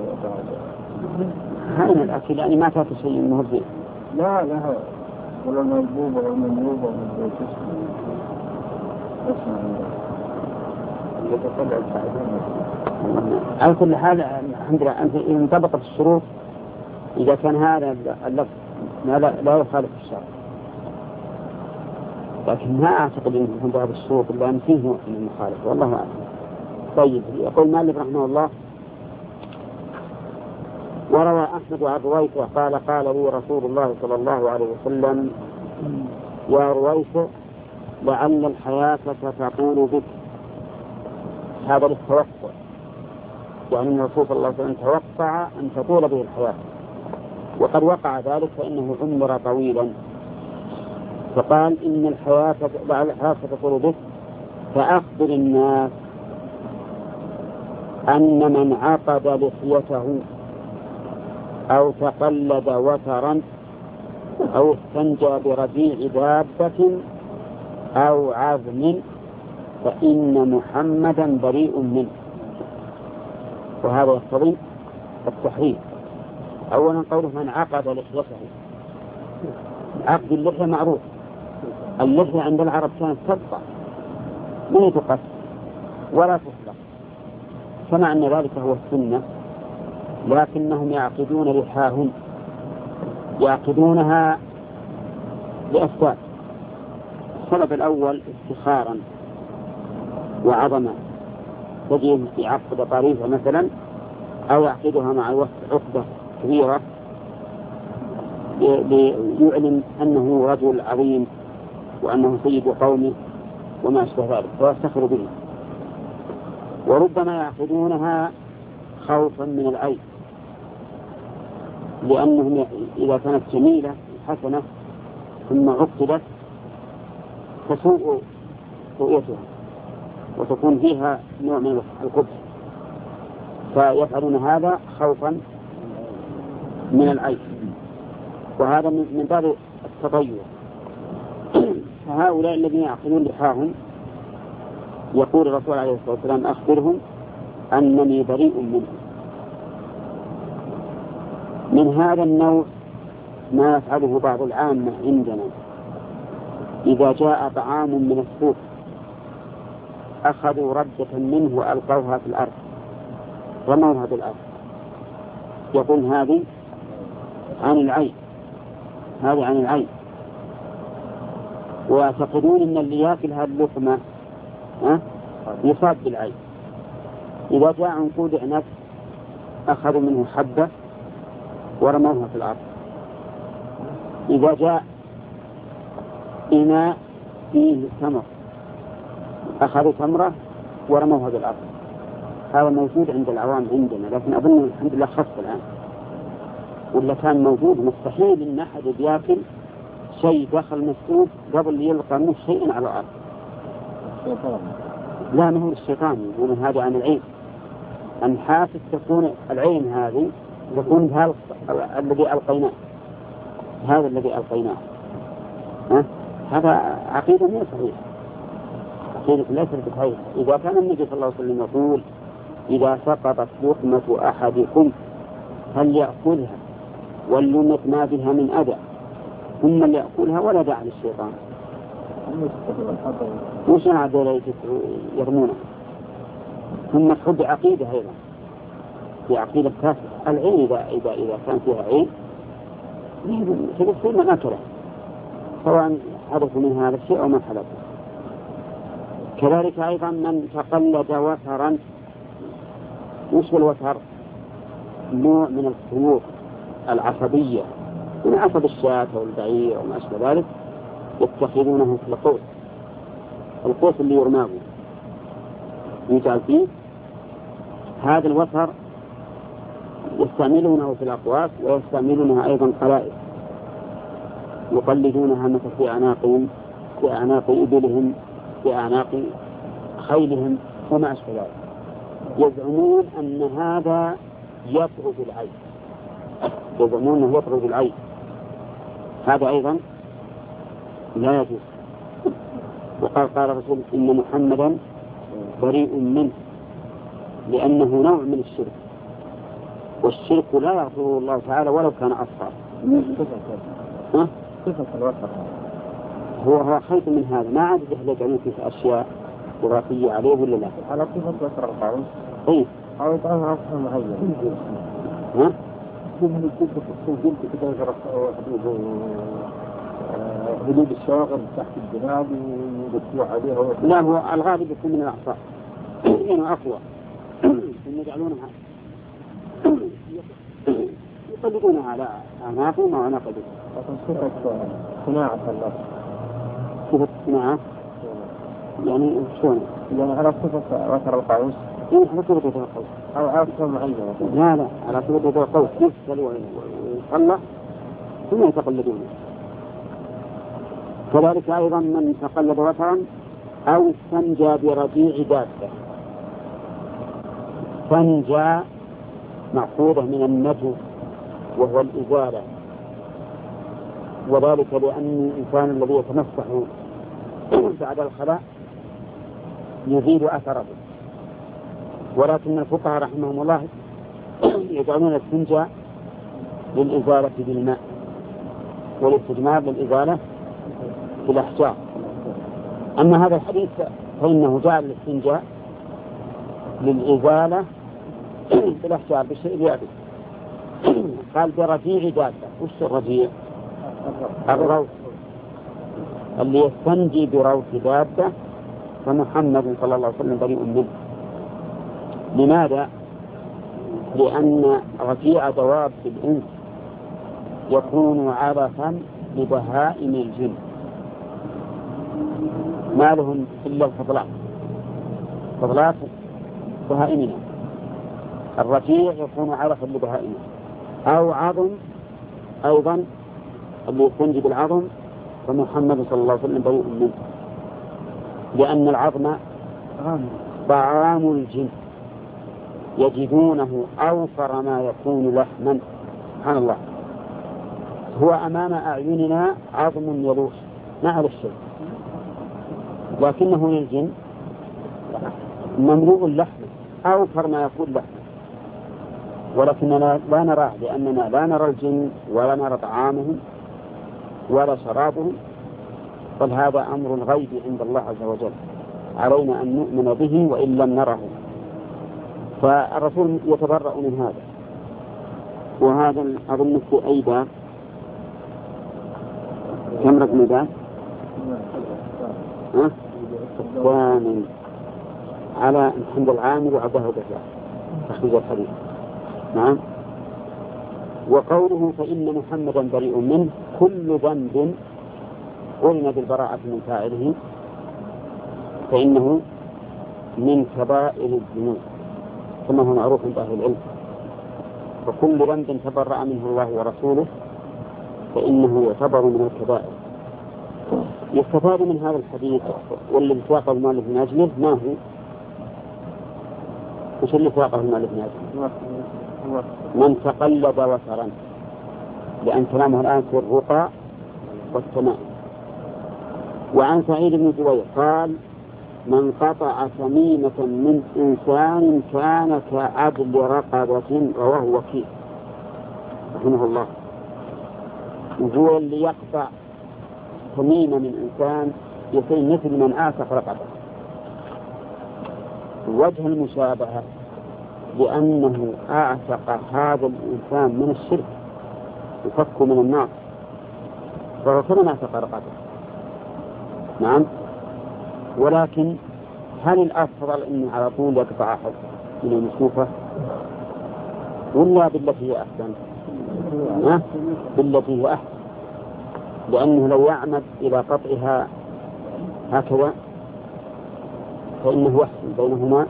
هاي الأكل يعني ما تأتي شيء مهدئ. لا لا ولا المنبوبة ولا المنبوبة ولا يتطلع الفائدين. على كل حال الحمد لله أنت إذا انطبقت الشروط إذا كان هذا اللفظ لا لا يخالف الشرع. لكن ما أعتقد أنه من بعض الشروط إلا أن فيه نوع من المخالفة والله أعلم. طيب يقول مالك رحمه الله وروى أحمد عن رويثة قال قال لي رسول الله صلى الله عليه وسلم يا رويثة لعل الحياة ستطول بك. هذا للتوقع يعني الرسول صلى الله عليه وسلم توقع أن تطول به الحياة وقد وقع ذلك فإنه عمر طويلا فقال إن الحياة لعل الحياة ستطول بك فأخبر الناس أن من عقد لحيته أو تقلد وترا أو استنجى برجيع دابة أو عظم فإن محمدا بريء منه. وهذا يقتضي التحريم. أولا قوله من عقد لحيته. عقد اللحية معروف. اللحية عند العرب كانت تبقى ما تقص ولا تحلق كما أن ذلك هو السنة لكنهم يعقدون لحاهم يعقدونها لأسباب. السبب الأول افتخارا وعظما تجد في عقد طريفة مثلا أو يعقدها مع الوقت عقدة كبيرة ليعلم أنه رجل عظيم وأنه سيد قومه وما أشبه ذلك فيفتخر به. وربما يعقدونها خوفا من العيب لأنهم إذا كانت جميلة حسنة ثم عقدت تسوء رؤيتها وتكون فيها نوع من القبح فيفعلون هذا خوفا من العيب وهذا من باب التطير. فهؤلاء الذين يعقدون لحاهم يقول الرسول عليه الصلاة والسلام أخبرهم أنني بريء منهم. من هذا النوع ما يفعله بعض العامة عندنا إذا جاء طعام من السوق أخذوا ردة منه وألقوها في الأرض رموها بالأرض يقول هذه عن العين هذه عن العين ويعتقدون أن اللي يأكل هذه اللقمة أه؟ يصاب بالعين. إذا جاء عنقود عنب أخذوا منه حبة ورموها في الأرض. إذا جاء إناء فيه تمر أخذوا تمرة ورموها بالأرض. هذا موجود عند العوام عندنا، لكن أظن الحمد لله خف الآن، ولا كان موجود. مستحيل إن أحد بياكل شيء داخل مسدود قبل يلقى منه شيء على الأرض. لا، ما هو الشيطان، يقول هذا عن العين. أن حاسس تكون العين هذه تكون هذا الذي ألقيناه، هذا الذي ألقيناه. ها؟ هذا عقيدة غير صحيحة، عقيدة ليست بصحيحة. إذا كان النبي صلى الله عليه وسلم يقول إذا سقطت لقمة أحدكم فليأكلها وليمت ما بها من أذى ثم ليأكلها ولا داعي للشيطان. وش هذا يرمونه؟ ثم تحب عقيدة أيضا، في عقيدة كافرة. العين إذا إذا إذا كان فيها عين تقصي من أكله، سواء حدث من هذا الشيء أو ما حدث. كذلك أيضا من تقلد وترا. وش الوتر؟ نوع من الخيوط العصبية من عصب الشاة أو البعير أو ما أشبه ذلك، يتخذونه في القوس، القوس اللي يرماه يجعل فيه. هذا الوتر يستعملونه في الأقواس ويستعملونها أيضا قلائد، يقلدونها مثل في أعناقهم، في أعناق إبلهم، في أعناق خيلهم وما أشبه ذلك. يزعمون أن هذا يطرد العين، يزعمون أنه يطرد العين. هذا أيضا لا يجوز. وقال قال رسول إن محمدا بريء منه، لأنه نوع من الشرك، والشرك لا يغفره الله تعالى ولو كان أصغر. ها؟ صفة الوتر هو هو خيط من هذا، ما عاد يحتاجون في أشياء وراثية عليه ولا لا؟ على صفة وتر القوس. إيه. أو يطعمها عصفة معين. ها؟ يمكن يكون في كده يجرب حدود الشواغل تحت الجناب ويدسوا عليها. لا، هو الغالب يكون من الأعصاب إنه أقوى. يجعلونها يقلدونها على أعناقهم أو أعناق الجناب. لكن صفة صناعة الله. صفة صناعة يعني شلون؟ يعني على صفة وتر القوس. إيه على صفة وتر القوس. أو عاصفة معينة. لا لا، على صفة وتر القوس يفصل ويصلح ثم يتقلدونه. كذلك أيضا من تقلد وترا أو استنجى برجيع دابة. استنجى مأخوذة من النجو وهو الإزالة، وذلك لأن الإنسان الذي يتمسح بعد الخلاء يزيد أثره. ولكن الفقهاء رحمهم الله يجعلون الاستنجاء للإزالة بالماء والاستجمار للإزالة في الأحجار. أما هذا الحديث فإنه جعل الاستنجاء للإزالة في الأحجار بالشيء اليابس. قال برجيع دابة. وش الرجيع؟ الروث. اللي يستنجي بروث دابة فمحمد صلى الله عليه وسلم بريء منه. لماذا؟ لأن رجيع دواب الإنس يكون عبثا لبهائم الجن، ما لهم إلا الفضلات، فضلات بهائمنا. الرجيع يكون عبثا لبهائمنا. أو عظم أيضا اللي يستنجي بالعظم فمحمد صلى الله عليه وسلم بريء منه، لأن العظم طعام الجن يجدونه أوفر ما يكون لحما. سبحان الله، هو أمام أعيننا عظم يلوح ما على الشيء، لكنه للجن مملوء اللحم أوفر ما يكون لحما، ولكننا لا نراه لأننا لا نرى الجن ولا نرى طعامهم ولا شرابهم، بل هذا أمر غيبي عند الله عز وجل، علينا أن نؤمن به وإن لم نره. فالرسول يتبرأ من هذا. وهذا أظن في أي باب؟ كم رقم باب؟ الثاني على الحمد العامل وعبده الرجال تخريج الحديث. نعم. وقوله فإن محمدا بريء منه كل ذنب قلنا بالبراءة من فاعله فإنه من كبائر الذنوب كما هو معروف عند أهل العلم. وكل ذنب تبرأ منه الله ورسوله فإنه يعتبر من الكبائر. يستفاد من هذا الحديث والذي ساقه المؤلف من أجله ما هو؟ وش اللي ساقه المؤلف من أجله؟ من تقلد وترا، لأن كلامه الآن في الرقى والسماء. وعن سعيد بن جبير قال من قطع تميمة من إنسان كان كعدل رقبة، رواه وكيع رحمه الله. وهو اللي يقطع تميمة من إنسان يصير مثل من آثق رقبة. وجه المشابهة لأنه أعتق هذا الإنسان من الشرك وفكه من النار، فهو كما أعتق رقبة. نعم. ولكن هل الأفضل أن على طول يقطع أحد من المشوفة ولا بالتي هي أحسن؟ ها؟ بالتي هي أحسن، لأنه لو يعمد إلى قطعها هكذا فإنه أحسن، بينهما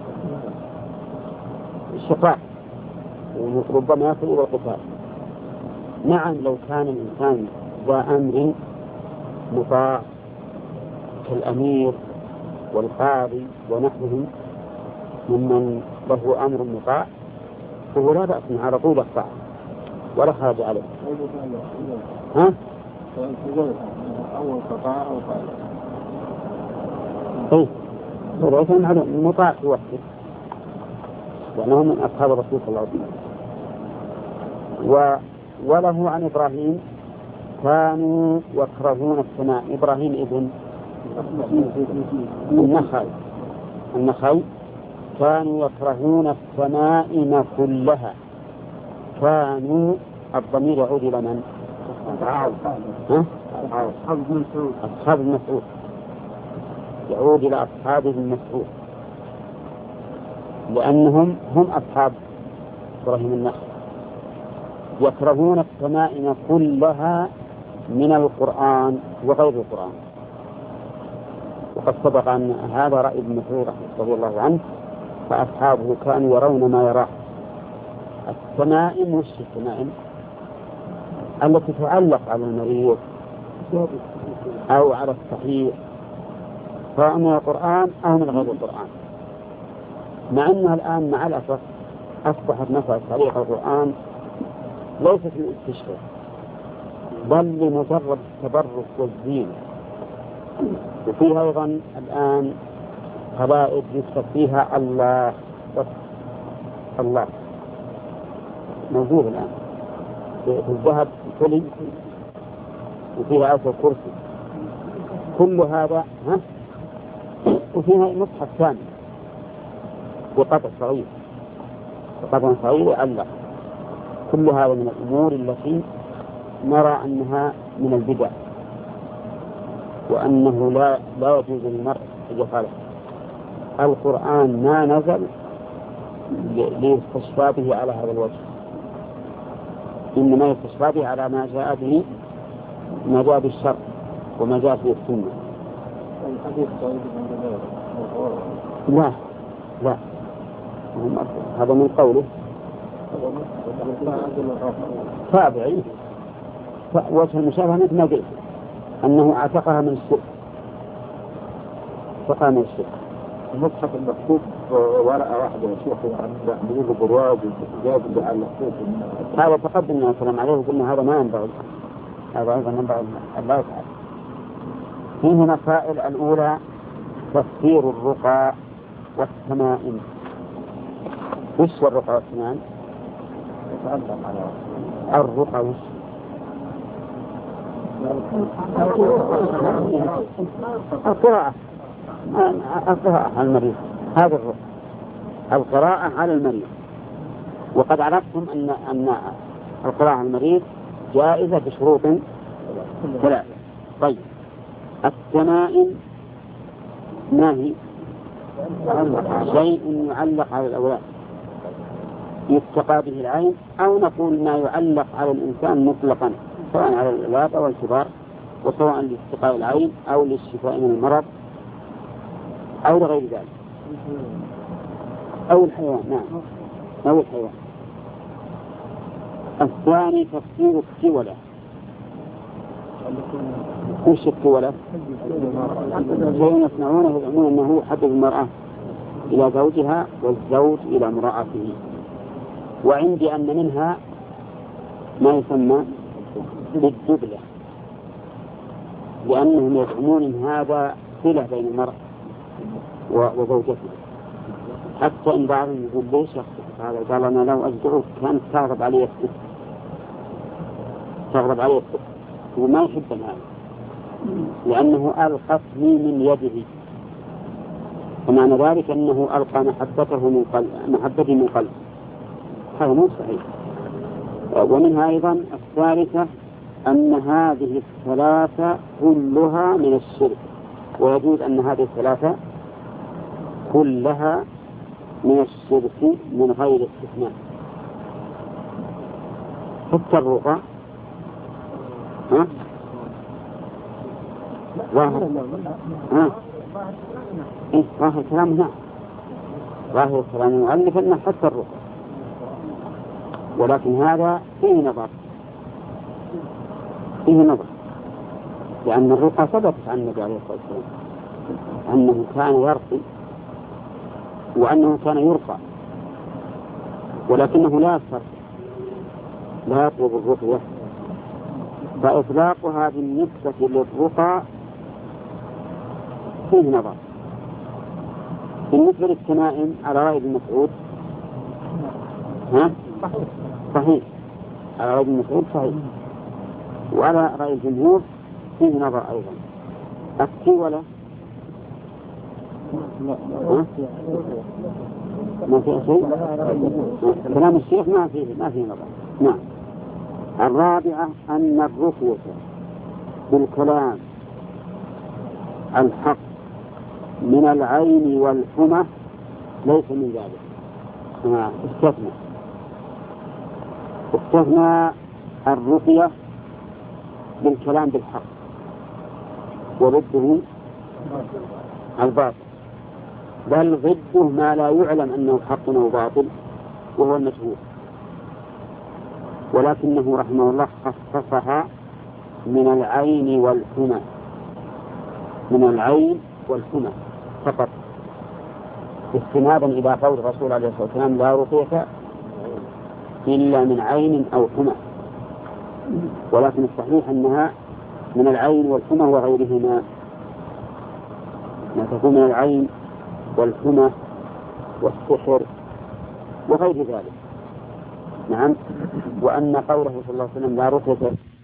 الشقاق وربما يصل إلى القتال. نعم لو كان الإنسان ذا أمر مطاع كالأمير والقاضي ونحوهم ممن له أمر مطاع فهو لا بأس من على طول الطاعة ولا حاجة عليه. ها؟ أول قطاع أو قطاع. إيه وليس على المطاع في وقته لأنه من أصحاب الرسول صلى الله عليه وسلم. و... وله عن إبراهيم كانوا يكرهون السماء. إبراهيم ابن النخعي النخعي كانوا يكرهون السمائم كلها. كانوا الضمير يعود إلى من؟ أصحاب المسعود، يعود إلى أصحاب المسعود لأنهم هم أصحاب إبراهيم النخعي. يكرهون السمائم كلها من القرآن وغير القرآن. وقد سبق أن هذا رأي ابن مسعود رضي الله عنه، فأصحابه كانوا يرون ما يراه. السمائم وش السمائم؟ التي تعلق على المريض أو على الصحيح سواء من القرآن أو من غير القرآن. مع أنها الآن مع الأسف أصبحت نفع تعليق القرآن ليست للاستشفاء بل لمجرد التبرك والزينة. وفيها أيضا الآن قبائل يكتب فيها الله الله موجود الآن في الذهب الكلي وفيها آية الكرسي كل هذا. ها؟ وفيها مصحف ثاني بقطع صغير بقطع صغير الله. كل هذا من الأمور التي نرى أنها من البدع وأنه لا لا يجوز للمرء أن يفعله. القرآن ما نزل ليستشفى به على هذا الوجه، إنما يستشفى به على ما جاء به ما جاء بالشرع وما جاء به السنة. لا لا هذا من قوله تابعي. وجه المشابهة مثل ما قلت أنه اعتقها من الشرك اعتقها من الشرك. المصحف المكتوب ورقة واحدة وشيخ عن بيقول برواز وجاب على الصوت. هذا تقدمنا السلام عليه وقلنا هذا ما ينبغي، هذا أيضا ينبغي الله يفعل. فيه مسائل. الأولى تفسير الرقى والتمائم. وش الرقى والتمائم؟ الرقى وش؟ القراءة القراءة على المريض. هذا الرقى القراءة على المريض. وقد عرفتم أن أن القراءة على المريض جائزة بشروط ثلاثة. طيب التمائم ما هي؟ شيء يعلق على الأولاد يتقى به العين، أو نقول ما يعلق على الإنسان مطلقا سواء على الأولاد أو الكبار، وسواء لاستقاء العين أو للشفاء من المرض أو لغير ذلك، أو الحيوان. نعم أو الحيوان. الثاني تفسير التولة. وش التولة؟ شيء يصنعونه يزعمون أنه حبب المرأة إلى زوجها والزوج إلى امرأته. وعندي أن منها ما يسمى بالدبلة، لأنهم يزعمون أن هذا صلة بين المرأة وزوجته، حتى إن بعضهم يقول ليش هذا؟ قال أنا لو أجدعك كانت تغضب علي الست، تغضب علي الست، وما يحب هذا لأنه ألقتني من يده، ومعنى ذلك أنه ألقى محبته من قلب، محبتي من قلب. هذا مو صحيح. ومنها أيضا الثالثة أن هذه الثلاثة كلها من الشرك، ويجوز أن هذه الثلاثة كلها من الشرك من غير استثناء. حتى الرقى ها ظاهر ها إيه ظاهر كلام هنا، ظاهر كلام المؤلف أنه حتى الرقى، ولكن هذا فيه نظر، فيه نظر، لأن الرقى ثبتت عن النبي عليه الصلاة والسلام أنه كان يرقي وأنه كان يرقى، ولكنه لا يصرف، لا يطلب الرقية، فإطلاقها بالنسبة للرقى فيه نظر. بالنسبة للتمائم على رأي ابن مسعود ها صحيح، على رأي ابن مسعود صحيح، وعلى رأي الجمهور فيه نظر أيضا. التولة ما فيه شيء، كلام الشيخ ما فيه ما فيه نظر. نعم. الرابعة أن الرقية بالكلام الحق من العين والحمى ليس من ذلك، استثنى استثنى الرقية بالكلام بالحق، وضده الباطل، بل ضده ما لا يعلم أنه حق أو باطل وهو المشهور، ولكنه رحمه الله خصصها من العين والحمى، من العين والحمى فقط، استنادا إلى قول الرسول عليه الصلاة والسلام لا رقية إلا من عين أو حمى، ولكن الصحيح أنها من العين والحمى وغيرهما، ما تكون من العين والحمى والسحر وغير ذلك. نعم. وأن قوله صلى الله عليه وسلم لا رقية